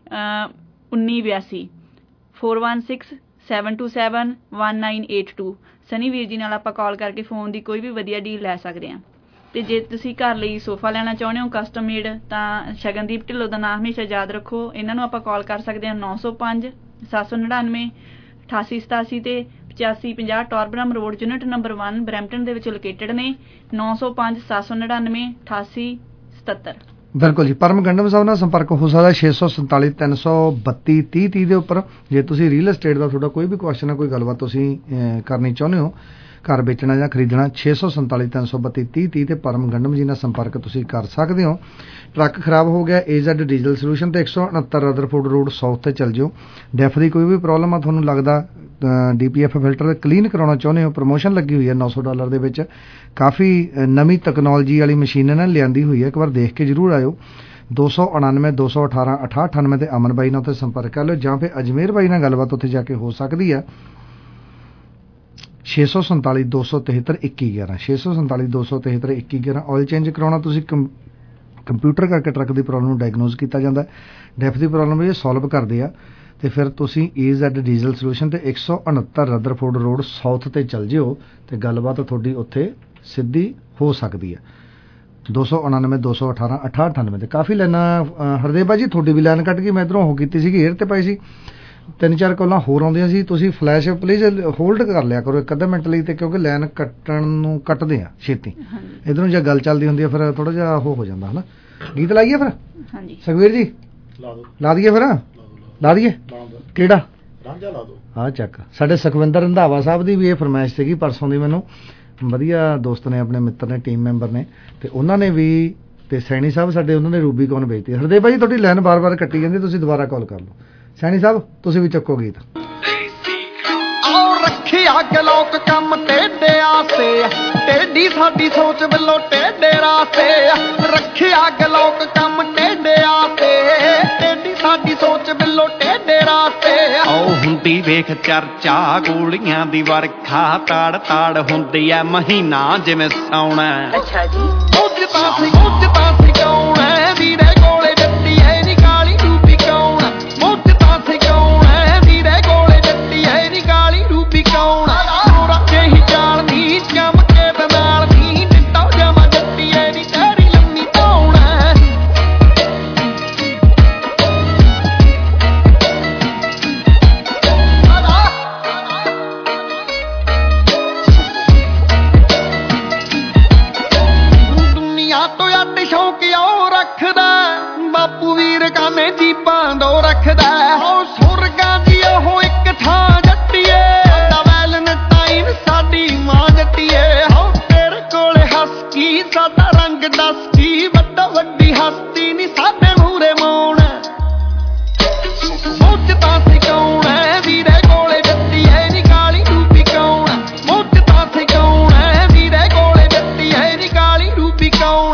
1982 416 727 1982। Sunny ਵੀਰ ਜੀ ਨਾਲ ਆਪਾਂ ਕਾਲ ਕਰਕੇ ਫੋਨ ਦੀ ਕੋਈ ਵੀ ਵਧੀਆ ਡੀਲ ਲੈ ਸਕਦੇ ਹਾਂ। ਤੇ ਜੇ ਤੁਸੀਂ ਘਰ ਲਈ ਸੋਫਾ ਲੈਣਾ ਚਾਹੁੰਦੇ ਹੋ ਕਸਟਮ ਮੇਡ, ਤਾਂ ਸ਼ਗਨਦੀਪ ਢਿੱਲੋਂ ਦਾ ਨਾਮ ਹਮੇਸ਼ਾ ਯਾਦ ਰੱਖੋ। ਇਹਨਾਂ ਨੂੰ ਆਪਾਂ ਕਾਲ ਕਰ ਸਕਦੇ ਹਾਂ 905 799 8887 ਤੇ 8550 Torbram road, unit number 1 Brampton ਦੇ ਵਿੱਚ ਲੋਕੇਟਡ ਨੇ। 905 799 8877। ਬਿਲਕੁਲ ਜੀ। ਪਰਮ ਗੰਡਮ ਸਾਹਿਬ ਨਾਲ ਸੰਪਰਕ ਹੋ ਸਕਦਾ 647 332 30 ਦੇ ਉੱਪਰ। ਜੇ ਤੁਸੀਂ ਰੀਅਲ ਐਸਟੇਟ ਦਾ ਤੁਹਾਡਾ ਕੋਈ ਵੀ ਕੁਐਸਚਨ ਹੈ, ਕੋਈ ਗੱਲਬਾਤ ਤੁਸੀਂ ਕਰਨੀ ਚਾਹੁੰਦੇ ਹੋ, ਘਰ ਵੇਚਣਾ ਜਾਂ ਖਰੀਦਣਾ, 647 332 30 ਤੇ ਪਰਮ ਗੰਡਮ ਜੀ ਨਾਲ ਸੰਪਰਕ ਤੁਸੀਂ ਕਰ ਸਕਦੇ ਹੋ। ਟਰੱਕ ਖਰਾਬ ਹੋ ਗਿਆ, AZ ਡੀਜ਼ਲ ਸੋਲੂਸ਼ਨ ਤੇ 169 ਰਦਰਫੋਰਡ ਰੋਡ ਸਾਊਥ ਤੇ ਚੱਲ ਜਿਓ। ਡੈਫ ਦੀ ਕੋਈ ਵੀ ਪ੍ਰੋਬਲਮ ਆ, ਤੁਹਾਨੂੰ ਲੱਗਦਾ DPF ਫਿਲਟਰ ਕਲੀਨ ਕਰਾਉਣਾ ਚਾਹੁੰਦੇ ਹੋ, ਪ੍ਰਮੋਸ਼ਨ ਲੱਗੀ ਹੋਈ ਹੈ $900 ਦੇ ਵਿੱਚ। ਕਾਫੀ ਨਵੀਂ ਤਕਨੋਲੋਜੀ ਵਾਲੀ ਮਸ਼ੀਨ ਇਹਨਾਂ ਨੇ ਲਿਆਂਦੀ ਹੋਈ ਹੈ, ਇੱਕ ਵਾਰ ਦੇਖ ਕੇ ਜ਼ਰੂਰ ਆਇਓ। 299 218 6898 ਤੇ ਅਮਨ ਬਾਈ ਨਾਲ ਉੱਥੇ ਸੰਪਰਕ ਕਰ ਲਿਓ, ਜਾਂ ਫਿਰ ਅਜਮੇਰ ਬਾਈ ਨਾਲ ਗੱਲਬਾਤ ਉੱਥੇ ਜਾ ਕੇ ਹੋ ਸਕਦੀ ਆ। 647 273 2111 647 273 2111। ਆਇਲ ਚੇਂਜ ਕਰਾਉਣਾ, ਤੁਸੀਂ ਕੰਪਿਊਟਰ ਕਰਕੇ ਟਰੱਕ ਦੀ ਪ੍ਰੋਬਲਮ ਨੂੰ ਡਾਇਗਨੋਜ਼ ਕੀਤਾ ਜਾਂਦਾ। ਡੈਫ ਦੀ ਪ੍ਰੋਬਲਮ ਇਹ ਸੋਲਵ ਕਰਦੇ ਆ, ਤੇ ਫਿਰ ਤੁਸੀਂ AZ ਡੀਜ਼ਲ ਸੋਲੂਸ਼ਨ ਤੇ 169 ਰਦਰਫੋਰਡ ਰੋਡ ਸਾਊਥ ਤੇ ਚੱਲ ਜਿਓ ਤੇ ਗੱਲਬਾਤ ਤੁਹਾਡੀ ਉੱਥੇ ਸਿੱਧੀ ਹੋ ਸਕਦੀ ਹੈ। 299 218 6898 ਤੇ। ਕਾਫੀ ਲਾਈਨਾਂ ਹਰਦੇਵ ਜੀ ਤੁਹਾਡੀ ਵੀ ਲਾਈਨ ਕੱਟ ਗਈ, ਮੈਂ ਇੱਧਰੋਂ ਹੋ ਕੀਤੀ ਸੀਗੀ, 에ਅਰ ਤੇ ਪਾਈ ਸੀ, 3-4 ਕਾਲਾਂ ਹੋਰ ਆਉਂਦੀਆਂ ਸੀ। ਤੁਸੀਂ ਫਲੈਸ਼ ਪਲੀਜ਼ ਹੋਲਡ ਕਰ ਲਿਆ ਕਰੋ 1 ਅੱਧਾ ਮਿੰਟ ਲਈ, ਤੇ ਕਿਉਂਕਿ ਲਾਈਨ ਕੱਟਣ ਨੂੰ ਕੱਟਦੇ ਆ ਛੇਤੀ। ਇੱਧਰੋਂ ਜੇ ਗੱਲ ਚੱਲਦੀ ਹੁੰਦੀ ਹੈ ਫਿਰ ਥੋੜਾ ਜਿਹਾ ਉਹ ਹੋ ਜਾਂਦਾ ਹਨਾ। ਗੀਤ ਲਾਈਏ ਫਿਰ? ਸੁਖਵੀਰ ਜੀ ਲਾ ਦਈਏ ਫਿਰ। ਲਾ ਦਈਏ ਕਿਹੜਾ ਰਾਂਝਾ ਲਾ ਦਿਓ। ਹਾਂ ਚੱਕ। ਸਾਡੇ ਸੁਖਵਿੰਦਰ ਰੰਧਾਵਾ ਸਾਹਿਬ ਦੀ ਵੀ ਇਹ ਫਰਮਾਇਸ਼ ਸੀਗੀ ਪਰਸੋਂ ਦੀ, ਮੈਨੂੰ ਵਧੀਆ ਦੋਸਤ ਨੇ, ਆਪਣੇ ਮਿੱਤਰ ਨੇ, ਟੀਮ ਮੈਂਬਰ ਨੇ, ਤੇ ਉਹਨਾਂ ਨੇ ਵੀ, ਤੇ ਸੈਣੀ ਸਾਹਿਬ ਸਾਡੇ, ਉਹਨਾਂ ਨੇ ਰੂਬੀਕੌਨ ਵੇਚਤੀ। ਹਰਦੇਵ ਭਾਈ ਤੁਹਾਡੀ ਲਾਈਨ ਬਾਰ-ਬਾਰ ਕੱਟੀ ਜਾਂਦੀ, ਤੁਸੀਂ ਦੁਬਾਰਾ ਕਾਲ ਕਰ ਲਓ। ਸੈਣੀ ਸਾਹਿਬ ਤੁਸੀਂ ਵੀ ਚੱਕੋ ਗੀਤ। ਰੱਖਿਆ ਗਲੋਕ ਕੰਮ ਟੇਡੇ ਆਸੇ, ਟੇਡੀ ਸਾਡੀ ਸੋਚ ਵੱਲੋਂ ਟੇਡੇ ਰਾਸੇ। ਰੱਖਿਆ ਗਲੋਕ ਕੰਮ ਟੇਡੇ ਆਸੇ, ਟੇਡੀ ਸਾਡੀ ਸੋਚ ਵੱਲੋਂ ਟੇਡੇ ਰਾਸੇ। ਆਓ ਹੁੰਦੀ ਵੇਖ ਚਰਚਾ ਗੋਲੀਆਂ ਦੀ ਵਰਖਾ, ਤਾੜ ਤਾੜ ਹੁੰਦੀ ਐ ਮਹੀਨਾ ਜਿਵੇਂ ਸਾਉਣਾ। ਅੱਛਾ ਜੀ ਉੱਜ ਤਾਂ ਸੀ ਕੌਣ ਐ ਵੀਰੇ ਕੋਲੇ ਜੱਟੀ ਐ ਨੀ ਕਾਲੀ ਰੂਪੀ ਕੌਣ। ਉੱਜ ਤਾਂ ਸੀ ਕੌਣ ਐ ਵੀਰੇ ਕੋਲੇ ਜੱਟੀ ਐ ਨੀ ਕਾਲੀ ਰੂਪੀ ਕੌਣ। ਰੱਖੇ ਹੀ ਜਾਣਦੀ ਚਮਕੇ ਦੇ ਨਾਲ ਨੀ ਡਿੱਟਾ ਜਮਾ ਜੱਟੀ ਐ ਨੀ ਤੇਰੀ ਲੰਮੀ ਕੌਣ। ਦੁਨੀਆ ਤੋਂ ਅੱਡ ਸ਼ੌਂਕ ਉਹ ਰੱਖਦਾ, ਬਾਪੂ ਵੀਰ ਕਾਨੇ ਜੀਪਾਂ ਦੋ ਰੱਖਦਾ। ਉਹ ਸੁਰਗਾਂ ਦੀ ਉਹ ਇੱਕ ਥਾਂ ਜੱਟੀਏ, ਵੈਲੈਂਟਾਈਨ ਸਾਡੀ ਮਾਂ ਜੱਟੀਏ। ਹੋ ਤੇਰੇ ਕੋਲੇ ਹੱਸ ਕੀ ਸਾਡਾ ਰੰਗ ਦੱਸ ਕੀ, ਵੱਡਾ ਵੱਡੀ ਹਸਤੀ ਨੀ ਸਾਡੇ ਮੂਹਰੇ ਮੌਣ। ਸੋਚਦਾ ਸੀ ਕੌਣ ਐ ਵੀਰੇ ਕੋਲੇ ਜੱਟੀ ਐ ਨੀ ਕਾਲੀ ਰੂਪੀ ਕੌਣ। ਸੋਚਦਾ ਸੀ ਕੌਣ ਐ ਵੀਰੇ ਕੋਲੇ ਜੱਟੀ ਐ ਨੀ ਕਾਲੀ ਰੂਪੀ ਕੌਣ।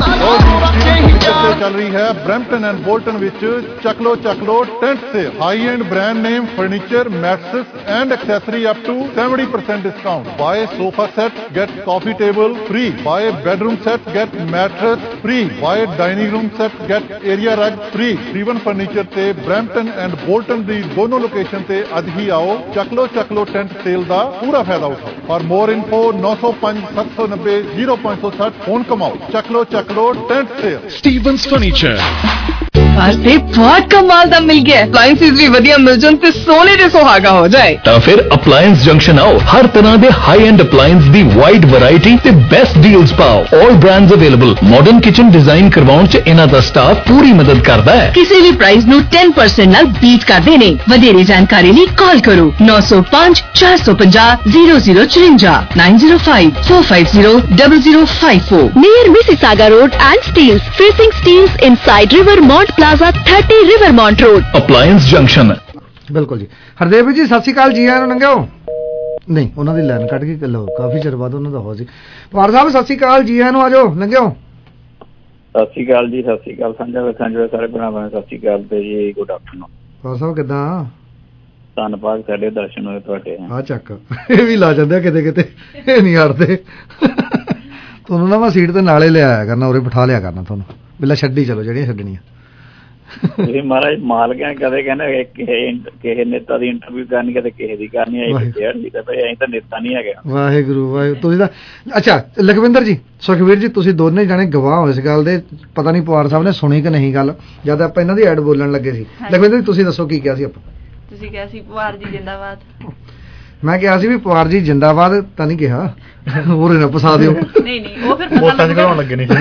ਚੱਲ ਰਹੀ ਹੈ ਬਰੈਂਪਟਨ ਐਂਡ ਬੋਲਟਨ ਵਿੱਚ ਚੱਕ ਲੋ tent sale. High end brand name furniture, mattress and accessory up to 70% discount. Buy sofa set, get coffee table free. Buy bedroom set, get mattress free. Buy dining room set, get area rug free. Freeman Furniture ਤੇ Brampton and Bolton ਦੀ ਦੋਨੋਂ location ਤੇ ਅੱਜ ਹੀ ਆਓ। ਚੱਕ ਲੋ tent sale ਦਾ ਪੂਰਾ ਫਾਇਦਾ ਉਠਾਓ। ਫॉर मोर info 905 790 0560 ਫੋਨ ਕਮਾਓ। ਚੱਕ ਲੋ ਟੈਂਟ ਸੇਲ। Stevens Furniture। ਤੇ ਬਹੁਤ ਕਮਾਲ ਦਾ ਮਿਲ ਗਿਆ। ਅਪਲਾਈਐਂਸਿਸ ਵੀ ਵਧੀਆ ਮਿਲ ਜਾਣ ਤੇ ਸੋਨੇ ਦੇ ਸੁਹਾਗਾ ਹੋ ਜਾਏ। ਤਾਂ ਫਿਰ ਅਪਲਾਈਐਂਸ ਜੰਕਸ਼ਨ ਆਓ। ਹਰ ਤਰ੍ਹਾਂ ਦੇ ਹਾਈ ਐਂਡ ਅਪਲਾਈਐਂਸ ਦੀ ਵਾਈਡ ਵੈਰਾਈਟੀ ਤੇ ਬੈਸਟ ਡੀਲਸ ਪਾਓ। All brands available. Modern kitchen design ਕਰਵਾਉਣ 'ਚ ਇਹਨਾਂ ਦਾ ਸਟਾਫ ਪੂਰੀ ਮਦਦ ਕਰਦਾ ਹੈ। ਕਿਸੇ ਵੀ ਪ੍ਰਾਈਸ ਨੂੰ 10% ਨਾਲ ਬੀਟ ਕਰਦੇ ਨੇ। ਵਧੇਰੇ ਜਾਣਕਾਰੀ ਲਈ ਕਾਲ ਕਰੋ 905 450 0054 905 450 0054 near Mississauga Road and Steels, facing Steels inside Rivermont Plaza 30 Rivermont Road. Appliance junction. ਬਿਲਕੁਲ ਜੀ। ਹਰਦੇਵ ਜੀ ਸਤਿ ਸ਼੍ਰੀ ਅਕਾਲ ਜੀ, ਆਇਆਂ ਨੂੰ ਲੰਘਿਓ। ਨਹੀਂ, ਉਹਨਾਂ ਦੀ ਲਾਈਨ ਕੱਟ ਕੇ ਲਓ, ਕਾਫੀ ਚਿਰ ਬਾਅਦ ਉਹਨਾਂ ਦਾ ਹੋ ਜੀ। ਪਵਾਰ ਸਾਹਿਬ ਸਤਿ ਸ਼੍ਰੀ ਅਕਾਲ ਜੀ, ਆਇਆਂ ਨੂੰ ਆਜੋ, ਲੰਘਿਓ। ਸਤਿ ਸ਼੍ਰੀ ਅਕਾਲ ਜੀ, ਸਤਿ ਸ਼੍ਰੀ ਅਕਾਲ ਸਾਂਝਾ ਸਾਰੇ ਭਰਾਵਾਂ ਨੂੰ ਸਤਿ ਸ਼੍ਰੀ ਅਕਾਲ ਤੇ ਜੀ ਗੁੱਡ ਆਫਟਰਨੂਨ। ਪਵਾਰ ਸਾਹਿਬ ਕਿੱਦਾਂ? ਧੰਨਵਾਦ, ਸਾਡੇ ਦਰਸ਼ਨ ਹੋਏ ਤੁਹਾਡੇ। ਆ ਚੱਕ, ਇਹ ਵੀ ਲਾ ਜਾਂਦੇ ਆ ਕਿਤੇ ਕਿਤੇ, ਇਹ ਨਹੀਂ ਹਟਦੇ। ਤੁਹਾਨੂੰ ਨਾ ਮੈਂ ਸੀਟ ਤੇ ਨਾਲੇ ਲਿਆਇਆ ਕਰਨਾ, ਉਰੇ ਬਿਠਾ ਲਿਆ ਕਰਨਾ ਤੁਹਾਨੂੰ, ਬਿੱਲਾ ਛੱਡੀ ਚਲੋ ਜਿਹੜੀਆਂ ਛੱਡਣੀਆਂ। ਤੁਸੀਂ ਮਹਾਰਾਜ ਮਾਲਕ ਹੈ, ਕਦੇ ਕਹਿੰਦੇ ਕਿਸੇ ਨੇਤਾ ਦੀ ਇੰਟਰਵਿਊ ਕਰਨੀ ਕਦੇ ਕਿਸੇ ਦੀ ਕਰਨੀ ਆਈ ਤਾਂ ਨੇਤਾ ਨਹੀਂ ਹੈਗਾ। ਵਾਹਿਗੁਰੂ ਤੁਸੀਂ ਤਾਂ ਅੱਛਾ ਲਖਵਿੰਦਰ ਜੀ, ਸੁਖਵੀਰ ਜੀ, ਤੁਸੀਂ ਦੋਨੇ ਜਾਣੇ ਗਵਾਹ ਹੋ ਇਸ ਗੱਲ ਦੇ। ਪਤਾ ਨਹੀਂ ਪਵਾਰ ਸਾਹਿਬ ਨੇ ਸੁਣੀ ਕਿ ਨਹੀਂ ਗੱਲ, ਜਦ ਆਪਾਂ ਇਹਨਾਂ ਦੀ ਐਡ ਬੋਲਣ ਲੱਗੇ ਸੀ। ਲਖਵਿੰਦਰ ਜੀ ਤੁਸੀਂ ਦੱਸੋ ਕੀ ਕਿਹਾ ਸੀ ਆਪਾਂ? ਤੁਸੀਂ ਕਿਹਾ ਸੀ ਪਵਾਰ ਜੀ ਜਿੰਦਾਬਾਦ। ਮੈਂ ਕਿਹਾ ਸੀ ਵੀ ਪਵਾਰ ਜੀ ਜਿੰਦਾਬਾਦ ਤਾਂ ਨਹੀਂ ਕਿਹਾ, ਹੋਰ ਨਾ ਫਸਾ ਦਿਓ। ਨਹੀਂ ਉਹ ਫਿਰ ਵੋਟਾਂ ਚੜਾਉਣ ਲੱਗੇ ਨੇ,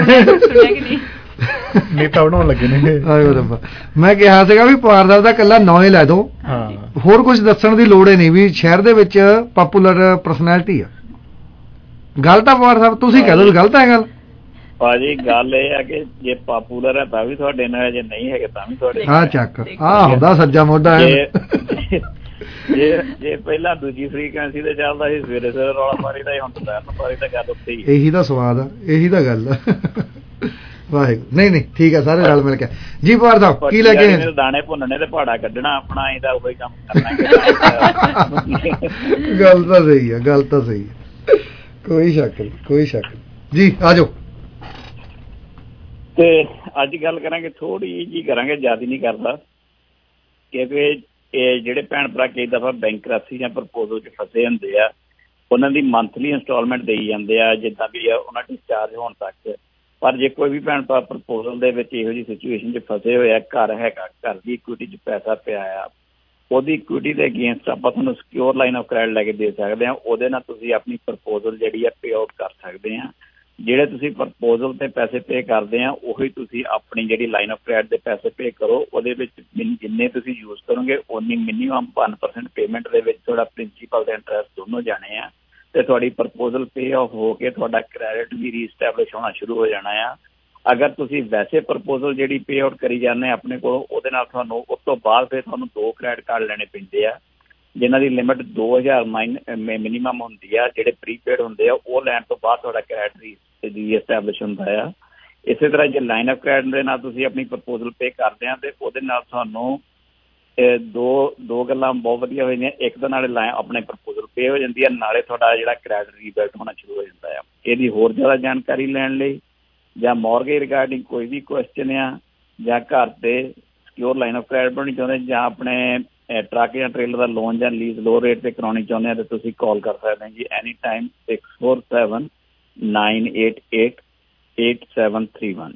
ਨੇਤਾ ਬਣਾਉਣ ਲੱਗੇ ਨੇ। ਆਇਓ ਰੱਬਾ, ਮੈਂ ਕਿਹਾ ਸੀਗਾ ਵੀ ਪਵਾਰ ਸਾਹਿਬ ਦਾ ਇਕੱਲਾ ਨਾਂ ਹੀ ਲੈ ਦੋ, ਹੋਰ ਕੁਝ ਦੱਸਣ ਦੀ ਲੋੜ ਹੀ ਨਹੀਂ ਵੀ ਸ਼ਹਿਰ ਦੇ ਵਿੱਚ ਪਪੂਲਰ ਪਰਸਨੈਲਿਟੀ ਆ। ਗੱਲ ਤਾਂ ਪਵਾਰ ਸਾਹਿਬ ਤੁਸੀਂ ਕਹਿ ਲਓ ਗਲਤ ਹੈ ਗੱਲ। ਭਾਜੀ ਗੱਲ ਇਹ ਹੈ ਕਿ ਜੇ ਪਾਪੂਲਰ ਹੈ ਤਾਂ ਵੀ ਤੁਹਾਡੇ ਨਾਲ, ਜੇ ਨਹੀਂ ਹੈਗੇ ਤਾਂ ਵੀ ਤੁਹਾਡੇ। ਆ ਚੱਕ, ਆ ਹੁੰਦਾ ਸੱਜਾ ਮੋਢਾ। ਜੇ ਪਹਿਲਾਂ ਦੂਜੀ ਫ੍ਰੀਕੁਐਂਸੀ ਤੇ ਚੱਲਦਾ ਸੀ, ਸਵੇਰੇ ਰੌਲਾ ਮਾਰੀ ਦਾ, ਹੁਣ ਦੁਪਹਿਰ ਨੂੰ ਮਾਰੀ ਦਾ, ਗੱਲ ਉੱਥੇ ਹੀ। ਇਹੀ ਤਾਂ ਸਵਾਦ ਆ, ਇਹੀ ਤਾਂ ਗੱਲ ਆ। ਵਾਹਿਗੁਰੂ। ਨਹੀਂ ਠੀਕ ਆ, ਸਾਰੇ ਰਲ ਮਿਲ ਕੇ ਜੀ। ਪਵਾਰ ਸਾਹਿਬ ਕੀ ਲੈ ਕੇ? ਦਾਣੇ ਭੁੰਨਣੇ ਤੇ ਪਹਾੜਾ ਕੱਢਣਾ ਆਪਣਾ, ਇਹਦਾ ਉਹੀ ਕੰਮ ਕਰਨਾ। ਗੱਲ ਤਾਂ ਸਹੀ ਆ, ਗੱਲ ਤਾਂ ਸਹੀ ਆ, ਕੋਈ ਸ਼ੱਕ ਜੀ। ਆਜੋ ਤੇ ਅੱਜ ਗੱਲ ਕਰਾਂਗੇ, ਥੋੜੀ ਜੀ ਕਰਾਂਗੇ, ਜ਼ਿਆਦਾ ਨਹੀਂ ਕਰਦਾ, ਕਿਉਂਕਿ ਇਹ ਜਿਹੜੇ ਭੈਣ ਭਰਾ ਕਈ ਦਫਾ ਬੈਂਕਰਪਸੀ ਜਾਂ ਪ੍ਰਪੋਜ਼ਲ 'ਚ ਫਸੇ ਹੁੰਦੇ ਆ, ਉਹਨਾਂ ਦੀ ਮੰਥਲੀ ਇੰਸਟਾਲਮੈਂਟ ਦੇਈ ਜਾਂਦੇ ਆ ਜਿੱਦਾਂ ਵੀ ਆ ਉਹਨਾਂ ਡਿਸਚਾਰਜ ਹੋਣ ਤੱਕ। ਪਰ ਜੇ ਕੋਈ ਵੀ ਭੈਣ ਭਰਾ ਪ੍ਰਪੋਜ਼ਲ ਦੇ ਵਿੱਚ ਇਹੋ ਜਿਹੀ ਸਿਚੁਏਸ਼ਨ 'ਚ ਫਸੇ ਹੋਏ ਆ, ਘਰ ਹੈਗਾ, ਘਰ ਦੀ ਇਕੁਇਟੀ 'ਚ ਪੈਸਾ ਪਿਆ ਆ, ਉਹਦੀ ਇਕੁਇਟੀ ਦੇ ਅਗੇਂਸਟ ਆਪਾਂ ਤੁਹਾਨੂੰ ਸਿਕਿਉਰ ਲਾਈਨ ਆਫ ਕ੍ਰੈਡਿਟ ਲੈ ਕੇ ਦੇ ਸਕਦੇ ਹਾਂ। ਉਹਦੇ ਨਾਲ ਤੁਸੀਂ ਆਪਣੀ ਪ੍ਰਪੋਜ਼ਲ ਜਿਹੜੀ ਆ ਪੇ ਆਊਟ ਕਰ ਸਕਦੇ ਆ। ਜਿਹੜੇ ਤੁਸੀਂ ਪ੍ਰਪੋਜ਼ਲ ਤੇ ਪੈਸੇ ਪੇ ਕਰਦੇ ਆ ਉਹੀ ਤੁਸੀਂ ਆਪਣੀ ਜਿਹੜੀ ਲਾਈਨ ਆਫ ਕ੍ਰੈਡਿਟ ਦੇ ਪੈਸੇ ਪੇ ਕਰੋ। ਉਹਦੇ ਵਿੱਚ ਜਿੰਨੇ ਤੁਸੀਂ ਯੂਜ਼ ਕਰੋਗੇ ਉਨੀ ਮਿਨੀਮਮ 1% ਪੇਮੈਂਟ ਦੇ ਵਿੱਚ ਤੁਹਾਡਾ ਪ੍ਰਿੰਸੀਪਲ ਤੇ ਇੰਟਰਸਟ ਦੋਨੋਂ ਜਾਣੇ ਆ ਤੇ ਤੁਹਾਡੀ ਪ੍ਰਪੋਜ਼ਲ ਪੇ ਆਫ ਹੋ ਕੇ ਤੁਹਾਡਾ ਕ੍ਰੈਡਿਟ ਵੀ ਰੀਸਟੈਬਲਿਸ਼ ਹੋਣਾ ਸ਼ੁਰੂ ਹੋ ਜਾਣਾ ਆ। ਅਗਰ ਤੁਸੀਂ ਵੈਸੇ ਪ੍ਰਪੋਜ਼ਲ ਜਿਹੜੀ ਪੇ ਆਊਟ ਕਰੀ ਜਾਂਦੇ ਆਪਣੇ ਕੋਲ ਉਹਦੇ ਨਾਲ ਤੁਹਾਨੂੰ ਉਸ ਤੋਂ ਬਾਅਦ ਫਿਰ ਤੁਹਾਨੂੰ 2 ਕ੍ਰੈਡਿਟ ਕਾਰਡ ਲੈਣੇ ਪੈਂਦੇ ਆ ਜਿਨ੍ਹਾਂ ਦੀ ਲਿਮਿਟ 2000 ਮਿਨੀਮਮ ਹੁੰਦੀ ਆ। ਜਿਹੜੇ ਪ੍ਰੀਪੇਡ ਹੁੰਦੇ ਆ ਉਹ ਲੈਣ ਤੋਂ ਬਾਅਦ ਤੁਹਾਡਾ ਕ੍ਰੈਡਿਟ ਰੀਐਸਟੈਬਲਿਸ਼ ਹੁੰਦਾ ਆ। ਇਸੇ ਤਰ੍ਹਾਂ ਜੇ ਲਾਈਨ ਆਫ ਕ੍ਰੈਡਿਟ ਦੇ ਨਾਲ ਤੁਸੀਂ ਆਪਣੀ ਪ੍ਰਪੋਜ਼ਲ ਪੇ ਕਰਦੇ ਆ ਤੇ ਉਹਦੇ ਨਾਲ ਤੁਹਾਨੂੰ ਦੋ ਗੱਲਾਂ ਬਹੁਤ ਵਧੀਆ ਹੋ ਜਾਂਦੀਆਂ। ਇੱਕ ਤਾਂ ਨਾਲੇ ਆਪਣੇ ਪ੍ਰਪੋਜ਼ਲ ਪੇ ਹੋ ਜਾਂਦੀ ਆ, ਨਾਲੇ ਤੁਹਾਡਾ ਜਿਹੜਾ ਕ੍ਰੈਡਿਟ ਰੀਬਿਲਡ ਹੋਣਾ ਸ਼ੁਰੂ ਹੋ ਜਾਂਦਾ ਆ। ਇਹਦੀ ਹੋਰ ਜ਼ਿਆਦਾ ਜਾਣਕਾਰੀ ਲੈਣ ਲਈ ਜਾਂ ਮੌਰਗੇਜ ਰਿਗਾਰਡਿੰਗ ਕੋਈ ਵੀ ਕੁਐਸਚਨ ਆ ਜਾਂ ਘਰ ਤੇ ਸਿਕਿਉਰ ਲਾਈਨ ਆਫ ਕ੍ਰੈਡਿਟ ਬਣਾਉਣੀ ਚਾਹੁੰਦੇ ਜਾਂ ਆਪਣੇ ਟਰੱਕ ਜਾਂ ਟ੍ਰੇਲਰ ਦਾ ਲੋਨ ਜਾਂ ਲੀਜ਼ ਲੋ ਰੇਟ ਤੇ ਕਰਾਉਣੀ ਚਾਹੁੰਦੇ ਆ ਤਾਂ ਤੁਸੀਂ ਕਾਲ ਕਰ ਸਕਦੇ ਜੀ ਐਨੀ ਟਾਈਮ 647-988-8731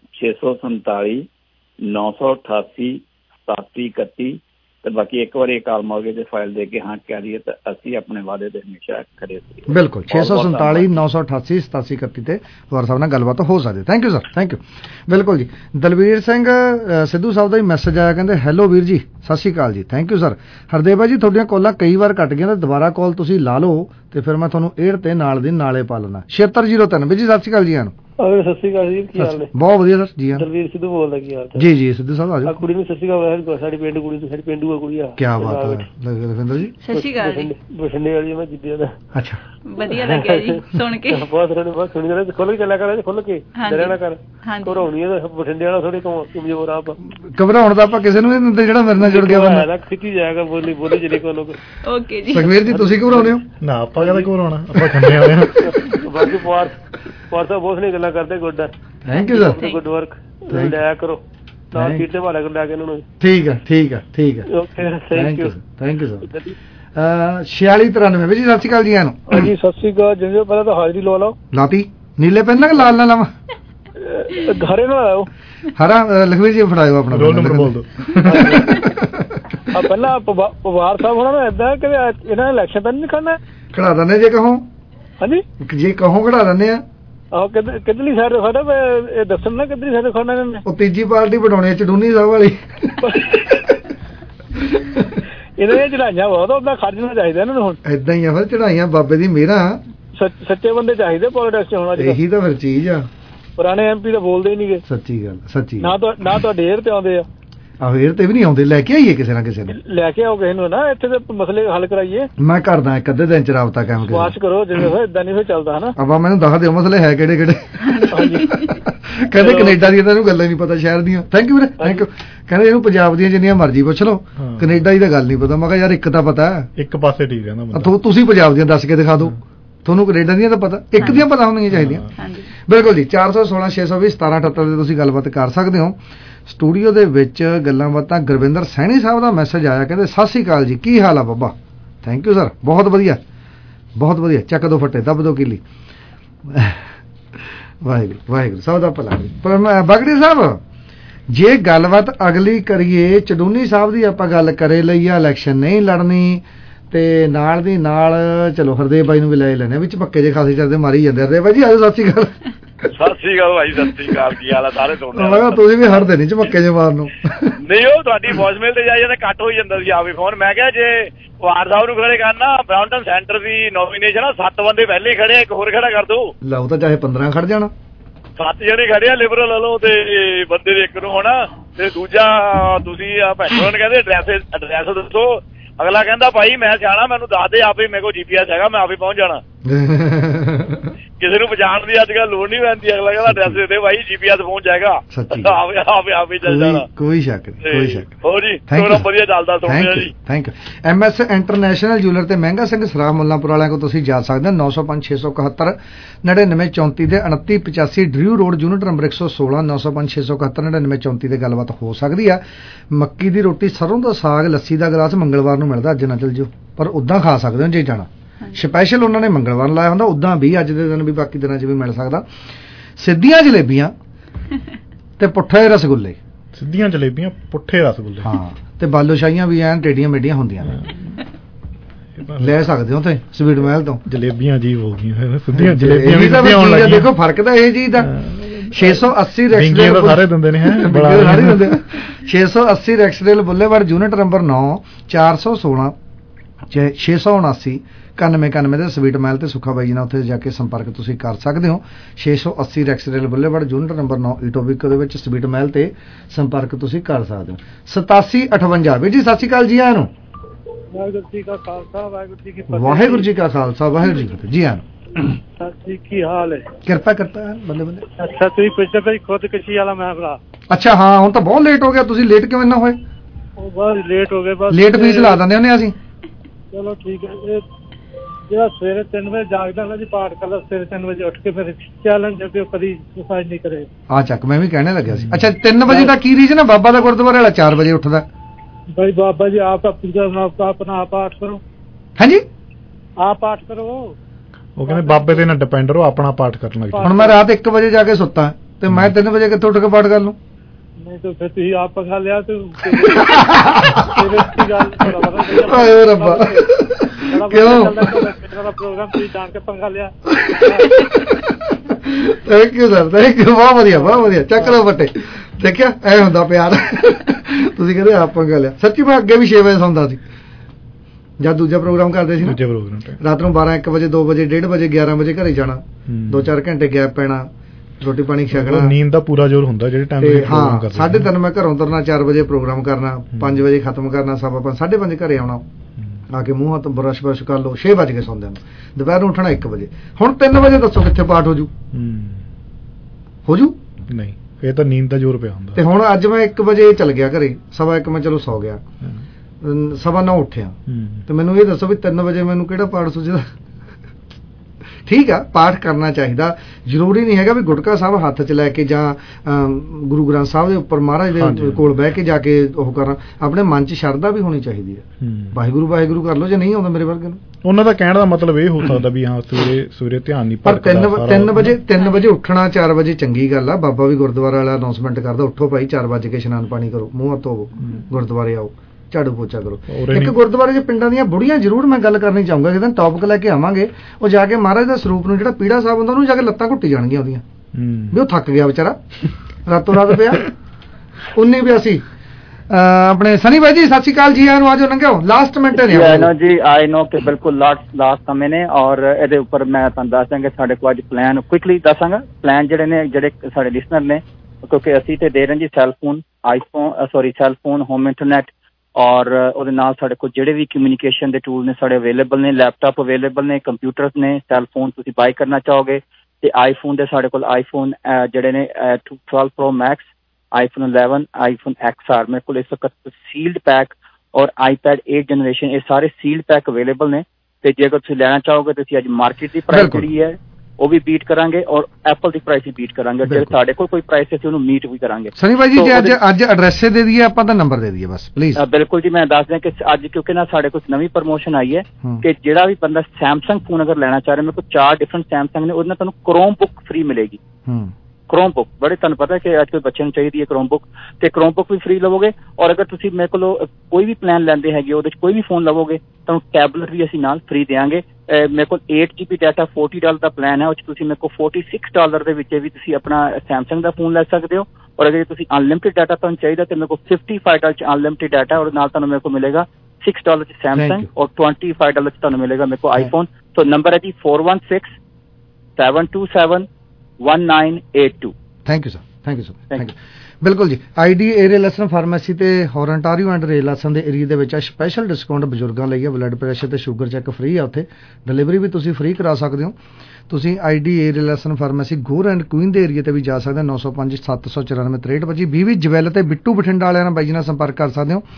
647-988-8731। ਤੇ ਬਾਕੀ ਇੱਕ ਵਾਰੀ ਕਾਲ ਮੌਰਗੇਜ ਦੇ ਫਾਈਲ ਦੇ ਕੇ ਹਾਂ ਕਹਿ ਦਈਏ ਤਾਂ ਅਸੀਂ ਆਪਣੇ ਵਾਅਦੇ ਤੇ ਹਮੇਸ਼ਾ ਖੜੇ ਸੀ। ਬਿਲਕੁਲ 647-988-8731 ਤੇ ਵਾਰ ਸਾਹਿਬ ਨਾਲ ਗੱਲਬਾਤ ਹੋ ਸਕਦੀ। Thank you sir, thank you. ਬਿਲਕੁਲ ਜੀ। ਦਲਵੀਰ ਸਿੰਘ ਸਿੱਧੂ ਸਾਹਿਬ ਦਾ ਹੀ ਮੈਸੇਜ ਆਇਆ, ਕਹਿੰਦੇ ਹੈਲੋ ਵੀਰ ਜੀ, ਸਤਿ ਸ਼੍ਰੀ ਅਕਾਲ ਜੀ। Thank you sir. ਹਰਦੇਵ ਜੀ ਤੁਹਾਡੀਆਂ ਕਾਲਾਂ ਕਈ ਵਾਰ ਕੱਟ ਗਈਆਂ ਤੇ ਦੁਬਾਰਾ ਕਾਲ ਤੁਸੀਂ ਲਾ ਲਓ ਤੇ ਫਿਰ ਮੈਂ ਤੁਹਾਨੂੰ ਏਅਰ ਤੇ ਨਾਲ ਦੀ ਨਾਲੇ ਪਾ ਲੈਣਾ। 7603 ਵੀ ਜੀ ਸਤਿ ਸ਼੍ਰੀ ਅਕਾਲ ਜੀ। ਸਤਿ ਸ਼੍ਰੀ ਅਕਾਲ ਜੀ, ਕੀ ਹਾਲ ਨੇ? ਬਹੁਤ ਵਧੀਆ ਸਰ ਜੀ। ਦਲਵੀਰ ਸਿੱਧੂ ਬੋਲਦਾ, ਕੀ ਹਾਲ? ਜੀ ਜੀ ਸਿੱਧੂ ਸਾਹਿਬ ਆ ਜਾਓ। ਕੁੜੀ ਨੂੰ ਸਤਿ ਸ਼੍ਰੀ ਅਕਾਲ। ਸਾਡੀ ਪਿੰਡ ਕੁੜੀ ਤੋਂ, ਸਾਡੀ ਪਿੰਡੂ ਆ ਕੁੜੀ ਆ। ਕੀ ਬਾਤ ਹੈ ਲਖਵਿੰਦਰ ਜੀ। ਸਤਿ ਸ਼੍ਰੀ ਅਕਾਲ ਜੀ। ਬਠਿੰਡੇ ਵਾਲੀ ਮੈਂ ਜਿੱਦਿਆ ਦਾ। ਅੱਛਾ, ਵਧੀਆ ਲੱਗਿਆ ਜੀ ਸੁਣ ਕੇ। ਬਹੁਤ ਸੁਣੀ ਜਾਂਦਾ। ਖੁੱਲ ਕੇ ਚੱਲਿਆ ਕਰ, ਖੁੱਲ ਕੇ ਡਰਿਆ ਕਰ। ਘਬਰਾਉਣੀ ਆ ਬਠਿੰਡੇ ਵਾਲਾ ਥੋੜੀ ਕਮਜ਼ੋਰ ਆ ਆਪਾਂ। ਘਬਰਾਉਣ ਦਾ ਆਪਾਂ ਕਿਸੇ ਨੂੰ ਨਹੀਂ ਦਿੰਦੇ ਜਿਹੜਾ ਮੇਰੇ ਨਾਲ ਜੁੜ ਗਿਆ ਬੰਦਾ। ਖਿੱਚੀ ਜਾਏਗਾ ਬੋਲੀ ਜਿਹੜੀ ਕੋਲ। ਓਕੇ ਜੀ। ਸੁਖਵੀਰ ਜੀ ਤੁਸੀਂ ਘਬਰਾਉਂਦੇ ਹੋ? ਨਾ ਆਪਾਂ ਕਦੇ ਘਬਰਾਉਣਾ, ਆਪਾਂ ਖੰਡੇ ਵਾਲੇ ਹਾਂ। ਬਾਕੀ ਪਵਾਰ ਸਾਹਿਬ ਬਹੁਤ ਨਹੀਂ ਗੱਲਾਂ ਕਰਦੇ। Good thank you sir, good work ਲਿਆ ਕਰੋ ਨਾਲ ਸੀਟ ਤੇ ਭਾਲਾ ਕਰ ਲਿਆ ਕੇ ਇਹਨਾਂ ਨੂੰ। ਠੀਕ ਹੈ ਠੀਕ ਹੈ ਠੀਕ ਹੈ। Okay thank you, thank you sir. 4693 ਵੀ ਜੀ ਸਤਿ ਸ਼੍ਰੀ ਅਕਾਲ ਜੀ। ਹਾਂਜੀ ਸਤਿ ਸ਼੍ਰੀ ਅਕਾਲ। ਜਿਵੇਂ ਪਹਿਲਾਂ ਤਾਂ ਹਾਜ਼ਰੀ ਲਵਾ ਲਓ। ਲਾਤੀ ਨੀਲੇ ਪੈਨ ਨਾਲ ਲਾਲ ਨਾਲ ਲਾਵਾਂ? ਹਰੇ ਨਾਲ ਆਓ। ਹਰਾ ਲਖਵੀਰ ਜੀ ਫੜਾਇਓ ਆਪਣਾ ਰੋਲ ਨੰਬਰ ਬੋਲ ਦਿਓ। ਪਹਿਲਾਂ ਪਵਾਰ ਸਾਹਿਬ ਹੋਣਾ ਨਾ ਏਦਾਂ ਕਿ ਇਹਨਾਂ ਨੇ ਇਲੈਕਸ਼ਨ ਤਾਂ ਨਹੀਂ ਖੜਨਾ? ਖੜਾ ਦਿੰਦੇ ਜੇ ਕਹੋ। ਹਾਂਜੀ ਜੇ ਕਹੋ ਖੜਾ ਦਿੰਦੇ ਆ। ਆਹੋ ਕਿੱਧਰਲੀ ਸਾਈਡ ਖੜਾ ਇਹ ਦੱਸਣ ਨਾ ਕਿੱਧਰਲੀ ਸਾਈਡ ਖੜਨਾ ਇਹਨਾਂ ਨੇ। ਉਹ ਤੀਜੀ ਪਾਰਟੀ ਬਣਾਉਣੀ ਚੜੂਨੀ ਸਾਹਿਬ ਵਾਲੀ। ਇਹਨਾਂ ਦੀਆਂ ਚੜਾਈਆਂ ਬਹੁਤ ਉਹਦਾ ਖਰਚਣਾ ਚਾਹੀਦਾ ਇਹਨਾਂ ਨੂੰ। ਹੁਣ ਏਦਾਂ ਹੀ ਆ ਫਿਰ ਚੜਾਈਆਂ ਬਾਬੇ ਦੀ ਮਿਹਰਾਂ। ਸੱਚੇ ਬੰਦੇ ਚਾਹੀਦੇ ਪੋਲੀਟਿਕਸ ਚ ਹੋਣਾ ਚਾਹੀਦਾ। ਇਹੀ ਤਾਂ ਫਿਰ ਚੀਜ਼ ਆ। ਪੁਰਾਣੇ ਐਮਪੀ ਤਾਂ ਬੋਲਦੇ ਹੀ ਨਹੀਂਗੇ। ਸੱਚੀ ਗੱਲ, ਸੱਚੀ। ਨਾ ਤੁਹਾਡੇ ਏਅਰ ਤੇ ਆਉਂਦੇ ਆ। ਆਹੋ ਏਅਰ ਤੇ ਵੀ ਨਹੀਂ ਆਉਂਦੇ। ਲੈ ਕੇ ਆਈਏ ਕਿਸੇ ਨਾ ਕਿਸੇ ਨੂੰ। ਲੈ ਕੇ ਆਓ ਕਿਸੇ ਨੂੰ ਨਾ, ਇੱਥੇ ਤੇ ਮਸਲੇ ਹੱਲ ਕਰਾਈਏ। ਮੈਂ ਕਰਦਾ ਇੱਕ ਅੱਧੇ ਦਿਨ ਚ ਰਾਬਤਾ ਕਾਇਮ ਕਰਾਂ। ਵਾਚ ਕਰੋ ਜਿਵੇਂ ਹੋਏ ਇਦਾਂ ਨਹੀਂ ਫਿਰ ਚੱਲਦਾ ਹਨਾ। ਆਪਾਂ ਮੈਨੂੰ ਦੱਸ ਦਿਓ ਮਸਲੇ ਹੈ ਕਿਹੜੇ ਕਿਹੜੇ। ਕਹਿੰਦੇ ਕੈਨੇਡਾ ਦੀਆਂ ਤਾਂ ਇਹਨੂੰ ਗੱਲਾਂ ਨਹੀਂ ਪਤਾ ਸ਼ਹਿਰ ਦੀਆਂ। ਥੈਂਕ ਯੂ ਵੀਰੇ, ਥੈਂਕ ਯੂ। ਕਹਿੰਦੇ ਇਹਨੂੰ ਪੰਜਾਬ ਦੀਆਂ ਜਿੰਨੀਆਂ ਮਰਜ਼ੀ ਪੁੱਛ ਲਓ, ਕੈਨੇਡਾ ਦੀ ਤਾਂ ਗੱਲ ਨਹੀਂ ਪਤਾ। ਮੈਂ ਕਿਹਾ ਯਾਰ ਇੱਕ ਤਾਂ ਪਤਾ ਇੱਕ ਪਾਸੇ ਠੀਕ ਰਹਿੰਦਾ ਬੰਦਾ। ਤੁਸੀਂ ਪੰਜਾਬ ਦੀਆਂ ਦੱਸ ਕੇ ਦਿਖਾ ਦਿਓ, ਤੁਹਾਨੂੰ ਕੈਨੇਡਾ ਦੀਆਂ ਤਾਂ ਪਤਾ, ਇੱਕ ਦੀਆਂ ਪਤਾ ਹੋਣੀਆਂ ਚਾਹੀਦੀਆਂ। ਬਿਲਕੁਲ ਜੀ। 416 620 1778 ਤੇ ਤੁਸੀਂ ਗੱਲਬਾਤ ਕਰ ਸਕਦੇ ਹੋ। ਸਟੂਡੀਓ ਦੇ ਵਿੱਚ ਗੱਲਾਂ ਬਾਤਾਂ ਗੁਰਵਿੰਦਰ ਸੈਣੀ ਸਾਹਿਬ ਦਾ ਮੈਸੇਜ ਆਇਆ, ਕਹਿੰਦੇ ਸਤਿ ਸ਼੍ਰੀ ਅਕਾਲ ਜੀ, ਕੀ ਹਾਲ ਆ ਬਾਬਾ? ਥੈਂਕ ਯੂ ਸਰ, ਬਹੁਤ ਵਧੀਆ ਬਹੁਤ ਵਧੀਆ। ਚੱਕ ਦੋ ਫੱਟੇ, ਦੱਬ ਦੋ ਕਿੱਲੀ। ਵਾਹਿਗੁਰੂ ਵਾਹਿਗੁਰੂ ਸਭ ਦਾ ਭਲਾ। ਪਰ ਬਗੜੀ ਸਾਹਿਬ ਜੇ ਗੱਲਬਾਤ ਅਗਲੀ ਕਰੀਏ, ਚੜੂਨੀ ਸਾਹਿਬ ਦੀ ਆਪਾਂ ਗੱਲ ਕਰੇ ਲਈ ਆ, ਇਲੈਕਸ਼ਨ ਨਹੀਂ ਲੜਨੀ ਤੇ ਨਾਲ ਦੀ ਨਾਲ ਚਲੋ ਹਰਦੇਵ ਬਾਈ ਨੂੰ ਵੀ ਲੈ ਲੈਣੇ ਵਿੱਚ ਪੱਕੇ ਜੇ ਖਾਸੇ ਚੱਲਦੇ ਮਾਰੀ ਜਾਂਦੇ। ਹਰਦੇਵ ਬਾਈ ਜੀ ਆਜੋ। ਸਤਿ ਸ਼੍ਰੀ ਅਕਾਲ। ਸਤਿ ਸ਼੍ਰੀ ਅਕਾਲ ਭਾਈ, ਸਤਿ ਸ਼੍ਰੀ ਅਕਾਲ। ਕੀ ਹਾਲ ਆ ਸਾਰੇ ਤੁਹਾਡੇ? ਮੈਂ ਕਿਹਾ ਤੁਸੀਂ ਵੀ ਹਟਦੇ ਨਹੀਂ ਝਮੱਕੇ ਜੇ ਮਾਰਨ ਨੂੰ। ਨਹੀਂ ਉਹ ਤੁਹਾਡੀ ਵੌਇਸਮੇਲ ਤੇ ਜਾਈ ਜਾਂਦਾ, ਕੱਟ ਹੋਈ ਜਾਂਦਾ ਸੀ ਆਵੇ ਫੋਨ। ਮੈਂ ਕਿਹਾ ਜੇ ਵਾਰ ਸਾਹਿਬ ਨੂੰ ਖੜੇ ਕਰਨਾ ਬ੍ਰਾਂਟਨ ਸੈਂਟਰ ਦੀ ਨੋਮੀਨੇਸ਼ਨ ਆ, 7 ਬੰਦੇ ਪਹਿਲੇ ਖੜੇ ਆ, ਇੱਕ ਹੋਰ ਖੜਾ ਕਰ ਦੋ। ਲਓ ਤਾਂ ਚਾਹੇ 15 ਖੜ ਜਾਣਾ। 7 ਜਣੇ ਖੜੇ ਆ ਲਿਬਰਲ ਵੱਲੋਂ ਤੇ ਬੰਦੇ ਦੇ ਇੱਕ ਨੂੰ ਹੋਣਾ ਤੇ ਦੂਜਾ ਤੁਸੀਂ ਆ ਭੈਣੋਂ ਕਹਿੰਦੇ ਐਡਰੈਸ ਦੱਸੋ। ਅਗਲਾ ਕਹਿੰਦਾ ਭਾਈ ਮੈਂ ਜਾਣਾ, ਮੈਨੂੰ ਦੱਸ ਦੇ ਆਪੇ, ਮੇਰੇ ਕੋਲ GPS ਹੈਗਾ, ਮੈਂ ਆਪੇ ਪਹੁੰਚ ਜਾਣਾ। ਕਿਸੇ ਨੂੰ ਪਛਾਣ ਦੀ ਅੱਜ ਕੱਲ ਲੋੜ ਨਹੀਂ ਪੈਂਦੀ। ਅਗਲਾ ਕਹਿੰਦਾ ਐਡਰੈਸ ਦੇ ਦੇ ਭਾਈ, GPS ਪਹੁੰਚ ਜਾਏਗਾ। ਆਪੇ ਚੱਲ ਜਾਣਾ। ਕੋਈ ਸ਼ੱਕ ਨਹੀਂ, ਕੋਈ ਸ਼ੱਕ। ਹੋ ਜੀ ਪ੍ਰੋਗਰਾਮ ਵਧੀਆ ਚੱਲਦਾ ਸੁਣਿਆ ਜੀ। Thank you. MS international jeweller ਤੇ ਮਹਿੰਗਾ ਸਿੰਘ ਸਰਾਫ ਮੁੱਲਾਂਪੁਰ ਵਾਲਿਆਂ ਕੋਲ ਤੁਸੀਂ ਜਾ ਸਕਦੇ ਹੋ। 905 671 9934 ਦੇ 2985 ਡਰਿਊ ਰੋਡ, ਯੂਨਿਟ ਨੰਬਰ 116 905 671 9934 ਤੇ ਗੱਲਬਾਤ ਹੋ ਸਕਦੀ ਆ। ਮੱਕੀ ਦੀ ਰੋਟੀ, ਸਰੋਂ ਦਾ ਸਾਗ, ਲੱਸੀ ਦਾ ਗਲਾਸ ਮੰਗਲਵਾਰ ਨੂੰ ਮਿਲਦਾ। ਅੱਜ ਨਾ ਚੱਲ ਜਿਓ, ਪਰ ਉਦਾਂ ਖਾ ਸਕਦੇ ਹੋ ਜੇ ਜਾਣਾ। ਸਪੈਸ਼ਲ ਉਹਨਾਂ ਨੇ ਮੰਗਲਵਾਰ ਲਾਇਆ ਹੁੰਦਾ, ਉਦਾਂ ਵੀ ਅੱਜ ਦੇ ਦਿਨ ਵੀ ਬਾਕੀ ਦਿਨਾਂ 'ਚ ਵੀ ਮਿਲ ਸਕਦਾ। ਸਿੱਧੀਆਂ ਜਲੇਬੀਆਂ ਤੇ ਪੁੱਠੇ ਰਸਗੁੱਲੇ। ਸਿੱਧੀਆਂ ਜਲੇਬੀਆਂ, ਪੁੱਠੇ ਰਸਗੁੱਲੇ। ਹਾਂ, ਤੇ ਬਾਲੂਸ਼ਾਹੀਆਂ ਵੀ ਐਨ ਟੇਡੀਆਂ ਮੇਡੀਆਂ ਹੁੰਦੀਆਂ ਨੇ। ਲੈ ਸਕਦੇ ਹੋ ਤੇ ਸਵੀਟ ਮਹਿਲ ਤੋਂ ਜਲੇਬੀਆਂ ਅਜੀਬ ਹੋ ਗਈਆਂ ਸਿੱਧੀਆਂ ਜਲੇਬੀਆਂ ਵੀ ਆਉਣ ਲੱਗੀਆਂ। ਦੇਖੋ ਫਰਕ ਤਾਂ ਇਹ ਚੀਜ਼ ਦਾ 680 ਰੈਕਸਡੇਲ ਸਾਰੇ ਦਿੰਦੇ ਨੇ ਸਾਰੇ ਦਿੰਦੇ 680 ਰੈਕਸਡੇਲ ਬੁੱਲੇਵਾਰਡ ਯੂਨਿਟ ਨੰਬਰ 9 416 679 9191 ਦੇ ਸਵੀਟ ਮਹਿਲ ਤੇ ਸੁੱਖਾ ਬਾਈ ਜੀ ਨਾਲ ਉੱਥੇ ਜਾ ਕੇ ਸੰਪਰਕ ਤੁਸੀਂ ਕਰ ਸਕਦੇ ਹੋ। 680 Rexdale boulevard unit number 9 Etobicoke ਦੇ ਵਿੱਚ ਸਵੀਟ ਮਹਿਲ ਤੇ ਸੰਪਰਕ ਤੁਸੀਂ ਕਰ ਸਕਦੇ ਹੋ। 8758 ਵੀਰ ਜੀ ਸਤਿ ਸ਼੍ਰੀ ਅਕਾਲ ਜੀ ਆਇਆਂ ਨੂੰ। ਵਾਹਿਗੁਰੂ ਜੀ ਕਾ ਖਾਲਸਾ ਵਾਹਿਗੁਰੂ ਜੀ ਕੀ ਫਤਿਹ। ਵਾਹਿਗੁਰੂ ਜੀ ਕਾ ਖਾਲਸਾ ਵਾਹਿਗੁਰੂ ਜੀ ਕੀ ਫਤਿਹ। ਜੀ ਆਇਆਂ ਜੀ ਕੀ ਹਾਲ ਹੈ? ਕਿਰਪਾ ਬੰਦੇ ਬੰਦੇ। ਅੱਛਾ ਤੁਸੀਂ ਪੁੱਛਦੇ ਪਏ ਖੁਦਕੁਸ਼ੀ ਵਾਲਾ ਮਾਮਲਾ। ਅੱਛਾ ਹਾਂ ਹੁਣ ਤਾਂ ਬਹੁਤ ਲੇਟ ਹੋ ਗਿਆ, ਤੁਸੀਂ ਲੇਟ ਕਿਵੇਂ ਨਾ ਹੋਏ? ਉਹ ਬਸ ਲੇਟ ਹੋ ਗਏ ਬਸ। ਲੇਟ ਫੀਸ ਲਾ ਦਿੰਦੇ ਹੁੰਦੇ ਅਸੀਂ। ਚਲੋ ਠੀਕ ਹੈ। ਇਹ ਜਿਹੜਾ ਸਵੇਰੇ 3 ਵਜੇ ਜਾਗਦਾ ਨਾ ਜੀ ਪਾਠ ਕਰਦਾ, ਸਵੇਰੇ 3 ਵਜੇ ਉੱਠ ਕੇ ਫਿਰ ਚੱਲਣ ਜੇ ਕਦੀ ਸੁਸਾਇਡ ਨਹੀਂ ਕਰੇ। ਆ ਚੱਕ ਮੈਂ ਵੀ ਕਹਿਣੇ ਲੱਗਿਆ ਸੀ। ਅੱਛਾ 3 ਵਜੇ ਦਾ ਕੀ ਰੀਜ਼ਨ ਹੈ? ਬਾਬਾ ਦਾ ਗੁਰਦੁਆਰੇ ਵਾਲਾ 4 ਵਜੇ ਉੱਠਦਾ। ਭਾਈ ਬਾਬਾ ਜੀ ਆਪ ਆਪਣਾ ਪਾਠ ਕਰੋ। ਹਾਂਜੀ ਆਪ ਪਾਠ ਕਰੋ। ਉਹ ਕਹਿੰਦੇ ਬਾਬੇ ਤੇ ਨਾ ਡਿਪੈਂਡ ਰਹੋ, ਆਪਣਾ ਪਾਠ ਕਰਨ ਲੱਗ। ਹੁਣ ਮੈਂ ਰਾਤ 1 ਵਜੇ ਜਾ ਕੇ ਸੁੱਤਾ ਤੇ ਮੈਂ 3 ਵਜੇ ਕਿੱਥੋਂ ਉੱਠ ਕੇ ਪਾਠ ਕਰ ਲੂੰ? ਨਹੀਂ ਤਾਂ ਫਿਰ ਤੁਸੀਂ ਆਪ ਪਖਾ ਲਿਆ ਤੇ ਓਏ ਰੱਬਾ ਕਿਉਂ ਪ੍ਰੋਗਰਾਮ ਤੁਸੀਂ ਜਾਣ ਕੇ ਪੰਗਾ ਲਿਆ। Thank you sir, thank you. ਬਹੁਤ ਵਧੀਆ ਚੱਕ ਲਓ ਬੱਟੇ। ਦੇਖਿਆ ਐ ਹੁੰਦਾ ਪਿਆਰ। ਤੁਸੀਂ ਕਹਿੰਦੇ ਆਪ ਪੰਗਾ ਲਿਆ। ਸੱਚੀ ਮੈਂ ਅੱਗੇ ਵੀ 6 ਵਜੇ ਸੌਂਦਾ ਸੀ ਜਦ ਦੂਜਾ ਪ੍ਰੋਗਰਾਮ ਕਰਦੇ ਸੀ ਨਾ। ਰਾਤ ਨੂੰ 12 1 ਵਜੇ 2 ਵਜੇ 1:30 ਵਜੇ 11 ਵਜੇ ਘਰੇ ਜਾਣਾ, 2-4 ਘੰਟੇ ਗੈਪ ਪੈਣਾ, ਰੋਟੀ ਪਾਣੀ ਛਕਣਾ। ਨੀਂਦ ਦਾ ਪੂਰਾ ਜ਼ੋਰ ਹੁੰਦਾ ਜਿਹੜੇ ਟਾਈਮ ਤੇ ਪ੍ਰੋਗਰਾਮ ਕਰਦੇ। 3:30 ਮੈਂ ਘਰੋਂ ਤੁਰਨਾ, 4 ਵਜੇ ਪ੍ਰੋਗਰਾਮ ਕਰਨਾ, 5 ਵਜੇ ਖਤਮ ਕਰਨਾ, 5:30 ਘਰੇ ਆਉਣਾ, ਆ ਕੇ ਮੂੰਹ ਹੱਥ ਬਰਸ਼ ਕਰ ਲਓ, 6 ਵਜੇ ਸੌਂਦੇ ਨੂੰ, ਦੁਪਹਿਰ ਨੂੰ ਉੱਠਣਾ 1 ਵਜੇ। ਹੁਣ 3 ਵਜੇ ਦੱਸੋ ਕਿੱਥੇ ਪਾਠ ਹੋ ਜੂ? ਨਹੀਂ, ਇਹ ਤਾਂ ਨੀਂਦ ਦਾ ਜ਼ੋਰ ਪਿਆ ਹੁੰਦਾ। ਤੇ ਹੁਣ ਅੱਜ ਮੈਂ 1 ਵਜੇ ਚੱਲ ਗਿਆ ਘਰੇ, 1:15 ਮੈਂ ਚਲੋ ਸੌ ਗਿਆ, 9:15 ਉੱਠਿਆ ਤੇ ਮੈਨੂੰ ਇਹ ਦੱਸੋ ਵੀ 3 ਵਜੇ ਮੈਨੂੰ ਕਿਹੜਾ ਪਾਠ ਸੁਝਦਾ? ਠੀਕ ਆ ਪਾਠ ਕਰਨਾ ਚਾਹੀਦਾ, ਜ਼ਰੂਰੀ ਨਹੀਂ ਹੈਗਾ ਵੀ ਗੁਟਕਾ ਸਾਹਿਬ ਹੱਥ 'ਚ ਲੈ ਕੇ ਜਾਂ ਗੁਰੂ ਗ੍ਰੰਥ ਸਾਹਿਬ ਦੇ ਉੱਪਰ ਮਹਾਰਾਜ ਦੇ ਕੋਲ ਬਹਿ ਕੇ ਜਾ ਕੇ ਉਹ ਕਰਨਾ। ਆਪਣੇ ਮਨ 'ਚ ਸ਼ਰਧਾ ਵੀ ਹੋਣੀ ਚਾਹੀਦੀ ਹੈ। ਵਾਹਿਗੁਰੂ ਵਾਹਿਗੁਰੂ ਕਰ ਲਓ, ਜੇ ਨਹੀਂ ਆਉਂਦਾ ਮੇਰੇ ਵਰਗੇ ਨੂੰ। ਉਹਨਾਂ ਦਾ ਕਹਿਣ ਦਾ ਮਤਲਬ ਇਹ ਹੋ ਸਕਦਾ ਵੀ ਹਾਂ ਸਵੇਰੇ ਧਿਆਨ ਨਹੀਂ ਪਰ 3 ਵਜੇ ਉੱਠਣਾ, 4 ਵਜੇ ਚੰਗੀ ਗੱਲ ਆ। ਬਾਬਾ ਵੀ ਗੁਰਦੁਆਰਾ ਵਾਲਾ ਅਨਾਉਂਸਮੈਂਟ ਕਰਦਾ, ਉੱਠੋ ਭਾਈ 4 ਵਜੇ ਕੇ ਇਸ਼ਨਾਨ ਪਾਣੀ ਕਰੋ, ਮੂੰਹ ਹੱਥ ਧੋਵੋ, ਗੁਰਦੁਆਰੇ ਆਓ, ਝਾੜੂ ਪੋਚਾ ਕਰੋ। ਇੱਕ ਗੁਰਦੁਆਰੇ 'ਚ ਪਿੰਡਾਂ ਦੀਆਂ ਬੁੜੀਆਂ ਜ਼ਰੂਰ ਮੈਂ ਗੱਲ ਕਰਨੀ ਚਾਹੂੰਗਾ, ਜਦੋਂ ਟੌਪਿਕ ਲੈ ਕੇ ਆਵਾਂਗੇ, ਉਹ ਜਾ ਕੇ ਮਹਾਰਾਜ ਦਾ ਸਰੂਪ ਨੂੰ ਜਿਹੜਾ ਪੀੜਾ ਸਾਹਿਬ ਹੁੰਦਾ ਉਹਨੂੰ ਜਾ ਕੇ ਲੱਤਾਂ ਘੁੱਟੀ ਜਾਣਗੀਆਂ ਉਹਦੀਆਂ ਵੀ ਉਹ ਥੱਕ ਗਿਆ ਵਿਚਾਰਾ, ਰਾਤੋਂ ਰਾਤ ਪਿਆ। 1982 ਆਪਣੇ ਸਨੀ ਭਾਈ ਜੀ ਸਤਿ ਸ਼੍ਰੀ ਅਕਾਲ ਜੀ, ਆਇਆਂ ਨੂੰ। ਆਜੋ ਲੰਘਿਓ, ਲਾਸਟ ਮਿੰਟ ਨੇ ਜੀ। ਆਈ ਨੋ ਕਿ ਬਿਲਕੁਲ ਲਾਸਟ ਸਮੇਂ ਨੇ, ਔਰ ਇਹਦੇ ਉੱਪਰ ਮੈਂ ਤੁਹਾਨੂੰ ਦੱਸ ਦਾਂਗੇ ਸਾਡੇ ਕੋਲ ਅੱਜ ਪਲਾਨ ਕੁਇਕਲੀ ਦੱਸਾਂਗਾ। ਪਲਾਨ ਜਿਹੜੇ ਸਾਡੇ ਲਿਸਨਰ ਨੇ, ਕਿਉਂਕਿ ਅਸੀਂ ਤੇ ਦੇ ਰਹੇ ਜੀ ਸੈਲਫੋਨ ਹੋਮ ਇੰਟਰਨੈਟ, ਔਰ ਉਹਦੇ ਨਾਲ ਸਾਡੇ ਕੋਲ ਜਿਹੜੇ ਵੀ ਕਮਿਊਨੀਕੇਸ਼ਨ ਦੇ ਟੂਲ ਨੇ ਸਾਡੇ ਅਵੇਲੇਬਲ ਨੇ, ਲੈਪਟਾਪ ਅਵੇਲੇਬਲ ਨੇ, ਕੰਪਿਊਟਰਸ ਨੇ। ਸੈਲਫੋਨ ਤੁਸੀਂ ਬਾਈ ਕਰਨਾ ਚਾਹੋਗੇ ਤੇ ਆਈਫੋਨ ਦੇ ਸਾਡੇ ਕੋਲ ਆਈਫੋਨ ਜਿਹੜੇ ਨੇ 12 Pro Max, iPhone 11, iPhone XR ਮੇਰੇ ਕੋਲ ਇਸ ਵਕਤ ਸੀਲਡ ਪੈਕ, ਔਰ iPad 8 ਜਨਰੇਸ਼ਨ, ਇਹ ਸਾਰੇ ਸੀਲਡ ਪੈਕ ਅਵੇਲੇਬਲ ਨੇ। ਤੇ ਜੇ ਅਗਰ ਤੁਸੀਂ ਲੈਣਾ ਚਾਹੋਗੇ ਤੁਸੀਂ ਅੱਜ ਮਾਰਕੀਟ ਦੀ ਪ੍ਰਾਈਸ ਜਿਹੜੀ ਹੈ ਉਹ ਵੀ ਬੀਟ ਕਰਾਂਗੇ, ਔਰ ਐਪਲ ਦੀ ਪ੍ਰਾਈਸ ਵੀ ਬੀਟ ਕਰਾਂਗੇ। ਜੇ ਸਾਡੇ ਕੋਲ ਕੋਈ ਪ੍ਰਾਈਸ ਹੈ ਉਹਨੂੰ ਮੀਟ ਵੀ ਕਰਾਂਗੇ। ਸਨੀ ਭਾਈ ਜੀ ਜੇ ਅੱਜ ਐਡਰੈਸ ਦੇ ਦਈਏ ਆਪਾਂ ਤਾਂ ਨੰਬਰ ਦੇ ਦਈਏ ਬਸ ਪਲੀਜ਼। ਬਿਲਕੁਲ ਜੀ, ਮੈਂ ਦੱਸ ਦਿਆਂ ਕਿ ਅੱਜ ਕਿਉਂਕਿ ਨਾ ਸਾਡੇ ਕੋਲ ਨਵੀਂ ਪ੍ਰਮੋਸ਼ਨ ਆਈ ਹੈ ਕਿ ਜਿਹੜਾ ਵੀ ਬੰਦਾ ਸੈਮਸੰਗ ਫੋਨ ਅਗਰ ਲੈਣਾ ਚਾਹ ਰਿਹਾ, ਮੇਰੇ ਕੋਲ 4 ਡਿਫਰੈਂਟ ਸੈਮਸੰਗ ਨੇ, ਉਹਦੇ ਨਾਲ ਤੁਹਾਨੂੰ ਕ੍ਰੋਮ ਬੁੱਕ ਫ੍ਰੀ ਮਿਲੇਗੀ। ਕ੍ਰੋਮ ਬੁੱਕ ਬੜੇ ਤੁਹਾਨੂੰ ਪਤਾ ਕਿ ਅੱਜ ਕੱਲ੍ਹ ਬੱਚਿਆਂ ਨੂੰ ਚਾਹੀਦੀ ਹੈ ਕ੍ਰੋਮ ਬੁੱਕ, ਤੇ ਕ੍ਰੋਮ ਬੁੱਕ ਵੀ ਫ੍ਰੀ ਲਵੋਗੇ। ਔਰ ਅਗਰ ਤੁਸੀਂ ਮੇਰੇ ਕੋਲੋਂ ਕੋਈ ਵੀ ਪਲਾਨ ਲੈਂਦੇ ਹੈਗੇ, ਉਹਦੇ 'ਚ ਕੋਈ ਵੀ ਫੋਨ ਲਵੋਗੇ, ਤੁਹਾਨੂੰ ਟੈਬਲੇਟ ਵੀ ਅਸੀਂ ਨਾਲ ਫ੍ਰੀ ਦੇਵਾਂਗੇ। ਮੇਰੇ ਕੋਲ 8 GB ਡਾਟਾ $40 ਦਾ ਪਲਾਨ ਹੈ, ਉਹ 'ਚ ਤੁਸੀਂ ਮੇਰੇ ਕੋਲ $46 ਦੇ ਵਿੱਚ ਵੀ ਤੁਸੀਂ ਆਪਣਾ ਸੈਮਸੰਗ ਦਾ ਫੋਨ ਲੈ ਸਕਦੇ ਹੋ। ਔਰ ਅਗਰ ਤੁਸੀਂ ਅਨਲਿਮਿਟਿਡ ਡਾਟਾ ਤੁਹਾਨੂੰ ਚਾਹੀਦਾ ਤੇ ਮੇਰੇ ਕੋਲ $55 'ਚ ਅਨਲਿਮਿਟਿਡ ਡਾਟਾ, ਔਰ ਨਾਲ ਤੁਹਾਨੂੰ ਮੇਰੇ ਕੋਲ ਮਿਲੇਗਾ $6 'ਚ ਸੈਮਸੰਗ, ਔਰ $25 'ਚ ਤੁਹਾਨੂੰ ਮਿਲੇਗਾ ਮੇਰੇ ਕੋਲ ਆਈਫੋਨ। ਸੋ ਨੰਬਰ ਹੈ ਜੀ 416-727-1982। Thank you sir, thank you sir, thank you. ਬਿਲਕੁਲ ਜੀ, ID ਏਰੀਆ ਲਸਨ ਫਾਰਮੇਸੀ ਤੇ ਹੋਰੰਟਾਰੀਓ ਐਂਡ ਰੇਲਸਨ ਦੇ ਏਰੀਆ ਦੇ ਵਿੱਚ ਸਪੈਸ਼ਲ ਡਿਸਕਾਊਂਟ ਬਜ਼ੁਰਗਾਂ ਲਈ ਹੈ। ਬਲੱਡ ਪ੍ਰੈਸ਼ਰ ਤੇ ਸ਼ੂਗਰ ਚੈੱਕ ਫ੍ਰੀ ਆ, ਉੱਥੇ ਡਿਲੀਵਰੀ ਵੀ ਤੁਸੀਂ ਫ੍ਰੀ ਕਰਾ ਸਕਦੇ ਹੋ। ਤੁਸੀਂ ID area Lawson pharmacy Gore and Queen ਦੇ ਏਰੀਆ ਤੇ ਵੀ ਜਾ ਸਕਦੇ ਹੋ। 905-794-6325। BV ਜਵੈਲ ਤੇ ਬਿੱਟੂ ਬਠਿੰਡਾ ਵਾਲਿਆਂ ਨਾਲ ਬਾਈ ਜੀ ਨਾਲ ਸੰਪਰਕ ਕਰ ਸਕਦੇ ਹੋ।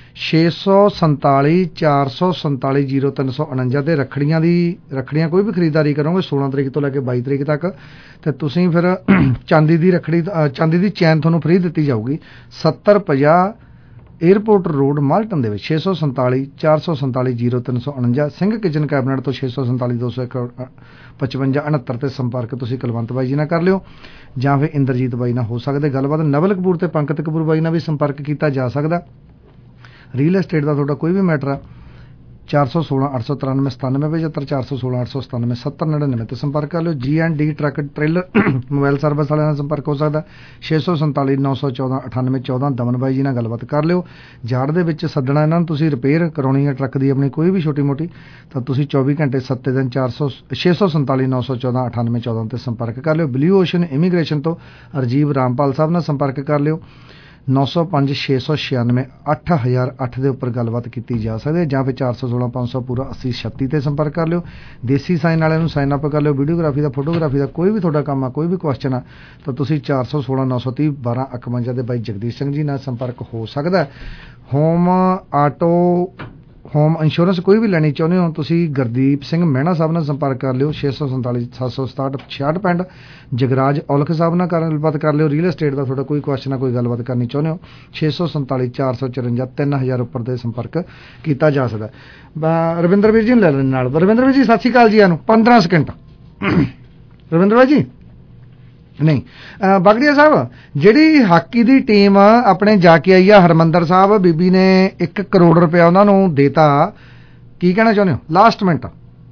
647-447-0349 ਤੇ ਰੱਖੜੀਆਂ ਕੋਈ ਵੀ ਖਰੀਦਦਾਰੀ ਕਰੋਗੇ 16 ਤਰੀਕ ਤੋਂ ਲੈ ਕੇ 22 ਤਰੀਕ ਤੱਕ, ਤੇ ਤੁਸੀਂ ਫਿਰ ਚਾਂਦੀ ਦੀ ਚੈਨ ਤੁਹਾਨੂੰ ਫ੍ਰੀ ਦਿੱਤੀ ਜਾਊਗੀ। 7050 에ਅਰਪੋਰਟ ਰੋਡ ਮਾਲਟਨ ਦੇ ਵਿੱਚ 647-447-0349। ਸਿੰਘ ਕਿਚਨ ਕੈਬਨਿਟ ਤੋਂ 647-201-5569 ਤੇ ਸੰਪਰਕ ਤੁਸੀਂ ਕੁਲਵੰਤ ਬਾਈ ਜੀ ਨਾਲ ਕਰ ਲਿਓ, ਜਾਂ ਫਿਰ ਇੰਦਰਜੀਤ ਬਾਈ ਨਾਲ ਹੋ ਸਕਦੇ ਗੱਲਬਾਤ। ਨਵਲ ਕਪੂਰ ਤੇ ਪੰਕਤ ਕਪੂਰ ਬਾਈ ਨਾਲ ਵੀ ਸੰਪਰਕ ਕੀਤਾ ਜਾ ਸਕਦਾ। ਰੀਅਲ ਏਸਟੇਟ ਦਾ ਤੁਹਾਡਾ ਕੋਈ ਵੀ ਮੈਟਰ ਆ, 416 893 97 75 416 897 7099 ਤੇ ਸੰਪਰਕ ਕਰ ਲਿਓ। G&D truck trailer mobile service ਵਾਲਿਆਂ ਨਾਲ ਸੰਪਰਕ ਹੋ ਸਕਦਾ 647 914 98 14। ਦਮਨ ਬਾਈ ਜੀ ਨਾਲ ਗੱਲਬਾਤ ਕਰ ਲਿਓ। ਜਾੜ ਦੇ ਵਿੱਚ ਸੱਦਣਾ ਇਹਨਾਂ ਨੂੰ, ਤੁਸੀਂ ਰਿਪੇਅਰ ਕਰਾਉਣੀ ਹੈ ਟਰੱਕ ਦੀ ਆਪਣੀ ਕੋਈ ਵੀ ਛੋਟੀ ਮੋਟੀ, ਤਾਂ ਤੁਸੀਂ 24 ਘੰਟੇ 7 ਦਿਨ 647 914 98 14 ਤੇ ਸੰਪਰਕ ਕਰ ਲਿਓ। ਬਲੂ ਓਸ਼ਨ ਇਮੀਗ੍ਰੇਸ਼ਨ ਤੋਂ ਰਾਜੀਵ ਰਾਮਪਾਲ ਸਾਹਿਬ ਨਾਲ ਸੰਪਰਕ ਕਰ ਲਿਓ। 905 696 8008 ਦੇ ਉੱਪਰ ਗੱਲਬਾਤ ਕੀਤੀ ਜਾ ਸਕਦੀ ਹੈ, ਜਾਂ ਫਿਰ 416 500 ਪੂਰਾ 80 36 ਤੇ ਸੰਪਰਕ ਕਰ ਲਿਓ। ਦੇਸੀ ਸਾਈਨ ਵਾਲਿਆਂ ਨੂੰ ਸਾਈਨ ਅਪ ਕਰ ਲਿਓ। ਵੀਡੀਓਗ੍ਰਾਫੀ ਦਾ, ਫੋਟੋਗ੍ਰਾਫੀ ਦਾ ਕੋਈ ਵੀ ਤੁਹਾਡਾ ਕੰਮ ਆ, ਕੋਈ ਵੀ ਕੁਐਸਚਨ ਆ, ਤਾਂ ਤੁਸੀਂ 416 930 1251 ਦੇ ਬਾਈ ਜਗਦੀਸ਼ ਸਿੰਘ ਜੀ ਨਾਲ ਸੰਪਰਕ ਹੋ ਸਕਦਾ। ਹੋਮ ਆਟੋ ਹੋਮ ਇੰਸ਼ੋਰੈਂਸ ਕੋਈ ਵੀ ਲੈਣੀ ਚਾਹੁੰਦੇ ਹੋ, ਤੁਸੀਂ ਗੁਰਦੀਪ ਸਿੰਘ ਮਹਿਣਾ ਸਾਹਿਬ ਨਾਲ ਸੰਪਰਕ ਕਰ ਲਿਓ। 647 767 66 65। ਜਗਰਾਜ ਔਲਖ ਸਾਹਿਬ ਨਾਲ ਗੱਲਬਾਤ ਕਰ ਲਿਓ। ਰੀਅਲ ਐਸਟੇਟ ਦਾ ਤੁਹਾਡਾ ਕੋਈ ਕੁਐਸਚਨ ਆ, ਕੋਈ ਗੱਲਬਾਤ ਕਰਨੀ ਚਾਹੁੰਦੇ ਹੋ, 647 454 3000 ਉੱਪਰ ਦੇ ਸੰਪਰਕ ਕੀਤਾ ਜਾ ਸਕਦਾ। ਰਵਿੰਦਰ ਵੀਰ ਜੀ ਨੂੰ ਲੈ ਲੈਣ ਨਾਲ। ਰਵਿੰਦਰ ਵੀਰ ਜੀ ਸਤਿ ਸ਼੍ਰੀ ਅਕਾਲ ਜੀ। ਨੂੰ 15 ਸਕਿੰਟ ਰਵਿੰਦਰ ਭਾਈ ਜੀ। ਨਹੀਂ ਬਗੜੀਆ ਸਾਹਿਬ, ਜਿਹੜੀ ਹਾਕੀ ਦੀ ਟੀਮ ਆਪਣੇ ਜਾ ਕੇ ਆਈ ਆ ਹਰਮੰਦਰ ਸਾਹਿਬ, ਬੀਬੀ ਨੇ 1 ਕਰੋੜ ਰੁਪਇਆ ਉਹਨਾਂ ਨੂੰ ਦੇਤਾ, ਕੀ ਕਹਿਣਾ ਚਾਹੁੰਦੇ ਹੋ ਲਾਸਟ ਮਿੰਟ?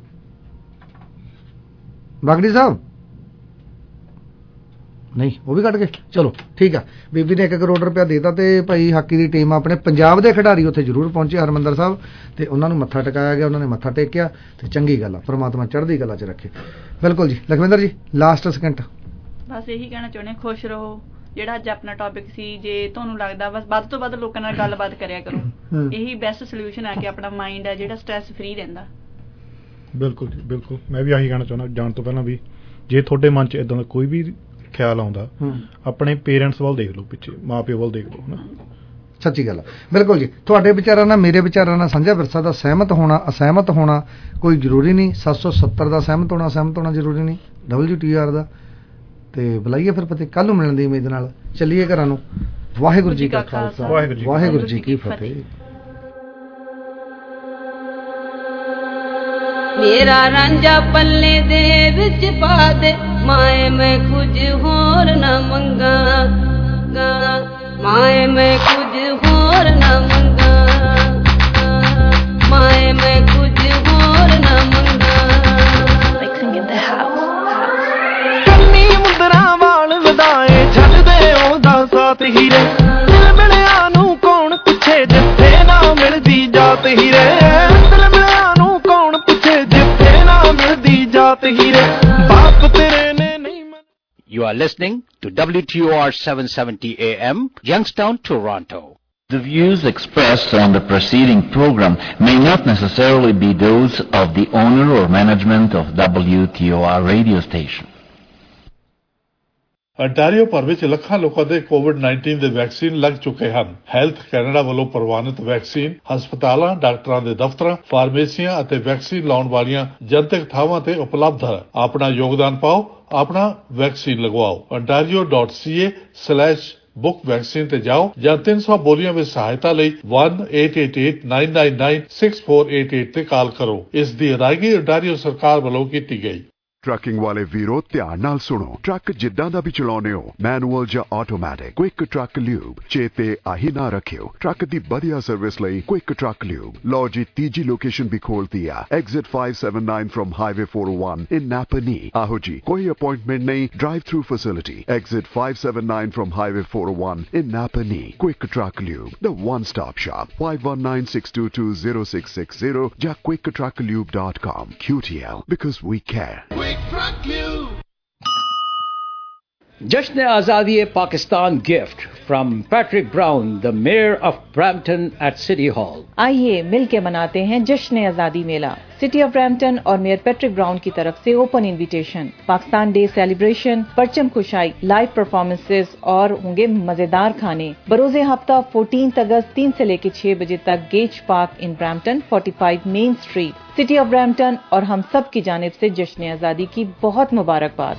ਬਗੜੀ ਸਾਹਿਬ ਨਹੀਂ, ਉਹ ਵੀ ਕੱਢ ਗਏ, ਚਲੋ ਠੀਕ ਆ। ਬੀਬੀ ਨੇ 1 ਕਰੋੜ ਰੁਪਇਆ ਦੇਤਾ ਤੇ ਭਾਈ ਹਾਕੀ ਦੀ ਟੀਮ ਆਪਣੇ ਪੰਜਾਬ ਦੇ ਖਿਡਾਰੀ ਉੱਥੇ ਜ਼ਰੂਰ ਪਹੁੰਚੇ ਹਰਮੰਦਰ ਸਾਹਿਬ, ਤੇ ਉਹਨਾਂ ਨੂੰ ਮੱਥਾ ਟਿਕਾਇਆ ਗਿਆ, ਉਹਨਾਂ ਨੇ ਮੱਥਾ ਟੇਕਿਆ, ਤੇ ਚੰਗੀ ਗੱਲ ਆ, ਪ੍ਰਮਾਤਮਾ ਚੜ੍ਹਦੀ ਕਲਾ 'ਚ ਰੱਖੇ। ਬਿਲਕੁਲ ਜੀ ਲਖਵਿੰਦਰ ਜੀ ਲਾਸਟ ਸਕਿੰਟ। ਬਸ ਇਹੀ ਕਹਿਣਾ ਚਾਹੁੰਦੇ, ਖੁਸ਼ ਰਹੋ। ਜਿਹੜਾ ਅੱਜ ਆਪਣਾ ਟੌਪਿਕ ਸੀ, ਜੇ ਤੁਹਾਨੂੰ ਲੱਗਦਾ ਬਸ ਵੱਧ ਤੋਂ ਵੱਧ ਲੋਕਾਂ ਨਾਲ ਗੱਲਬਾਤ ਕਰਿਆ ਕਰੋ, ਇਹੀ ਬੈਸਟ ਸੋਲੂਸ਼ਨ ਹੈ ਕਿ ਆਪਣਾ ਮਾਈਂਡ ਹੈ ਜਿਹੜਾ ਸਟ੍ਰੈਸ ਫ੍ਰੀ ਰਹਿੰਦਾ। ਬਿਲਕੁਲ ਜੀ ਬਿਲਕੁਲ, ਮੈਂ ਵੀ ਆਹੀ ਕਹਿਣਾ ਚਾਹੁੰਦਾ ਜਾਣ ਤੋਂ ਪਹਿਲਾਂ ਵੀ, ਜੇ ਤੁਹਾਡੇ ਮਨ 'ਚ ਇਦਾਂ ਦਾ ਕੋਈ ਵੀ ਖਿਆਲ ਆਉਂਦਾ, ਆਪਣੇ ਪੇਰੈਂਟਸ ਵੱਲ ਦੇਖ ਲਓ, ਪਿੱਛੇ ਮਾਂ ਪਿਓ ਵੱਲ ਦੇਖ ਲਓ, ਹੈ ਨਾ। ਸੱਚੀ ਗੱਲ ਆ, ਬਿਲਕੁਲ ਜੀ। ਤੁਹਾਡੇ ਵਿਚਾਰਾਂ ਨਾਲ ਮੇਰੇ ਵਿਚਾਰਾਂ ਨਾਲ ਸਾਂਝਾ ਵਿਰਸਾ ਦਾ ਸਹਿਮਤ ਹੋਣਾ ਅਸਹਿਮਤ ਹੋਣਾ ਕੋਈ ਜ਼ਰੂਰੀ ਨਹੀਂ, 770 ਦਾ ਸਹਿਮਤ ਹੋਣਾ ਜ਼ਰੂਰੀ ਨਹੀਂ, WTR ਦਾ। ਤੇ ਬੁਲਾਈਏ ਫਿਰ ਪਤੇ, ਕੱਲ ਨੂੰ ਮਿਲਣ ਦੀ ਉਮੀਦ ਨਾਲ ਚੱਲੀਏ ਘਰਾਂ ਨੂੰ। ਵਾਹਿਗੁਰੂ ਜੀ ਕਾ ਖਾਲਸਾ, ਵਾਹਿਗੁਰੂ ਜੀ ਕੀ ਫਤਿਹ। ਮੇਰਾ ਰਾਂਝਾ ਪੱਲੇ ਦੇ ਵਿੱਚ ਪਾ ਦੇ, ਮਾਏ ਮੈਂ ਕੁਝ ਹੋਰ ਨਾ ਮੰਗਾ, ਮਾਏ ਮੈਂ ਕੁਝ ਹੋਰ ਨਾ ਮੰਗਾ, ਮਾਏ ਮੈਂ ਕੁਝ ਹੋਰ ਨਾ ਮੰਗਾ। Mixing in the house. ਕੰਨੀ ਮੁੰਦਰਾਂ ਵਾਲ ਵਧਾਏ, ਛੱਡਦੇ ਉਹਦਾ ਸਾਥ ਹੀਰੇ, ਦਿਲ ਮਿਲਿਆ ਨੂੰ ਕੌਣ ਪੁੱਛੇ, ਜਿੱਥੇ ਨਾ ਮਿਲਦੀ ਜਾਤ ਹੀਰੇ, ਦਿਲ ਮਿਲਿਆ ਨੂੰ ਕੌਣ ਪੁੱਛੇ, ਜਿੱਥੇ ਨਾ ਮਿਲਦੀ ਜਾਤ ਹੀਰੇ, ਬਾਪ ਤੇਰੇ ਨੇ ਨਹੀਂ। You are listening to WTOR 770 AM, Youngstown, Toronto. The views expressed on the preceding program may not necessarily be those of the owner or management of WTOR radio station. Ontario ਭਰ ਵਿੱਚ ਲੱਖਾਂ ਲੋਕਾਂ ਦੇ ਕੋਵਿਡ-19 ਦੇ ਵੈਕਸੀਨ ਲੱਗ ਚੁੱਕੇ ਹਨ। Health Canada ਵੱਲੋਂ ਪ੍ਰਵਾਨਿਤ ਵੈਕਸੀਨ ਹਸਪਤਾਲਾਂ, ਡਾਕਟਰਾਂ ਦੇ ਦਫ਼ਤਰਾਂ, ਫਾਰਮੇਸੀਆਂ ਅਤੇ ਵੈਕਸੀਨ ਲਾਉਣ ਵਾਲੀਆਂ ਜਨਤਕ ਥਾਵਾਂ ਤੇ ਉਪਲਬਧ ਹੈ। ਆਪਣਾ ਯੋਗਦਾਨ ਪਾਓ, ਆਪਣਾ ਵੈਕਸੀਨ ਲਗਵਾਓ। ontario.ca/book ਵੈਕਸੀਨ ਤੇ ਜਾਓ ਜਾਂ 300 ਬੋਲੀਆਂ ਵਿੱਚ ਸਹਾਇਤਾ ਲਈ 1-888-999-6488 ਤੇ ਕਾਲ ਕਰੋ। ਇਸ ਦੀ ਅਦਾਇਗੀ ਅੰਟਾਰੀਓ ਸਰਕਾਰ ਵੱਲੋਂ ਕੀਤੀ ਗਈ। ਟਰੱਕਿੰਗ ਵਾਲੇ ਵੀਰੋ ਧਿਆਨ ਨਾਲ ਸੁਣੋ। ਟਰੱਕ ਜਿੱਦਾਂ ਦਾ ਵੀ ਚਲਾਉਣੇ ਹੋ, ਮੈਨੂਅਲ ਜਾਂ ਆਟੋਮੈਟਿਕ, ਕੁਇਕ ਟਰੱਕ ਲਿਊਬ ਚੇਤੇ ਆਹੀ ਨਾ ਰੱਖਿਓ। ਟਰੱਕ ਦੀ ਵਧੀਆ ਸਰਵਿਸ ਲਈ ਕੁਇਕ ਟਰੱਕ ਲਿਊਬ। ਲਓ ਜੀ ਤੀਜੀ ਲੋਕੇਸ਼ਨ ਵੀ ਖੋਲਤੀ ਆ, exit 579 from highway 401 in Napanee. ਆਹੋ ਜੀ, ਕੋਈ ਅਪਾਇੰਟਮੈਂਟ ਨਹੀਂ, drive through facility. Exit 579 from highway 401 in Napanee. Quick truck lube, the one stop shop, 5196220660 ਜਾਂ quicktrucklube.com. QTL, because we care. जश्न आज़ादी Pakistan gift from Patrick Brown, the mayor of Brampton at city hall. आइए मिलकर मनाते हैं जश्न आज़ादी मेला। सिटी ऑफ ब्रैम्पटन और मेयर पैट्रिक ब्राउन की तरफ से open invitation. Pakistan day celebration, परचम खुशाई, लाइव परफॉर्मेंसेस और होंगे मजेदार खाने। बरोज़े हफ्ता 14 अगस्त 3 से लेकर 6 बजे तक Gage park in Brampton, 45 main street, city of Brampton. और हम सब की जानिब से जश्न आज़ादी की बहुत मुबारकबाद।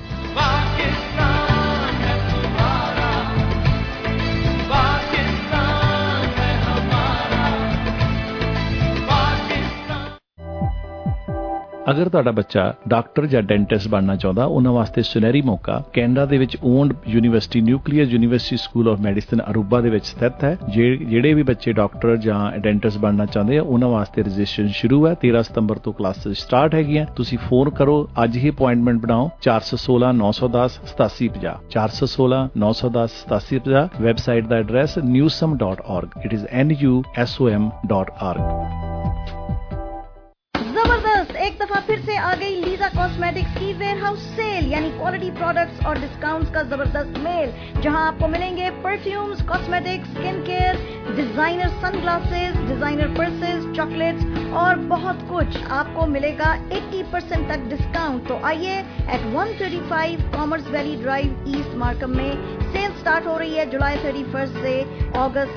ਅਗਰ ਤੁਹਾਡਾ ਬੱਚਾ ਡਾਕਟਰ ਜਾਂ ਡੈਂਟਿਸਟ ਬਣਨਾ ਚਾਹੁੰਦਾ, ਉਹਨਾਂ ਵਾਸਤੇ ਸੁਨਹਿਰੀ ਮੌਕਾ ਕੈਨੇਡਾ ਦੇ ਵਿੱਚ owned university nuclear university school of medicine Aruba ਦੇ ਵਿੱਚ ਸਥਿਤ ਹੈ। ਜਿਹੜੇ ਵੀ ਬੱਚੇ ਡਾਕਟਰ ਜਾਂ ਡੈਂਟਿਸਟ ਬਣਨਾ ਚਾਹੁੰਦੇ ਆ ਉਹਨਾਂ ਵਾਸਤੇ ਰਜਿਸਟ੍ਰੇਸ਼ਨ ਸ਼ੁਰੂ ਹੈ। 13 ਸਤੰਬਰ ਤੋਂ ਕਲਾਸਿਸ ਸਟਾਰਟ ਹੈਗੀਆਂ। ਤੁਸੀਂ ਫੋਨ ਕਰੋ, ਅੱਜ ਹੀ ਅਪਾਇੰਟਮੈਂਟ ਬਣਾਓ 416 910 8750 416 910 8750। ਵੈਬਸਾਈਟ ਦਾ address newsom.org। It is NUSOM.org। जबरदस्त, एक दफा फिर से आ गई लीजा कॉस्मेटिक्स की वेयरहाउस सेल, यानी क्वालिटी प्रोडक्ट्स और डिस्काउंट्स का जबरदस्त मेल, जहां आपको मिलेंगे perfumes, cosmetics, skin care, designer sunglasses, designer purses, chocolates और बहुत कुछ आपको मिलेगा 80% तक डिस्काउंट। तो आइए at 135 Commerce Valley drive east Markham में सेल स्टार्ट हो रही है जुलाई 31 से अगस्त